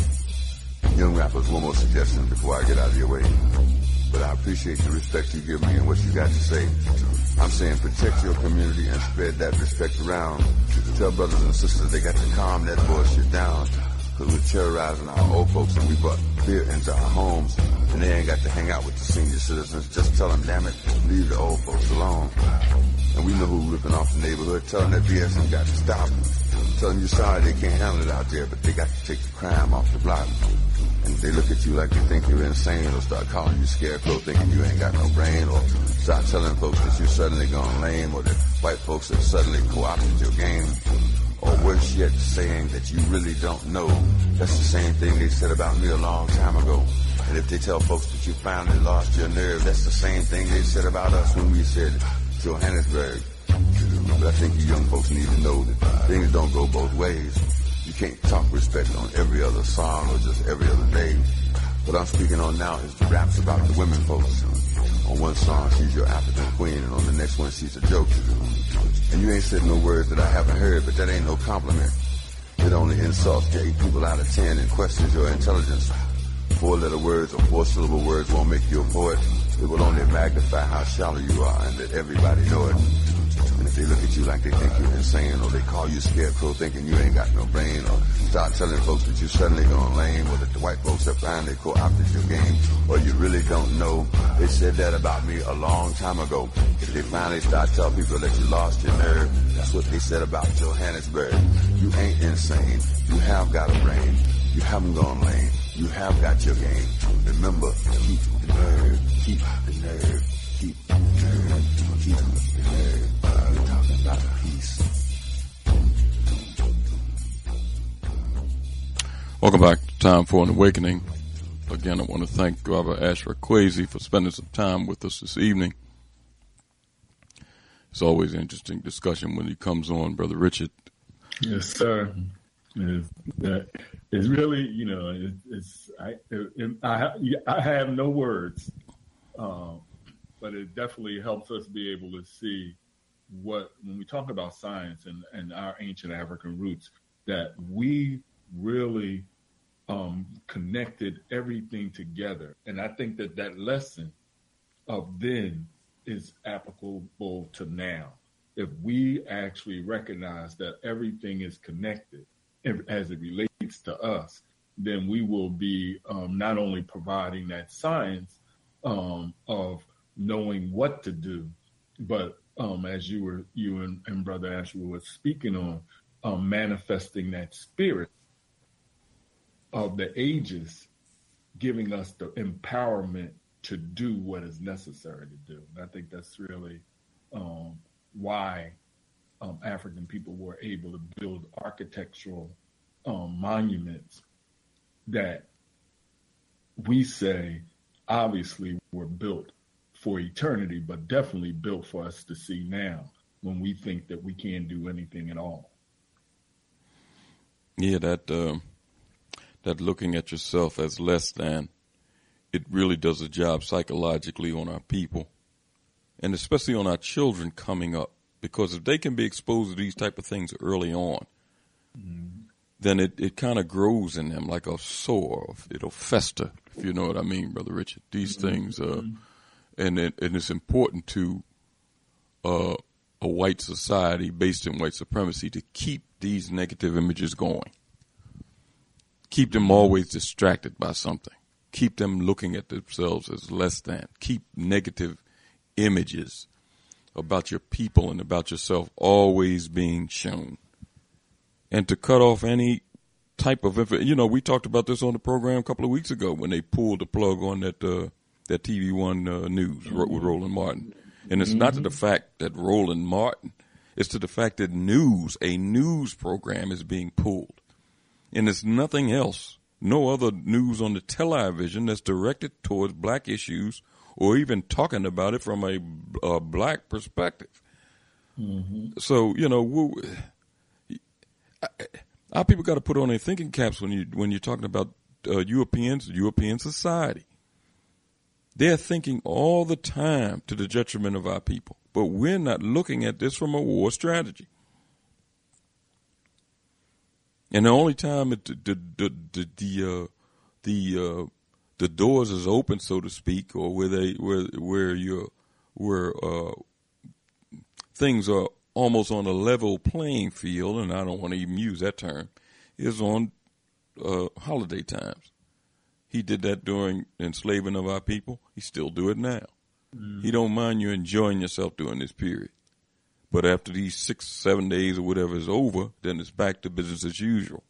Young rappers, one more suggestion before I get out of your way. But I appreciate the respect you give me and what you got to say. I'm saying protect your community and spread that respect around. Tell brothers and sisters they got to calm that bullshit down. Because we're terrorizing our old folks and we brought fear into our homes. And they ain't got to hang out with the senior citizens. Just tell them, damn it, leave the old folks alone. And we know who's ripping off the neighborhood. Tell them that BS has got to stop. Tell them you're sorry they can't handle it out there, but they got to take the crime off the block. And if they look at you like they think you're insane, or start calling you scarecrow thinking you ain't got no brain, or start telling folks that you're suddenly gone lame, or that white folks have suddenly co-opted your game, or worse yet, saying that you really don't know. That's the same thing they said about me a long time ago. And if they tell folks that you finally lost your nerve, that's the same thing they said about us when we said Johannesburg. But I think you young folks need to know that things don't go both ways. You can't talk respect on every other song or just every other day. What I'm speaking on now is the raps about the women folks. On one song, she's your African queen, and on the next one, she's a joke. And you ain't said no words that I haven't heard, but that ain't no compliment. It only insults 8 people out of 10 and questions your intelligence. 4-letter words or 4-syllable words won't make you a poet. It will only magnify how shallow you are and let everybody know it. And if they look at you like they think you're insane, or they call you scarecrow thinking you ain't got no brain, or start telling folks that you suddenly gone lame, or that the white folks have finally co-opted your game, or you really don't know, they said that about me a long time ago. If they finally start telling people that you lost your nerve, that's what they said about Johannesburg. You ain't insane. You have got a brain. You haven't gone lame. You have got your game. Remember, keep the nerve, keep the nerve, keep the nerve, keep the nerve. We're talking about peace. Welcome back to Time for an Awakening. Again, I want to thank Robert Ashford Kwesi for spending some time with us this evening. It's always an interesting discussion when he comes on, Brother Richard. Yes, sir. It's really, I have no words, but it definitely helps us be able to see when we talk about science and our ancient African roots, that we really connected everything together. And I think that lesson of then is applicable to now. If we actually recognize that everything is connected as it relates to us, then we will be not only providing that science of knowing what to do, but as you and Brother Ashley were speaking on, manifesting that spirit of the ages, giving us the empowerment to do what is necessary to do. And I think that's really why African people were able to build architectural monuments that we say obviously were built for eternity, but definitely built for us to see now when we think that we can't do anything at all. Yeah, that looking at yourself as less than, it really does a job psychologically on our people, and especially on our children coming up. Because if they can be exposed to these type of things early on, then it kind of grows in them like a sore. It'll fester, if you know what I mean, Brother Richard. These things, and it's important to a white society based in white supremacy to keep these negative images going. Keep them always distracted by something. Keep them looking at themselves as less than. Keep negative images about your people and about yourself always being shown. And to cut off any type of we talked about this on the program a couple of weeks ago when they pulled the plug on that TV One news with Roland Martin. And it's not to the fact that Roland Martin, it's to the fact that a news program is being pulled. And it's nothing else, no other news on the television that's directed towards black issues or even talking about it from a black perspective. So, our people got to put on their thinking caps when you're talking about European society. They're thinking all the time to the detriment of our people, but we're not looking at this from a war strategy. And the only time the doors is open, so to speak, or where things are almost on a level playing field, and I don't want to even use that term, is on holiday times. He did that during enslaving of our people. He still do it now. He don't mind you enjoying yourself during this period. But after these 6-7 days or whatever is over, then it's back to business as usual.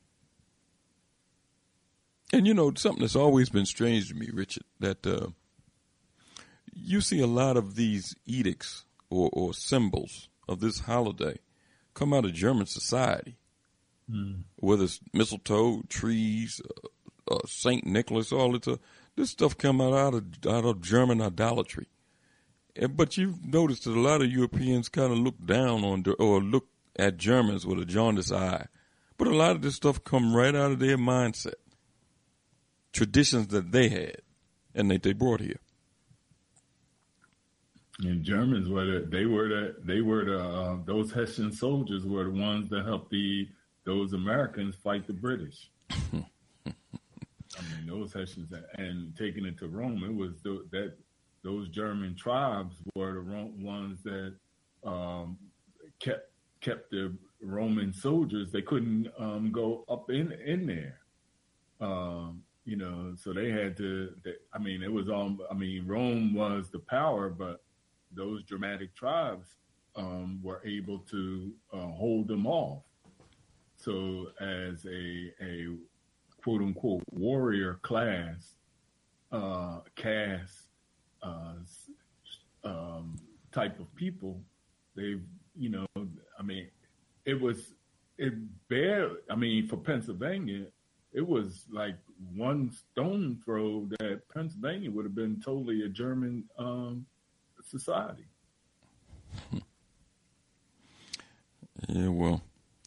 And something that's always been strange to me, Richard, that you see a lot of these edicts or symbols of this holiday come out of German society. Whether it's mistletoe, trees, St. Nicholas, all this stuff come out of German idolatry. But you've noticed that a lot of Europeans kind of look down on or look at Germans with a jaundiced eye. But a lot of this stuff come right out of their mindset, traditions that they had and that they brought here. And Germans those Hessian soldiers were the ones that helped those Americans fight the British. Those Hessians and taking it to Rome, it was those German tribes were the ones that kept the Roman soldiers. They couldn't go up in there. So they had to. It was Rome was the power, but those Germanic tribes were able to hold them off. So as a quote unquote warrior class, caste, type of people, for Pennsylvania, it was like one stone throw that Pennsylvania would have been totally a German society. Yeah, well,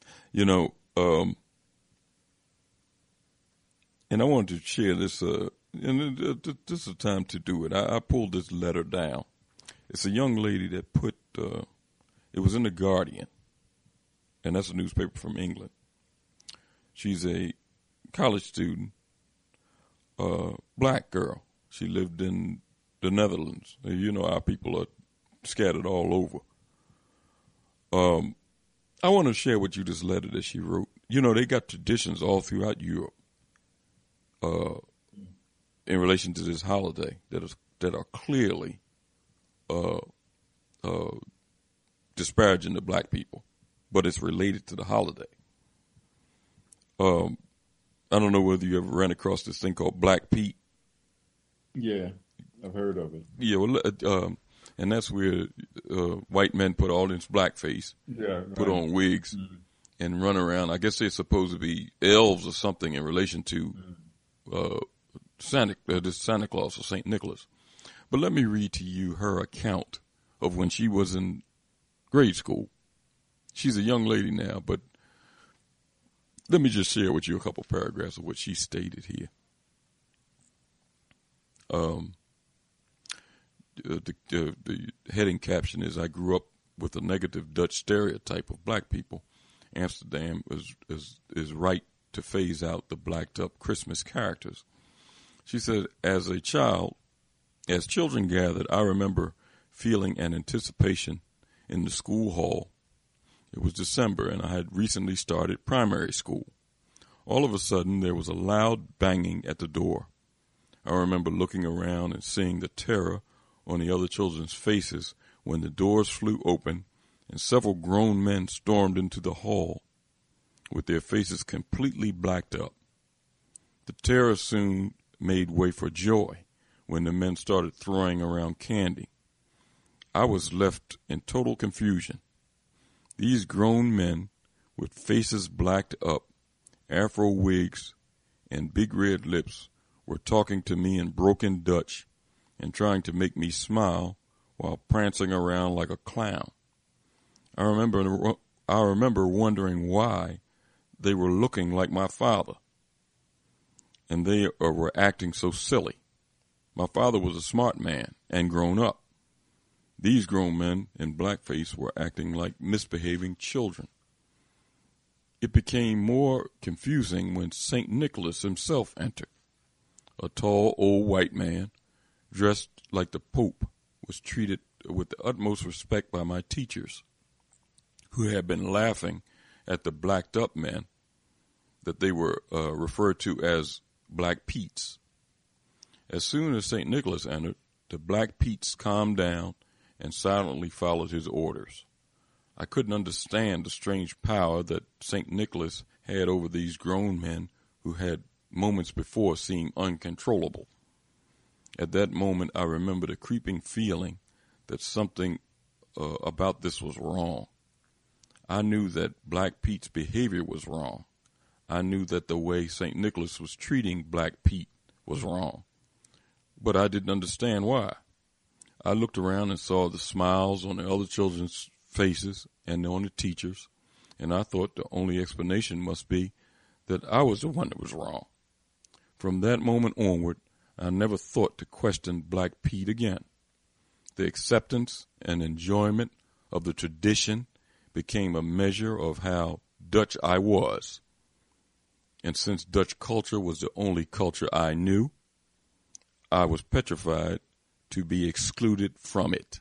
and I wanted to share this, and this is the time to do it. I pulled this letter down. It's a young lady that put, it was in The Guardian, and that's a newspaper from England. She's a college student, black girl. She lived in the Netherlands. Our people are scattered all over. I want to share with you this letter that she wrote. They got traditions all throughout Europe in relation to this holiday that are clearly disparaging to black people, but it's related to the holiday. I don't know whether you ever ran across this thing called Black Pete. Yeah, I've heard of it. Yeah, well, And that's where white men put all this blackface, put on wigs, and run around. I guess they're supposed to be elves or something in relation to Santa Claus or St. Nicholas. But let me read to you her account of when she was in grade school. She's a young lady now, but let me just share with you a couple paragraphs of what she stated here. The heading caption is, I grew up with a negative Dutch stereotype of black people. Amsterdam is right to phase out the blacked up Christmas characters. She said, as children gathered, I remember feeling an anticipation in the school hall. It was December, and I had recently started primary school. All of a sudden, there was a loud banging at the door. I remember looking around and seeing the terror on the other children's faces when the doors flew open and several grown men stormed into the hall with their faces completely blacked up. The terror soon made way for joy when the men started throwing around candy. I was left in total confusion. These grown men with faces blacked up, afro wigs, and big red lips were talking to me in broken Dutch and trying to make me smile while prancing around like a clown. I remember wondering why they were looking like my father, and they were acting so silly. My father was a smart man and grown up. These grown men in blackface were acting like misbehaving children. It became more confusing when St. Nicholas himself entered. A tall, old white man, dressed like the Pope, was treated with the utmost respect by my teachers, who had been laughing at the blacked up men that they were referred to as Black Petes. As soon as St. Nicholas entered, the Black Petes calmed down and silently followed his orders. I couldn't understand the strange power that St. Nicholas had over these grown men who had moments before seemed uncontrollable. At that moment, I remembered a creeping feeling that something about this was wrong. I knew that Black Pete's behavior was wrong. I knew that the way St. Nicholas was treating Black Pete was wrong. But I didn't understand why. I looked around and saw the smiles on the other children's faces and on the teachers, and I thought the only explanation must be that I was the one that was wrong. From that moment onward, I never thought to question Black Pete again. The acceptance and enjoyment of the tradition became a measure of how Dutch I was. And since Dutch culture was the only culture I knew, I was petrified to be excluded from it.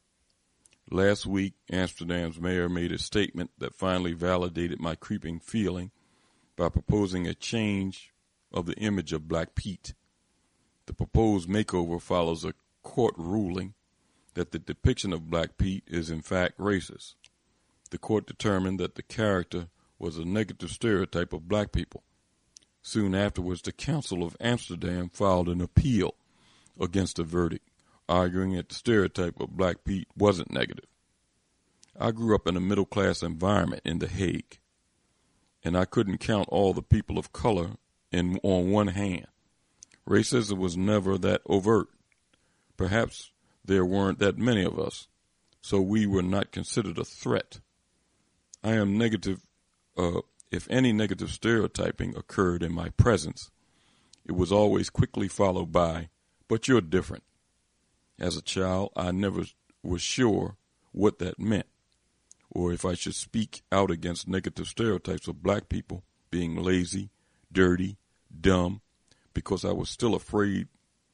Last week, Amsterdam's mayor made a statement that finally validated my creeping feeling by proposing a change of the image of Black Pete. The proposed makeover follows a court ruling that the depiction of Black Pete is in fact racist. The court determined that the character was a negative stereotype of black people. Soon afterwards, the Council of Amsterdam filed an appeal against the verdict, arguing that the stereotype of Black Pete wasn't negative. I grew up in a middle-class environment in The Hague, and I couldn't count all the people of color on one hand. Racism was never that overt. Perhaps there weren't that many of us, so we were not considered a threat. I am negative. If any negative stereotyping occurred in my presence, it was always quickly followed by, "But you're different." As a child, I never was sure what that meant, or if I should speak out against negative stereotypes of black people being lazy, dirty, dumb, because I was still afraid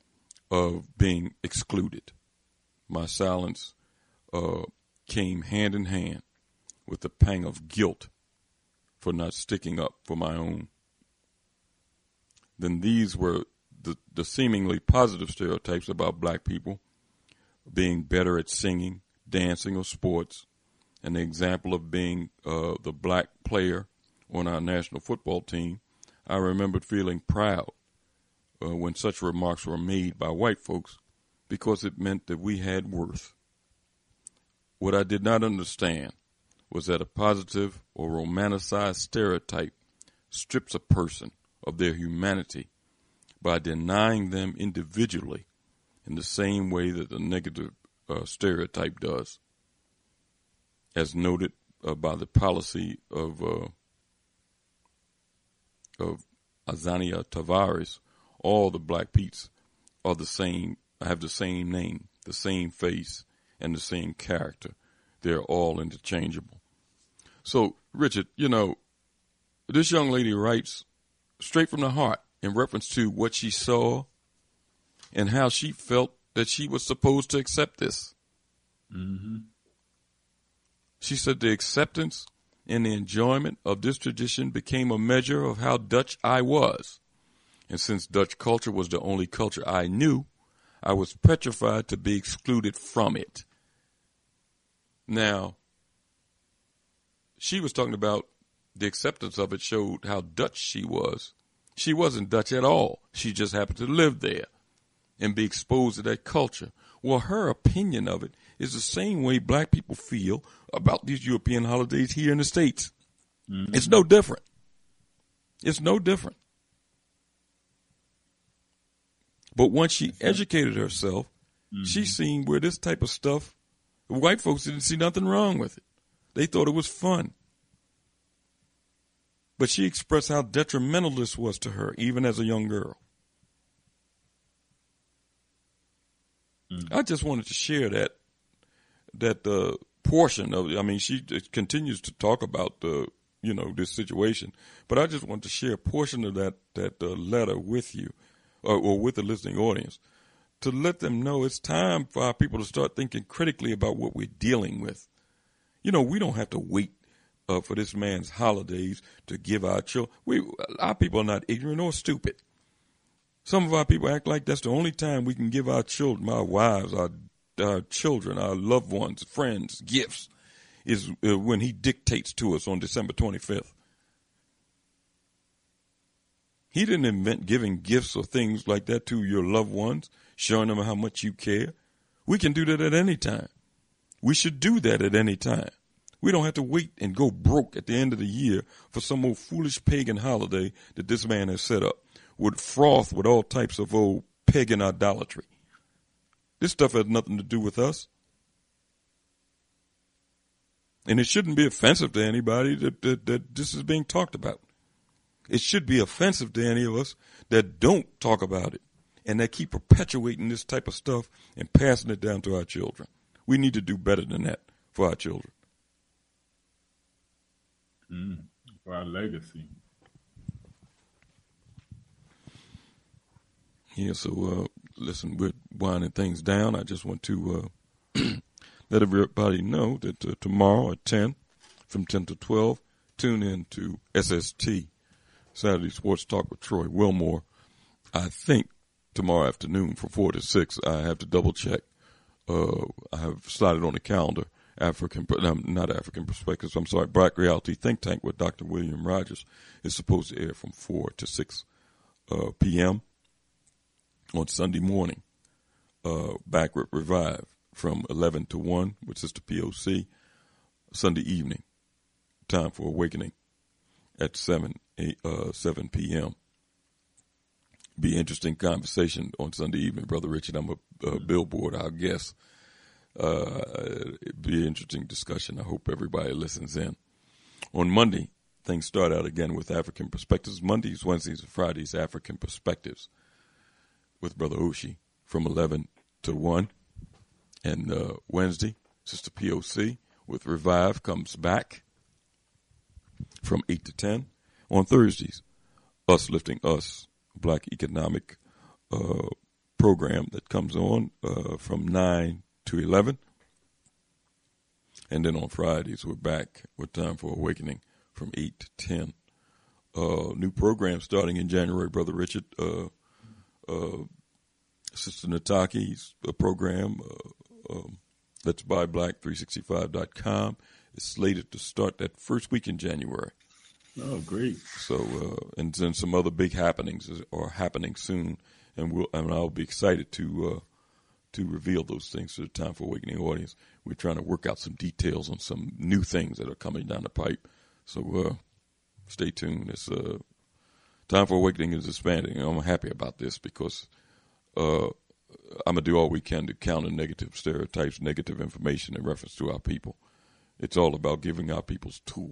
of being excluded. My silence came hand in hand with the pang of guilt for not sticking up for my own. Then these were the seemingly positive stereotypes about black people being better at singing, dancing, or sports, and the example of being the black player on our national football team. I remembered feeling proud when such remarks were made by white folks because it meant that we had worth. what I did not understand was that a positive or romanticized stereotype strips a person of their humanity by denying them individually in the same way that the negative stereotype does, as noted by the policy of Azania Tavares. All the black Petes are the same, have the same name, the same face, and the same character. They're all interchangeable. So, Richard, you know, this young lady writes straight from the heart in reference to what she saw and how she felt that she was supposed to accept this. Mm-hmm. She said the acceptance and the enjoyment of this tradition became a measure of how Dutch I was. And since Dutch culture was the only culture I knew, I was petrified to be excluded from it. Now, she was talking about the acceptance of it showed how Dutch she was. She wasn't Dutch at all. She just happened to live there and be exposed to that culture. Well, her opinion of it is the same way black people feel about these European holidays here in the States. Mm-hmm. It's no different. It's no different. But once she educated herself, she seen where this type of stuff, the white folks didn't see nothing wrong with it. They thought it was fun. But she expressed how detrimental this was to her, even as a young girl. I just wanted to share that portion of it. I mean, she continues to talk about this situation, but I just wanted to share a portion of that letter with you, or with the listening audience, to let them know it's time for our people to start thinking critically about what we're dealing with. You know, we don't have to wait for this man's holidays to give our children. Our people are not ignorant or stupid. Some of our people act like that's the only time we can give our children, our wives, our children, our loved ones, friends, gifts, is when he dictates to us on December 25th. He didn't invent giving gifts or things like that to your loved ones, showing them how much you care. We can do that at any time. We should do that at any time. We don't have to wait and go broke at the end of the year for some old foolish pagan holiday that this man has set up with froth with all types of old pagan idolatry. This stuff has nothing to do with us. And it shouldn't be offensive to anybody that this is being talked about. It should be offensive to any of us that don't talk about it and that keep perpetuating this type of stuff and passing it down to our children. We need to do better than that for our children. For our legacy. Yeah, so listen, we're winding things down. I just want to let everybody know that tomorrow at 10, from 10 to 12, tune in to SST, Saturday Sports Talk with Troy Wilmore. I think tomorrow afternoon from 4 to 6, I have to double check. I have slotted on the calendar not African Perspectives, I'm sorry, Black Reality Think Tank with Dr. William Rogers is supposed to air from 4 to 6 p.m. on Sunday morning. Back with Revive from 11 to 1 with Sister POC. Sunday evening, Time for Awakening at 7 p.m. Be interesting conversation on Sunday evening, Brother Richard. I'm a billboard, our guest. It'd be an interesting discussion. I hope everybody listens in. On Monday, things start out again with African Perspectives. Mondays, Wednesdays, and Fridays, African Perspectives with Brother Oshi from 11 to 1. And Wednesday, Sister POC with Revive comes back from 8 to 10. On Thursdays, Us Lifting Us, Black Economic program that comes on from 9 to 11. And then on Fridays, we're back with Time for Awakening from 8 to 10. New program starting in January, Brother Richard. Sister Nataki's program, Let's Buy Black 365.com, is slated to start that first week in January. Oh, great. So, and then some other big happenings are happening soon, and I'll be excited to to reveal those things to the Time for Awakening audience. We're trying to work out some details on some new things that are coming down the pipe. So stay tuned. It's Time for Awakening is expanding, and I'm happy about this because I'm going to do all we can to counter negative stereotypes, negative information in reference to our people. It's all about giving our people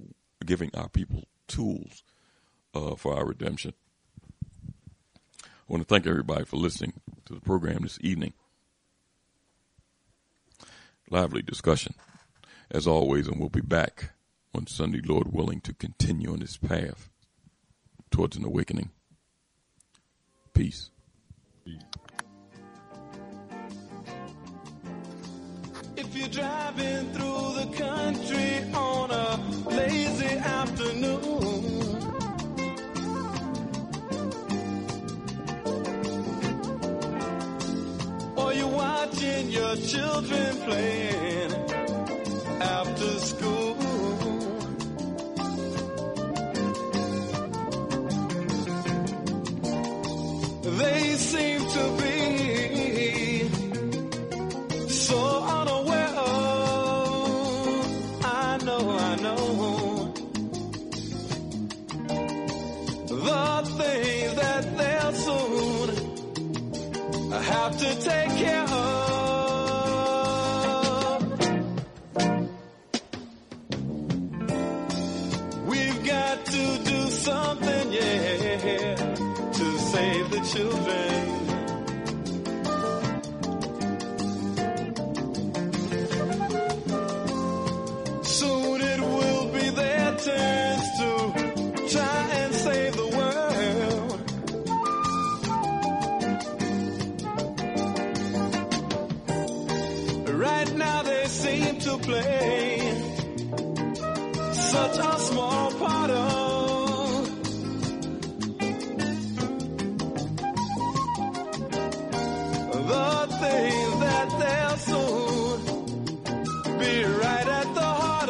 tools for our redemption. I want to thank everybody for listening to the program this evening. Lively discussion, as always, and we'll be back on Sunday, Lord willing, to continue on this path towards an awakening. Peace. If you're driving through the country on a lazy afternoon, or you're watching your children playing after school, they seem to be so unaware of, I know, the things that they'll soon have to take care of. We've got to do something, yeah, to save the children. Soon it will be their turns to try and save the world. Right now they seem to play such a small part of the things that they'll soon be right at the heart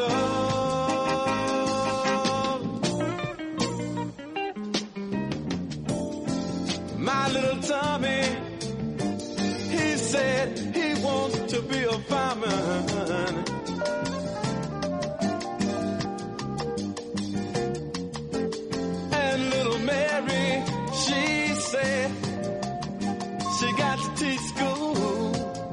of. My little Tommy, he said he wants to be a fireman. And little Mary, she said she got to teach school.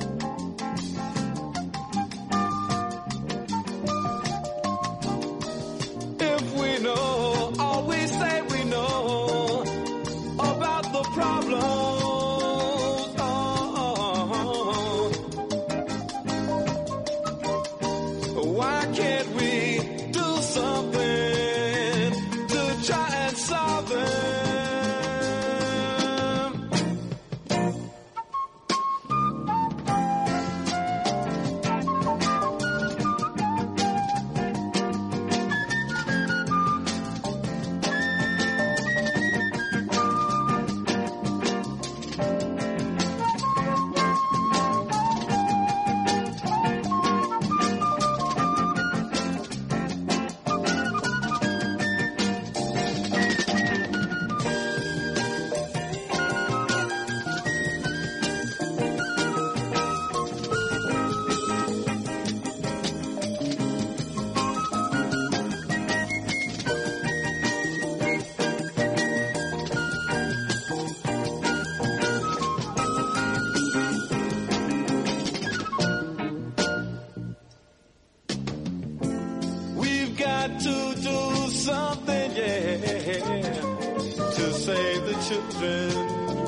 If we know, always say we know about the problems. Why can't we do something to try and solve them? We've got to do something, yeah, to save the children.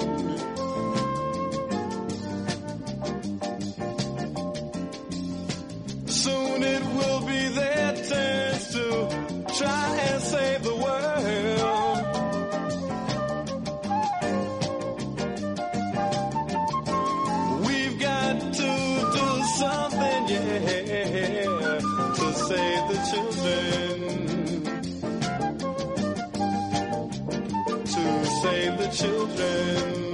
Soon it will be their turns to try and save the world. We've got to do something, yeah, to save the children. To save the children.